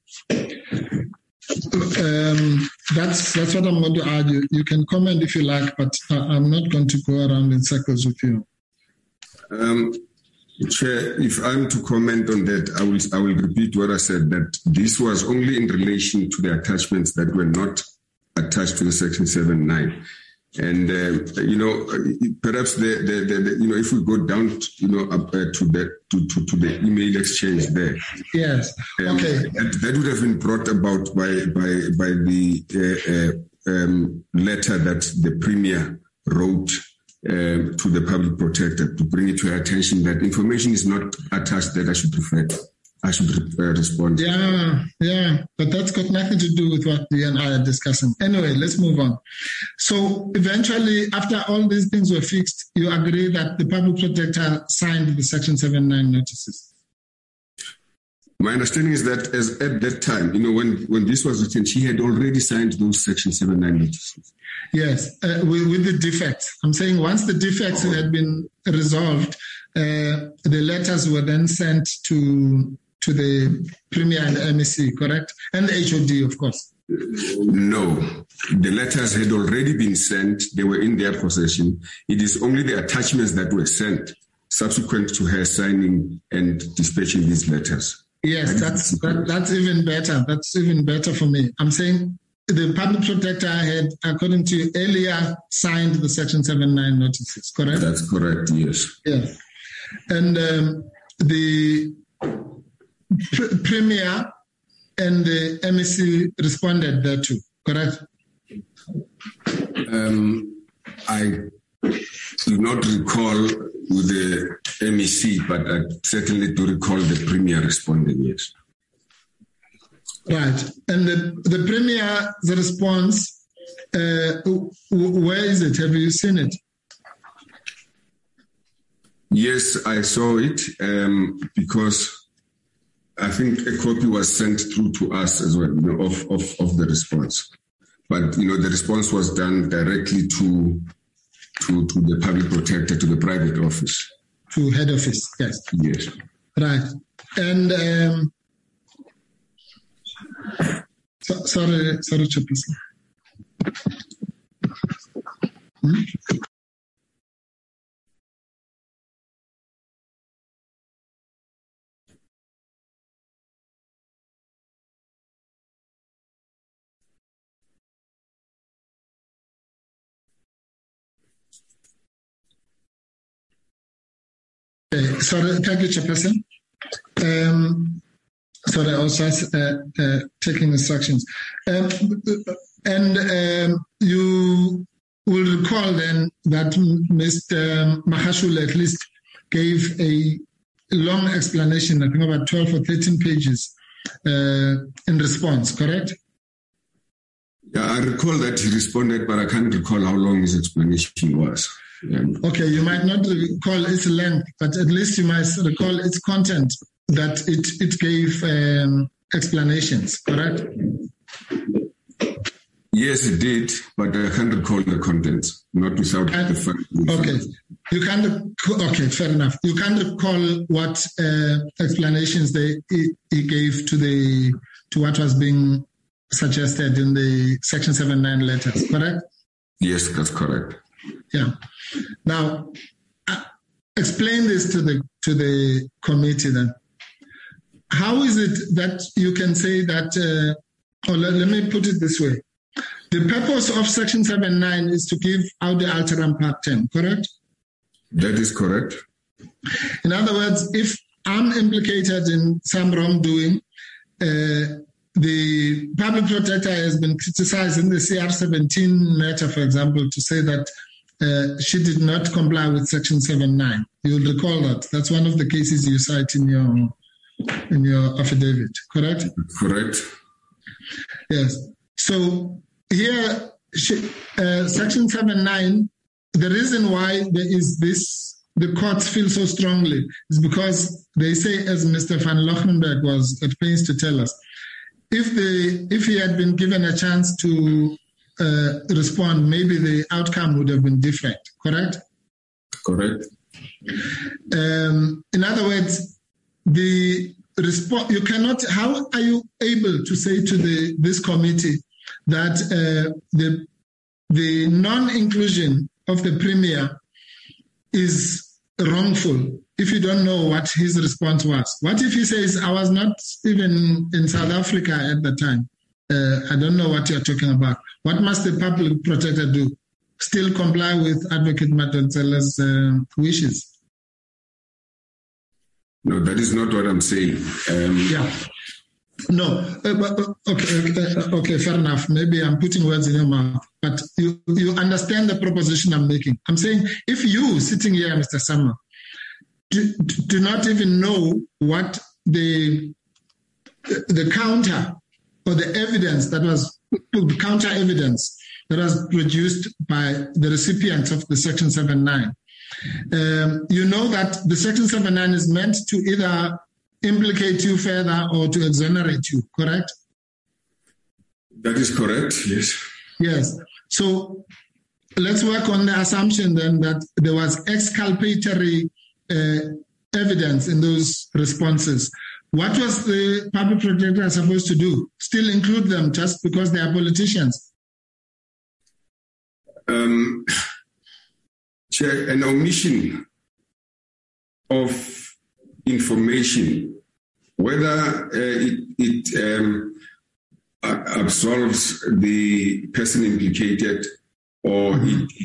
That's what I'm going to argue. You can comment if you like, but I'm not going to go around in circles with you. Chair, if I'm to comment on that, I will repeat what I said, that this was only in relation to the attachments that were not attached to the Section 7.9. And perhaps if we go down, up to the email exchange there. Yes. Okay. That would have been brought about by the letter that the Premier wrote to the Public Protector to bring it to her attention that information is not attached that I should respond. Yeah, but that's got nothing to do with what you and I are discussing. Anyway, let's move on. So eventually, after all these things were fixed, you agree that the Public Protector signed the Section 7.9 notices? My understanding is that at that time, when this was written, she had already signed those Section 79 notices. Yes, with the defects. I'm saying once the defects had been resolved, the letters were then sent to the Premier and the MEC, correct? And the HOD, of course. No, the letters had already been sent. They were in their possession. It is only the attachments that were sent subsequent to her signing and dispatching these letters. Yes, that's even better. That's even better for me. I'm saying the public protector had, according to you, earlier signed the Section 79 notices, correct? That's correct, yes. Yeah. And the Premier and the MEC responded thereto, correct? I do not recall with the MEC, but I certainly do recall the Premier responding, yes. Right. And the Premier's response, where is it? Have you seen it? Yes, I saw it because I think a copy was sent through to us as well, of the response. But, the response was done directly to the public protector, to the private office. To head office, yes. Yes. Right. And, sorry, Chairperson. Sorry, thank you, Chairperson. Sorry, I was just taking instructions. You will recall then that Mr. Mahashule at least gave a long explanation, I think about 12 or 13 pages in response, correct? Yeah, I recall that he responded, but I can't recall how long his explanation was. Okay, you might not recall its length, but at least you might recall its content, that it gave explanations, correct? Yes, it did, but I can't recall the contents, not without the fact. Okay, you can't. Okay, fair enough. You can't recall what explanations he gave to what was being suggested in the Section 79 letters, correct? Yes, that's correct. Yeah. Now, explain this to the committee then. How is it that you can say that, let me put it this way. The purpose of Section 79 is to give out the Alteram Part 10, correct? That is correct. In other words, if I'm implicated in some wrongdoing, the public protector has been criticized in the CR17 matter, for example, to say that she did not comply with Section 79. You'll recall that. That's one of the cases you cite in your affidavit, correct? Correct. Yes. So here, Section 79, the reason why there is this, the courts feel so strongly, is because they say, as Mr. van Lochenberg was at pains to tell us, if he had been given a chance to respond, maybe the outcome would have been different, correct? Correct. In other words, the response, you cannot, how are you able to say to this committee that the non-inclusion of the Premier is wrongful if you don't know what his response was? What if he says, I was not even in South Africa at the time? I don't know what you're talking about. What must the public protector do? Still comply with Advocate Madonsela's wishes? No, that is not what I'm saying. Yeah. No. Okay, fair enough. Maybe I'm putting words in your mouth, but you understand the proposition I'm making. I'm saying if you, sitting here, Mr. Summer, do not even know what the counter or the evidence that was, counter evidence that was produced by the recipients of the Section 79. You know that the Section 79 is meant to either implicate you further or to exonerate you, correct? That is correct, yes. Yes. So let's work on the assumption then that there was exculpatory evidence in those responses. What was the public protector supposed to do? Still include them just because they are politicians? Chair, an omission of information, whether it absolves the person implicated or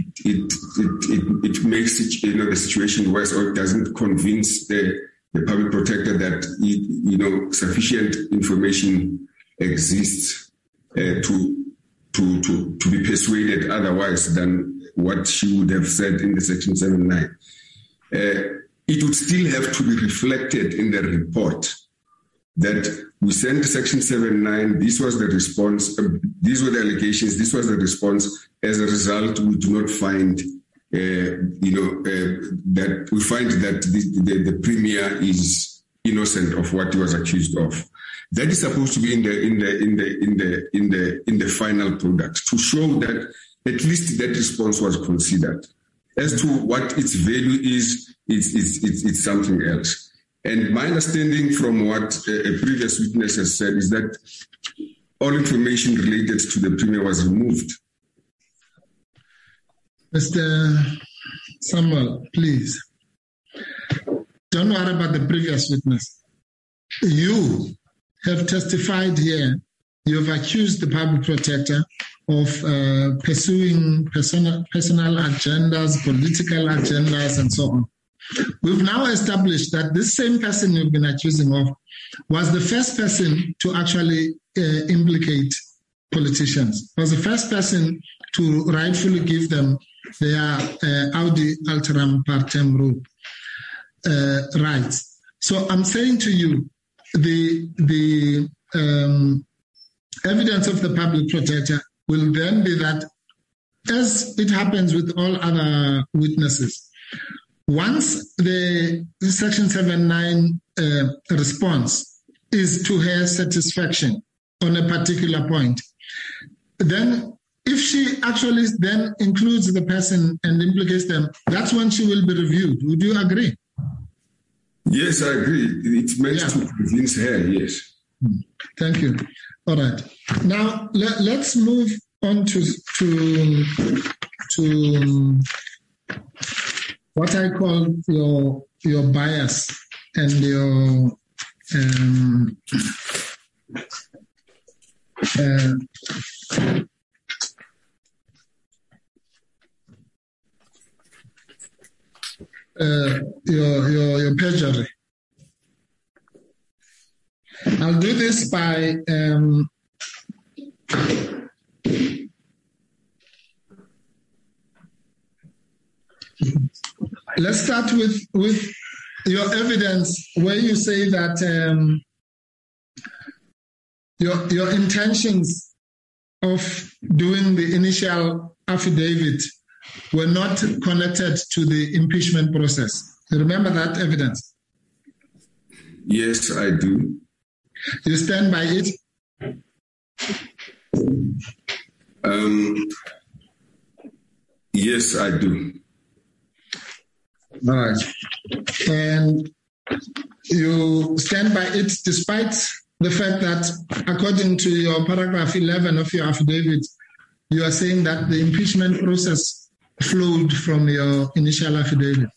it makes it, the situation worse, or it doesn't convince the public protector that sufficient information exists to be persuaded otherwise than what she would have said in the Section 79. It would still have to be reflected in the report that we sent Section 79, this was the response, these were the allegations, this was the response. As a result, we do not find, that we find that the Premier is innocent of what he was accused of. That is supposed to be in the final product to show that at least that response was considered. As to what its value is, it's something else. And my understanding from what a previous witness has said is that all information related to the Premier was removed. Mr. Samuel, please. Don't worry about the previous witness. You have testified here. You have accused the public protector of pursuing personal agendas, political agendas, and so on. We've now established that this same person you've been accusing of was the first person to actually implicate politicians, was the first person to rightfully give them their audi alteram partem rule rights. So I'm saying to you, the evidence of the public protector will then be that, as it happens with all other witnesses, once the Section 79 response is to her satisfaction on a particular point, then if she actually then includes the person and implicates them, that's when she will be reviewed. Would you agree? Yes, I agree. It's meant to convince her, yes. Thank you. All right. Now, let's move on to what I call your bias and your perjury. I'll do this by let's start with your evidence where you say that your intentions of doing the initial affidavit were not connected to the impeachment process. You remember that evidence? Yes, I do. You stand by it? Yes, I do. All right. And you stand by it despite the fact that, according to your paragraph 11 of your affidavit, you are saying that the impeachment process flowed from your initial affidavit.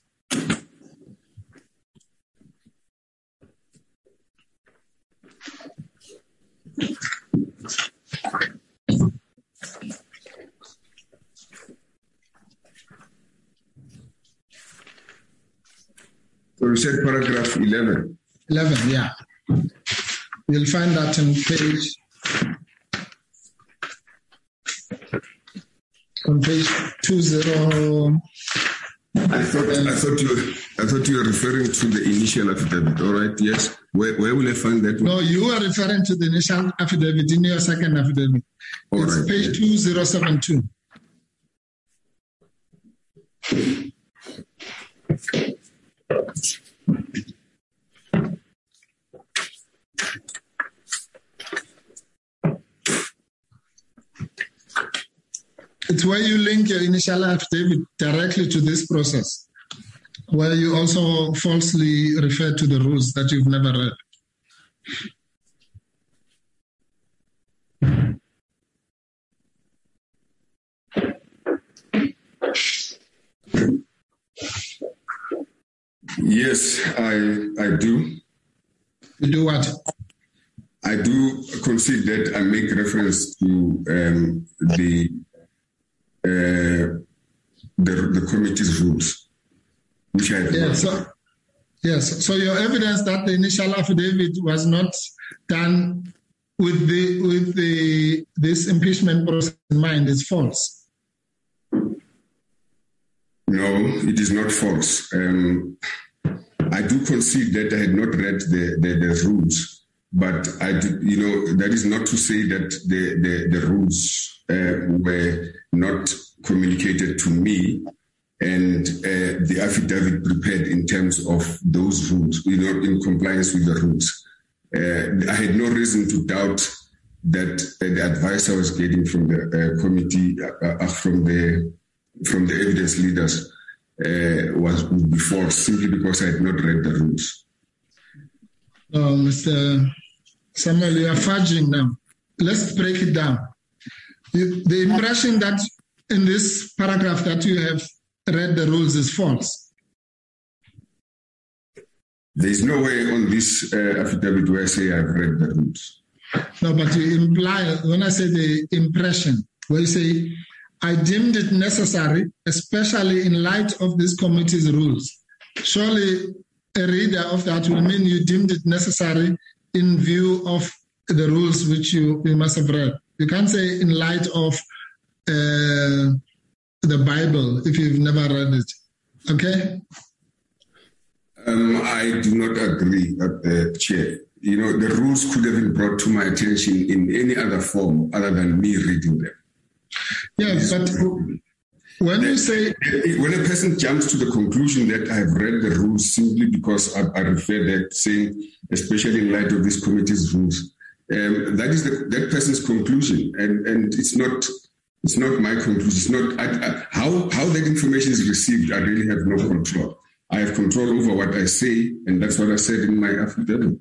So you said paragraph 11. 11, yeah. You'll find that on page 20. I thought you were referring to the initial affidavit. All right, yes. Where will I find that one? No, you are referring to the initial affidavit in your second affidavit. All it's right, page 2072. It's where you link your initial affidavit directly to this process, where you also falsely refer to the rules that you've never read. Yes, I do. You do what? I do concede that I make reference to the committee's rules, which I yes. So your evidence that the initial affidavit was not done with this impeachment process in mind is false. No, it is not false. I do concede that I had not read the rules, but that is not to say that the rules were not communicated to me and the affidavit prepared in terms of those rules, in compliance with the rules. I had no reason to doubt that the advice I was getting from the committee, from the evidence leaders, would be false simply because I had not read the rules. Oh, Mr. Samuel, you are fudging now. Let's break it down. The impression that in this paragraph that you have read the rules is false. There is no way on this affidavit where I say I've read the rules. No, but you imply, when I say the impression, where you say, I deemed it necessary, especially in light of this committee's rules. Surely a reader of that will mean you deemed it necessary in view of the rules which you must have read. You can't say in light of the Bible if you've never read it. Okay? I do not agree, Chair. The rules could have been brought to my attention in any other form other than me reading them. Yes, but when you say... When a person jumps to the conclusion that I have read the rules simply because I refer that, saying, especially in light of this committee's rules, that is that person's conclusion, and it's not my conclusion. It's not how that information is received. I really have no control. I have control over what I say, and that's what I said in my affidavit.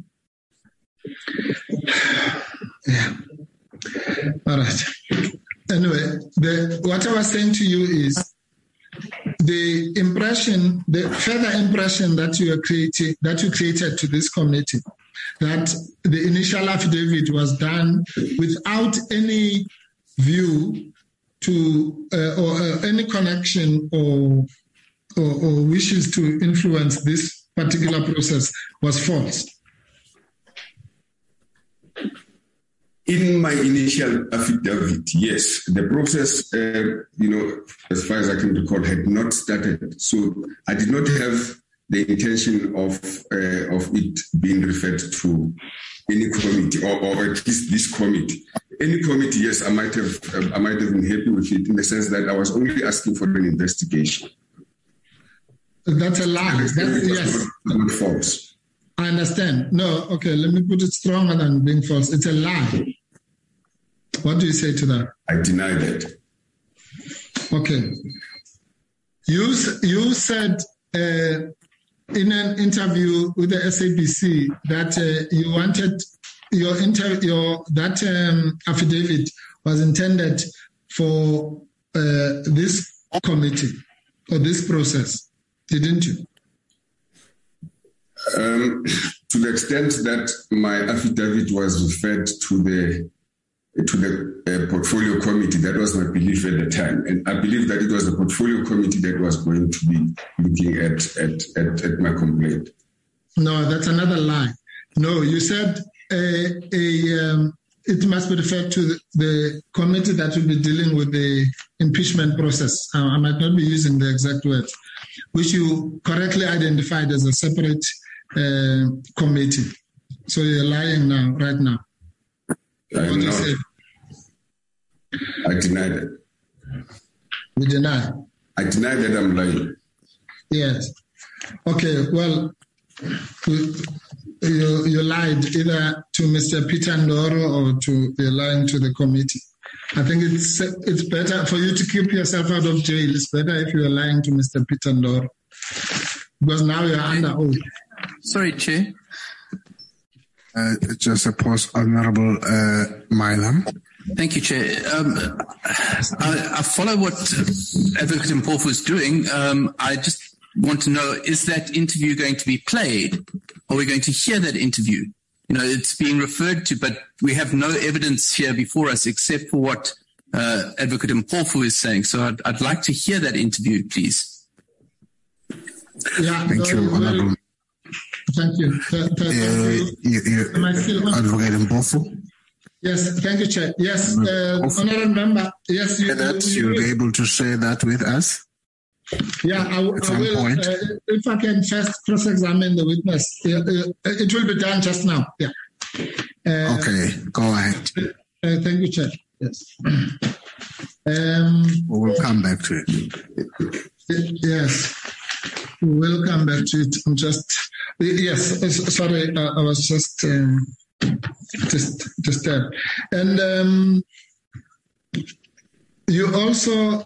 Yeah. All right. Anyway, what I was saying to you is the further impression that you created to this committee, that the initial affidavit was done without any view to or any connection or wishes to influence this particular process was false. In my initial affidavit, yes, the process, as far as I can recall, had not started. So I did not have the intention of it being referred to any committee or at least this committee. Any committee, yes, I might have been happy with it in the sense that I was only asking for an investigation. That's a lie. Yes. Not false. I understand. No, okay, let me put it stronger than being false. It's a lie. What do you say to that? I deny that. Okay. You said in an interview with the SABC that you wanted that affidavit was intended for this committee or this process, didn't you? To the extent that my affidavit was referred to the portfolio committee, that was my belief at the time, and I believe that it was the portfolio committee that was going to be looking at my complaint. No, that's another lie. No, you said it must be referred to the committee that will be dealing with the impeachment process. I might not be using the exact words, which you correctly identified as a separate committee. So you're lying now, right now. I'm not. I deny that. You deny? I deny that I'm lying. Yes. Okay, well, you lied either to Mr. Peter Ndoro or you're lying to the committee. I think it's better for you to keep yourself out of jail. It's better if you are lying to Mr. Peter Ndoro, because now you are under oath. Sorry, Chair. Just a pause, Honorable Milam. Thank you, Chair. I follow what Advocate Mpofu is doing. I just want to know, is that interview going to be played? Are we going to hear that interview? It's being referred to, but we have no evidence here before us except for what Advocate Mpofu is saying. So I'd like to hear that interview, please. Yeah, thank you, Honorable. Thank you. Advocate Mpofu? Yes, thank you, Chair. Yes, Honorable Member. Yes, you'll be able to share that with us? Yeah, I will. If I can first cross-examine the witness, it will be done just now. Yeah. Okay, go ahead. Thank you, Chair. Yes. We'll come back to it. Yes, we'll come back to it. Yes, sorry, I was just disturbed. And you also,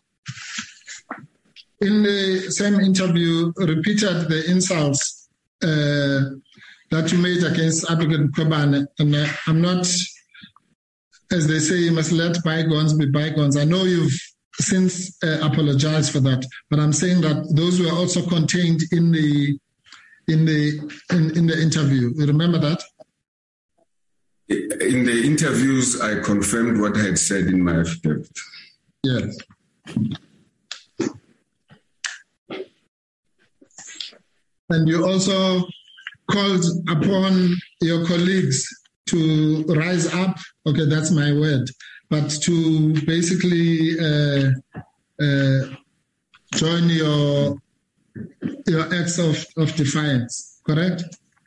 in the same interview, repeated the insults that you made against Advocate Mkhwebane. And I'm not, as they say, you must let bygones be bygones. I know you've since apologized for that, but I'm saying that those were also contained in the interview. You remember that? In the interviews, I confirmed what I had said in my affidavit. Yes. And you also called upon your colleagues to rise up. Okay, that's my word. But to basically join your acts of defiance, correct?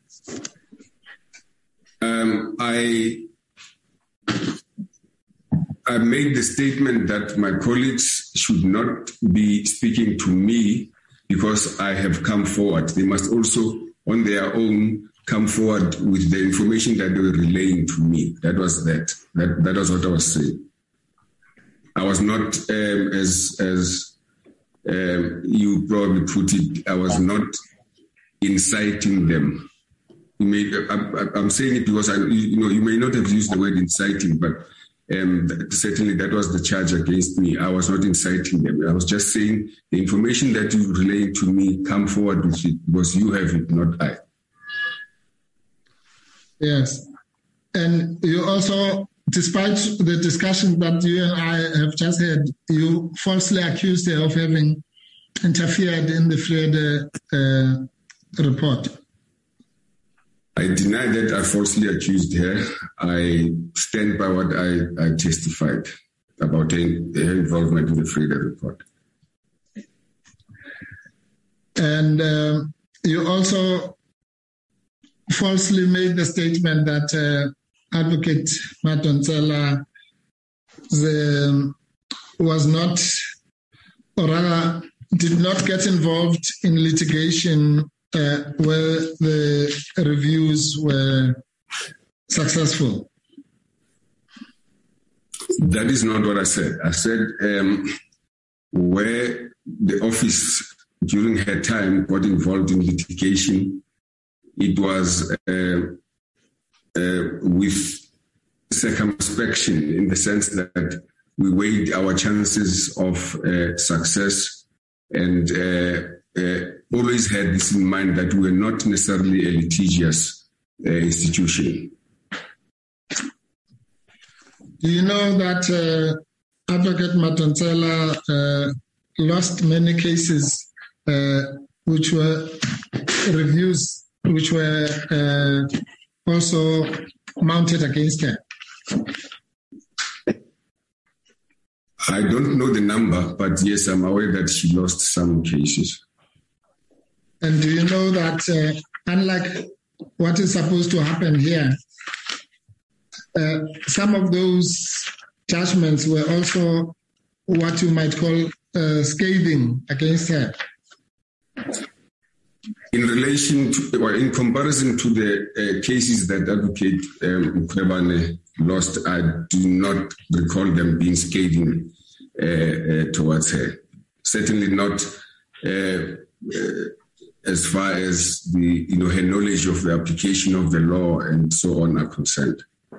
I made the statement that my colleagues should not be speaking to me because I have come forward. They must also, on their own, come forward with the information that they were relaying to me. That was that. That was what I was saying. I was not, as you probably put it, I was not inciting them. I'm saying it because you may not have used the word inciting, but certainly that was the charge against me. I was not inciting them. I was just saying the information that you relayed to me, come forward with it because you have it, not I. Yes. And you also, despite the discussion that you and I have just had, you falsely accused her of having interfered in the Friede report. I deny that I falsely accused her. I stand by what I testified about her involvement in the Friede report. And you also falsely made the statement that Advocate Madonsela was not, or rather did not get involved in litigation where the reviews were successful. That is not what I said. I said where the office during her time got involved in litigation, it was with circumspection, in the sense that we weighed our chances of success and always had this in mind that we were not necessarily a litigious institution. Do you know that Advocate Madonsela lost many cases which were reviews, which were also mounted against her? I don't know the number, but yes, I'm aware that she lost some cases. And do you know that unlike what is supposed to happen here, some of those judgments were also what you might call scathing against her? In relation to, or in comparison to the cases that Advocate Mkhwebane lost, I do not recall them being scathing towards her. Certainly not as far as the her knowledge of the application of the law and so on are concerned.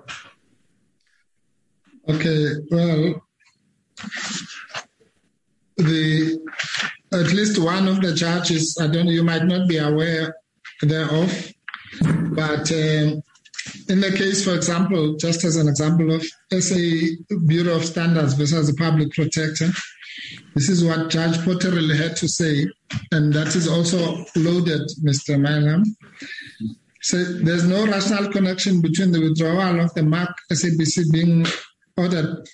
Okay, well, at least one of the judges, you might not be aware thereof, but in the case, for example, just as an example of SA Bureau of Standards versus the Public Protector, this is what Judge Potterell had to say, and that is also loaded, Mr. Milam. So there's no rational connection between the withdrawal of the mark SABC being ordered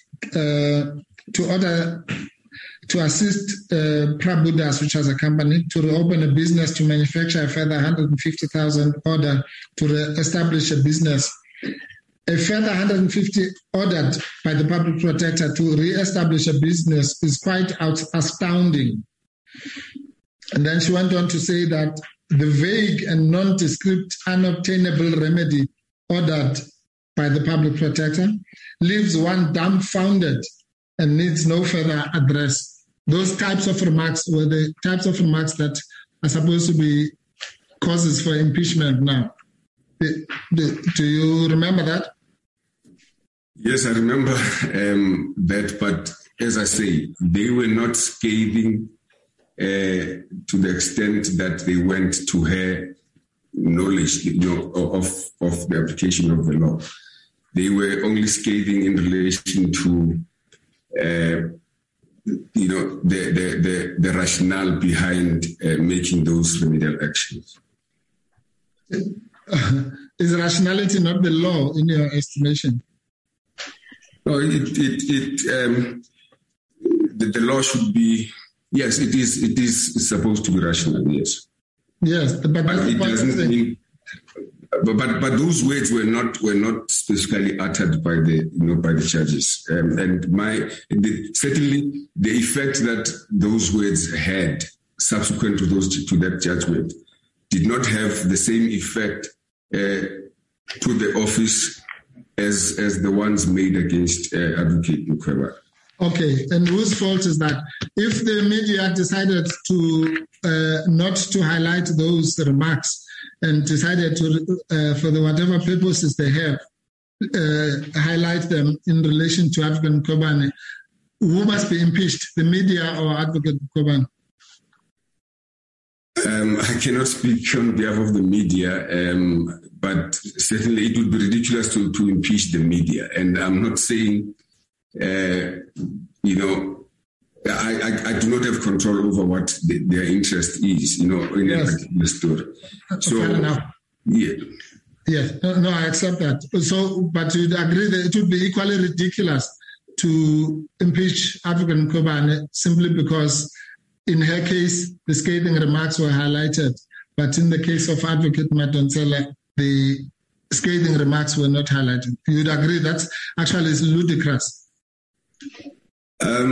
to assist Prabudas, which has a company, to reopen a business to manufacture a further 150,000 order to establish a business. A further 150 ordered by the Public Protector to re-establish a business is quite astounding. And then she went on to say that the vague and nondescript unobtainable remedy ordered by the Public Protector leaves one dumbfounded and needs no further address. Those types of remarks were the types of remarks that are supposed to be causes for impeachment now. Do you remember that? Yes, I remember that, but as I say, they were not scathing to the extent that they went to her knowledge of the application of the law. They were only scathing in relation to the rationale behind making those remedial actions. Is rationality not the law in your estimation? No, the law should be, yes, it is supposed to be rational, yes. Yes, but it doesn't mean. But those words were not specifically uttered by the judges, and certainly the effect that those words had subsequent to that judgment did not have the same effect to the office as the ones made against Advocate Mkhwebane. Okay, and whose fault is that? If the media decided to not to highlight those remarks and decided to, for the whatever purposes they have, highlight them in relation to Advocate Mkhwebane, who must be impeached, the media or Advocate Mkhwebane? I cannot speak on behalf of the media, but certainly it would be ridiculous to impeach the media. And I'm not saying, I do not have control over what their interest is, in a particular story. So, fair enough. Yeah. Yes, no, I accept that. So, but you'd agree that it would be equally ridiculous to impeach Advocate Mkhwebane simply because in her case, the scathing remarks were highlighted, but in the case of Advocate Madonsela, the scathing remarks were not highlighted. You'd agree that's actually ludicrous. I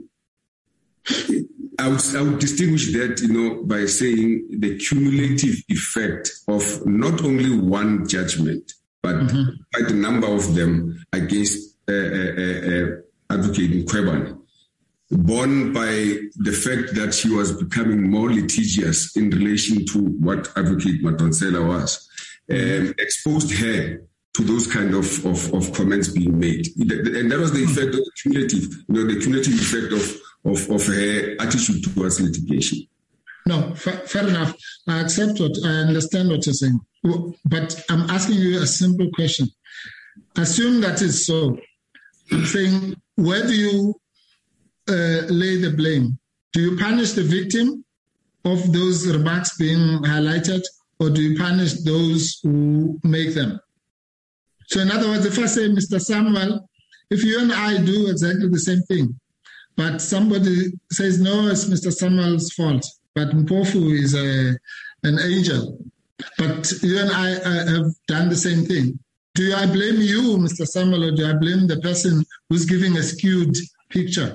would distinguish that, by saying the cumulative effect of not only one judgment, but quite a number of them against Advocate Mkhwebane, born by the fact that she was becoming more litigious in relation to what Advocate Madonsela was, exposed her to those kind of comments being made. And that was the effect of the cumulative effect of her attitude towards litigation. No, fair enough. I understand what you're saying. But I'm asking you a simple question. Assume that is so. I'm saying, where do you lay the blame? Do you punish the victim of those remarks being highlighted, or do you punish those who make them? So in other words, if I say, Mr. Samuel, if you and I do exactly the same thing, but somebody says, no, it's Mr. Samuel's fault, but Mpofu is an angel, but you and I have done the same thing. Do I blame you, Mr. Samuel, or do I blame the person who's giving a skewed picture?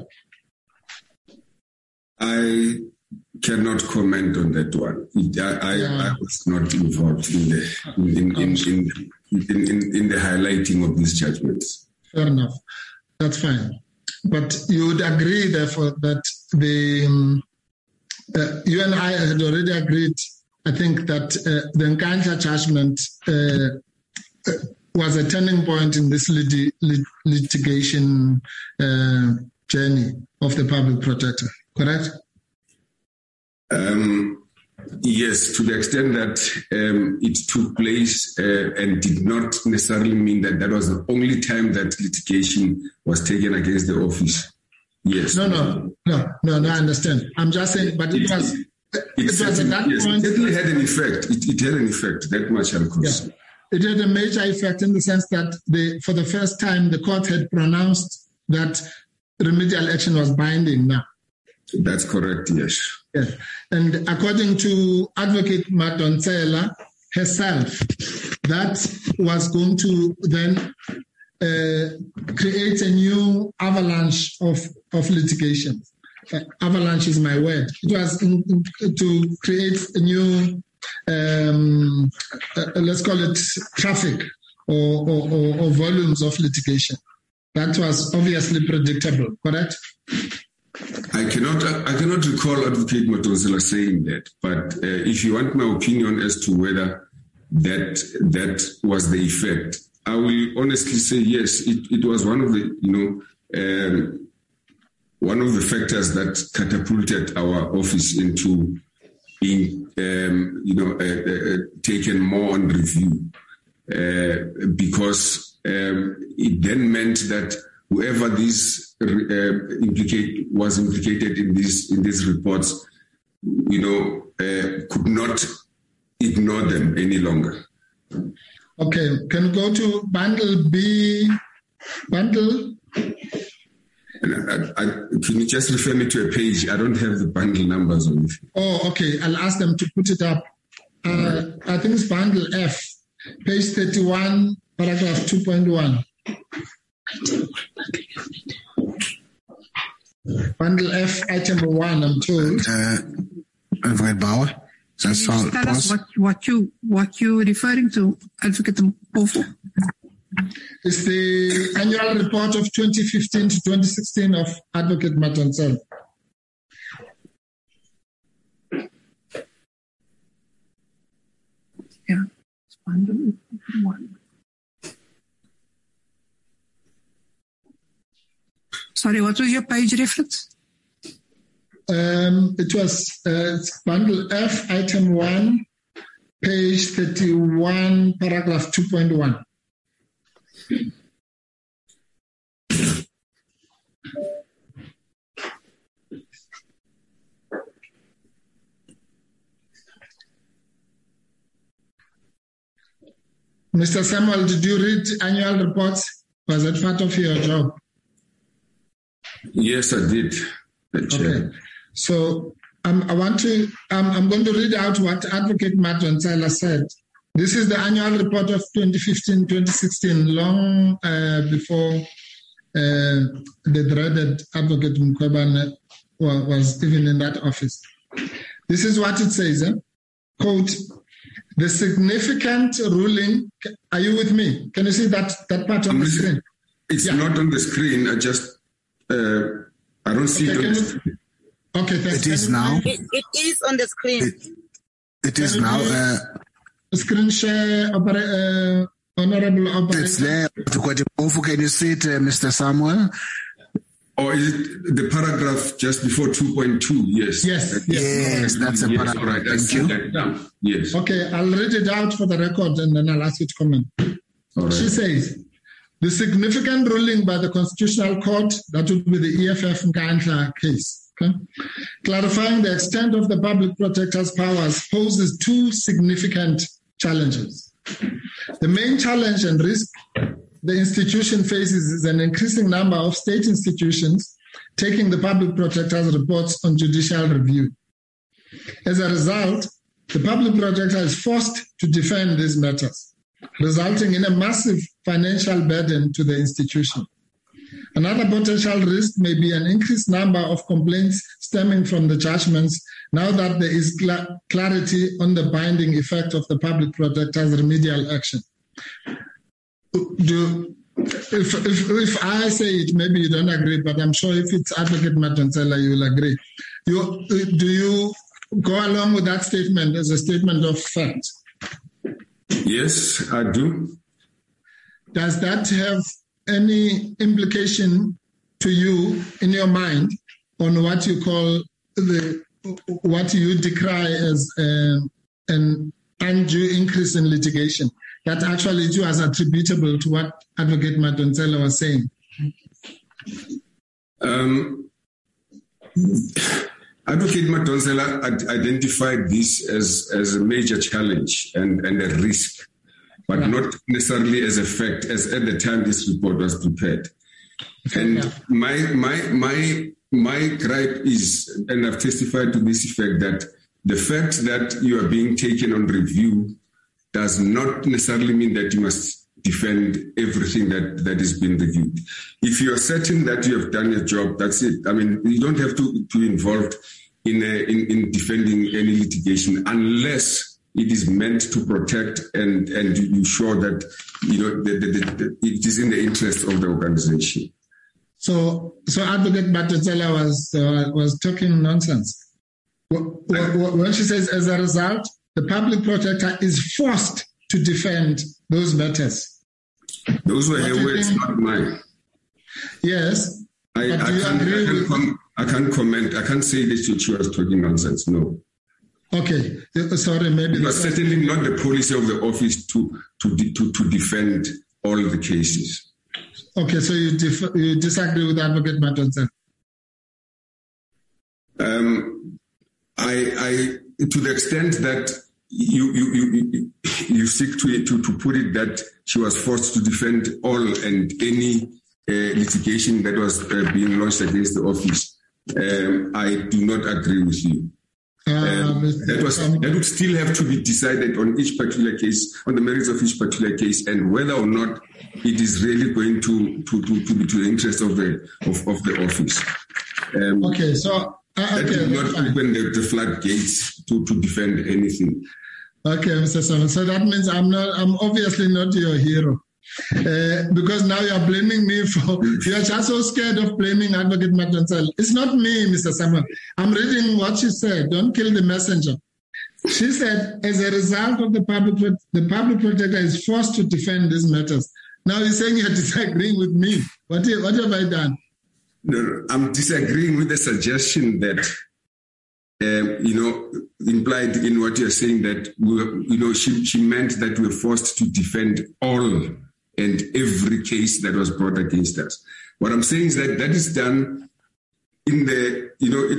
I cannot comment on that one. I was not involved in in the highlighting of these judgments. Fair enough. That's fine. But you would agree, therefore, that you and I had already agreed, I think, that the Nkandla judgment was a turning point in this litigation journey of the public protector, correct? Yes, to the extent that it took place and did not necessarily mean that that was the only time that litigation was taken against the office. Yes. No, I understand. I'm just saying, but it was at that point. It certainly had an effect. It had an effect, that much I'm concerned. Yeah. It had a major effect in the sense that for the first time, the court had pronounced that remedial action was binding now. That's correct, yes. Yes. And according to Advocate Madonsela herself, that was going to then create a new avalanche of litigation. Avalanche is my word. It was to create a new, let's call it traffic or volumes of litigation. That was obviously predictable, correct? I cannot recall Advocate Madonsela saying that, but if you want my opinion as to whether that was the effect, I will honestly say yes. It was one of the factors that catapulted our office into being taken more on review because it then meant that whoever was implicated in these reports, could not ignore them any longer. Okay, can we go to bundle B? Bundle? Can you just refer me to a page? I don't have the bundle numbers on it. Oh, okay. I'll ask them to put it up. I think it's bundle F, page 31, paragraph 2.1. Bundle F, item 1, I'm told. Advocate Bauer, that's all. Tell us what you're referring to, Advocate Mpofu. It's the annual report of 2015 to 2016 of Advocate Madonsela. Yeah, it's bundle 1. Sorry, what was your page reference? It was bundle F, item 1, page 31, paragraph 2.1. Mr. Samuel, did you read annual reports? Was that part of your job? Yes, I did. Okay. So I'm going to read out what Advocate Madonsela said. This is the annual report of 2015-2016, long before the dreaded Advocate Mkhwebane was even in that office. This is what it says, quote, the significant ruling, are you with me? Can you see that part on the screen? It's not on the screen, I just, I don't see it on the screen. Okay, thanks. It is now. It is on the screen. It is now. Screen share, Honorable Operator. It's there. Can you see it, Mr. Samuel? Or is it the paragraph just before 2.2? Yes. Yes, that's a paragraph. Right. Thank you. Yes. Okay, I'll read it out for the record and then I'll ask you to comment. Right. She says, the significant ruling by the Constitutional Court, that would be the EFF Nkandla case, okay, clarifying the extent of the public protector's powers poses two significant challenges. The main challenge and risk the institution faces is an increasing number of state institutions taking the public protector's reports on judicial review. As a result, the public protector is forced to defend these matters, resulting in a massive financial burden to the institution. Another potential risk may be an increased number of complaints stemming from the judgments now that there is clarity on the binding effect of the public protector's remedial action. If I say it, maybe you don't agree, but I'm sure if it's Advocate Madonsela, you will agree. Do you go along with that statement as a statement of fact? Yes, I do. Does that have any implication to you in your mind on what you call what you decry as an undue increase in litigation that actually too is attributable to what Advocate Madonsela was saying? Advocate Madonsela identified this as a major challenge and a risk, but not necessarily as a fact, as at the time this report was prepared. And my gripe is, and I've testified to this effect, that the fact that you are being taken on review does not necessarily mean that you must defend everything that is being reviewed. If you are certain that you have done your job, that's it. I mean, you don't have to be involved in defending any litigation unless it is meant to protect and you show that it is in the interest of the organization. So Advocate Madonsela was talking nonsense when she says, as a result, the public protector is forced to defend those matters. Those were her words, not mine. Yes. I can't comment. I can't say that she was talking nonsense. No. Okay. Sorry, maybe. It was certainly not the policy of the office to defend all the cases. Okay, so you disagree with Advocate Madonsela? I to the extent that you seek to put it that she was forced to defend all and any litigation that was being launched against the office, I do not agree with you. That would still have to be decided on each particular case, on the merits of each particular case, and whether or not it is really going to be to the interest of the office. Okay, so that will not open the floodgates to defend anything. Okay, Mr. Samuel. So that means I'm obviously not your hero. Because now you are blaming me you are just so scared of blaming Advocate Madonsela. It's not me, Mr. Samuel. I'm reading what she said. Don't kill the messenger. She said, as a result of the public protector is forced to defend these matters. Now you're saying you're disagreeing with me. What have I done? No, I'm disagreeing with the suggestion that, implied in what you're saying that, she meant that we're forced to defend all and every case that was brought against us. What I'm saying is that is done in the,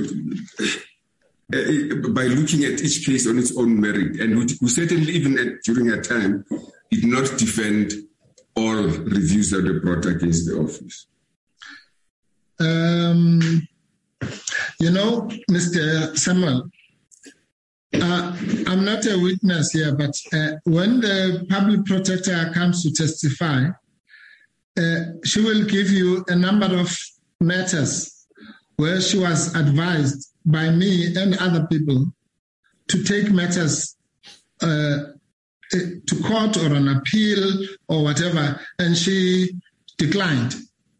by looking at each case on its own merit. And we certainly, even during our time, did not defend all reviews that were brought against the office. Mr. Samuel, I'm not a witness here, but when the public protector comes to testify, she will give you a number of matters where she was advised by me and other people to take matters to court or an appeal or whatever, and she declined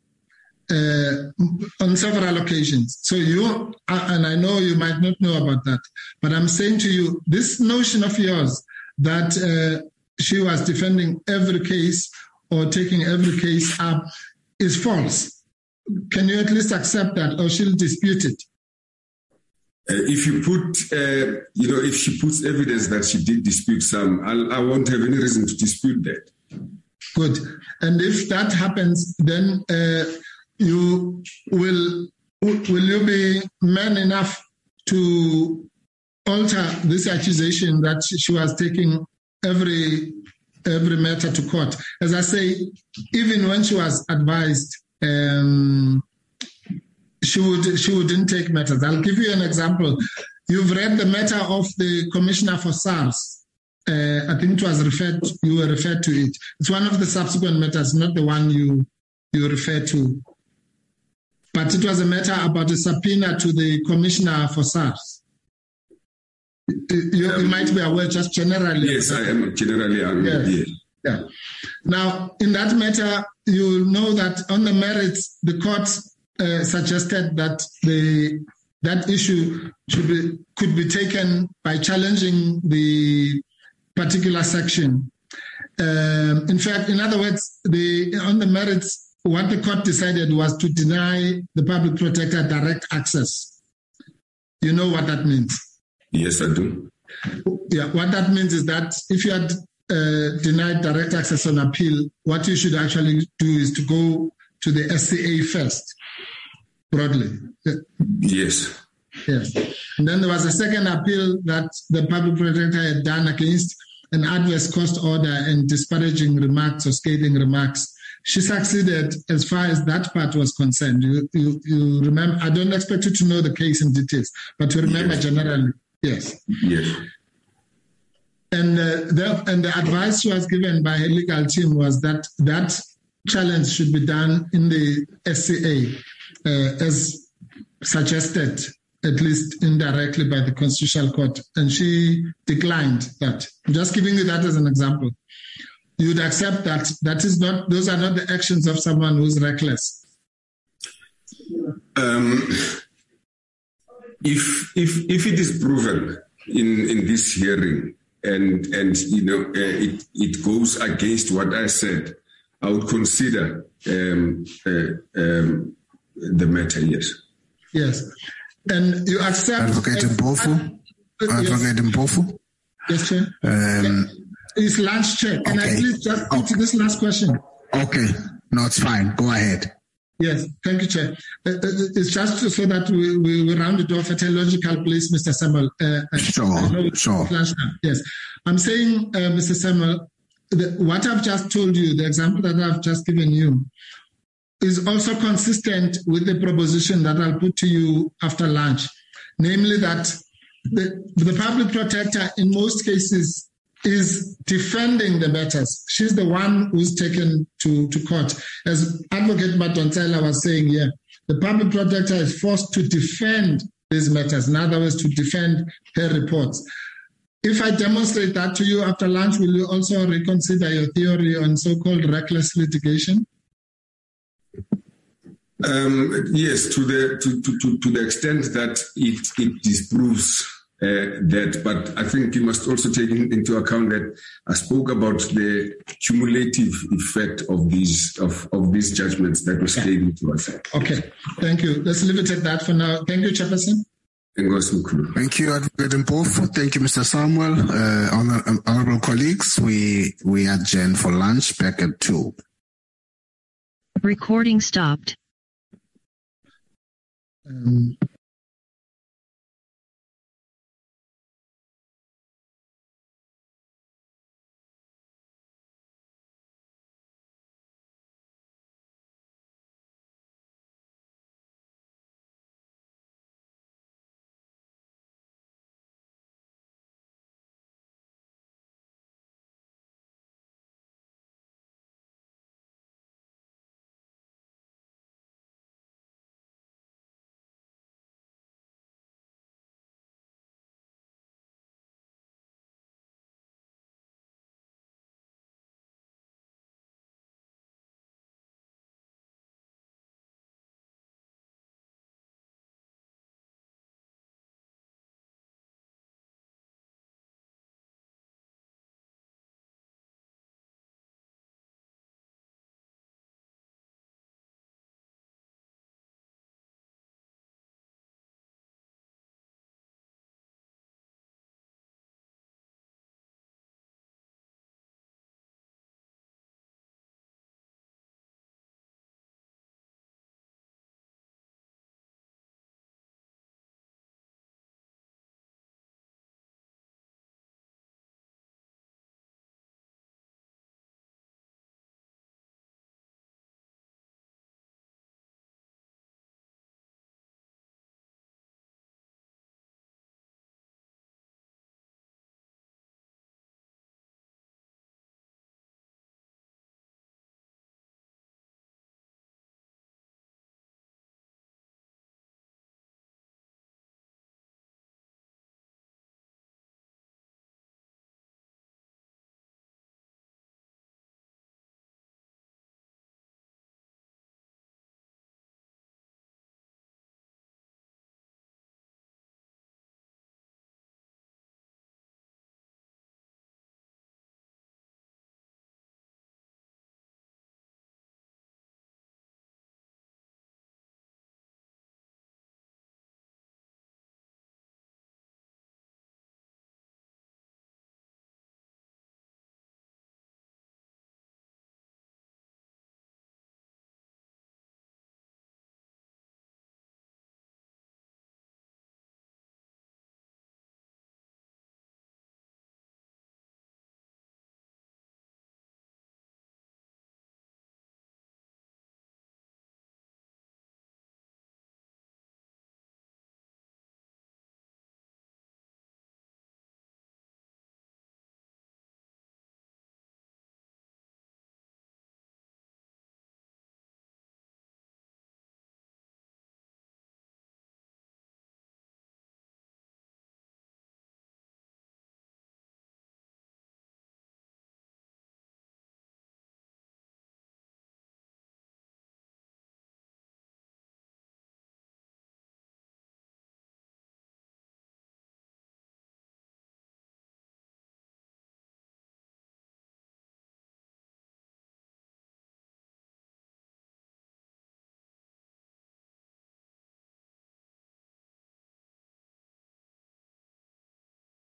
on several occasions. So you, and I know you might not know about that, but I'm saying to you, this notion of yours that she was defending every case or taking every case up is false. Can you at least accept that, or she'll dispute it? If you put, if she puts evidence that she did dispute some, I won't have any reason to dispute that. Good. And if that happens, then will you be man enough to alter this accusation that she was taking every matter to court? As I say, even when she was advised, she wouldn't take matters. I'll give you an example. You've read the matter of the Commissioner for SARS. I think you were referred to it. It's one of the subsequent matters, not the one you referred to. But it was a matter about a subpoena to the Commissioner for SARS. You might be aware just generally. Yes, I am generally aware. Yes. Yeah. Now, in that matter, you know that on the merits, the court suggested that that issue could be taken by challenging the particular section. In fact, in other words, on the merits, what the court decided was to deny the public protector direct access. You know what that means? Yes, I do. Yeah, what that means is that if you had denied direct access on appeal, what you should actually do is to go to the SCA first, broadly. Yes. Yes. And then there was a second appeal that the public protector had done against an adverse cost order and disparaging remarks or scathing remarks. She succeeded as far as that part was concerned. You remember, I don't expect you to know the case in details, but you remember generally, yes. Yes. And the advice she was given by her legal team was that that challenge should be done in the SCA as suggested, at least indirectly, by the Constitutional Court. And she declined that. I'm just giving you that as an example. You would accept that those are not the actions of someone who's reckless. If it is proven in this hearing and it goes against what I said, I would consider the matter. Yes. Yes, and you accept. Advocate Mpofu. Yes, Chair. It's lunch, Chair. Can I please just speak to this last question? Okay. No, it's fine. Go ahead. Yes, thank you, Chair. It's just so that we round it off at a logical place, Mr. Samuel. Sure. Yes. I'm saying, Mr. Samuel, what I've just told you, the example that I've just given you, is also consistent with the proposition that I'll put to you after lunch, namely that the public protector in most cases is defending the matters. She's the one who's taken to court. As Advocate Madonsela was saying here, the public protector is forced to defend these matters, in other words, to defend her reports. If I demonstrate that to you after lunch, will you also reconsider your theory on so-called reckless litigation? Yes, to the extent that it disproves that, but I think you must also take into account that I spoke about the cumulative effect of these judgments that was given to us. Okay, thank you. Let's leave it at that for now. Thank you, Chairperson. Thank you, Advocate Mpofu. Thank you, Mr. Samuel. Honorable colleagues, we adjourn for lunch back at 2. Recording stopped.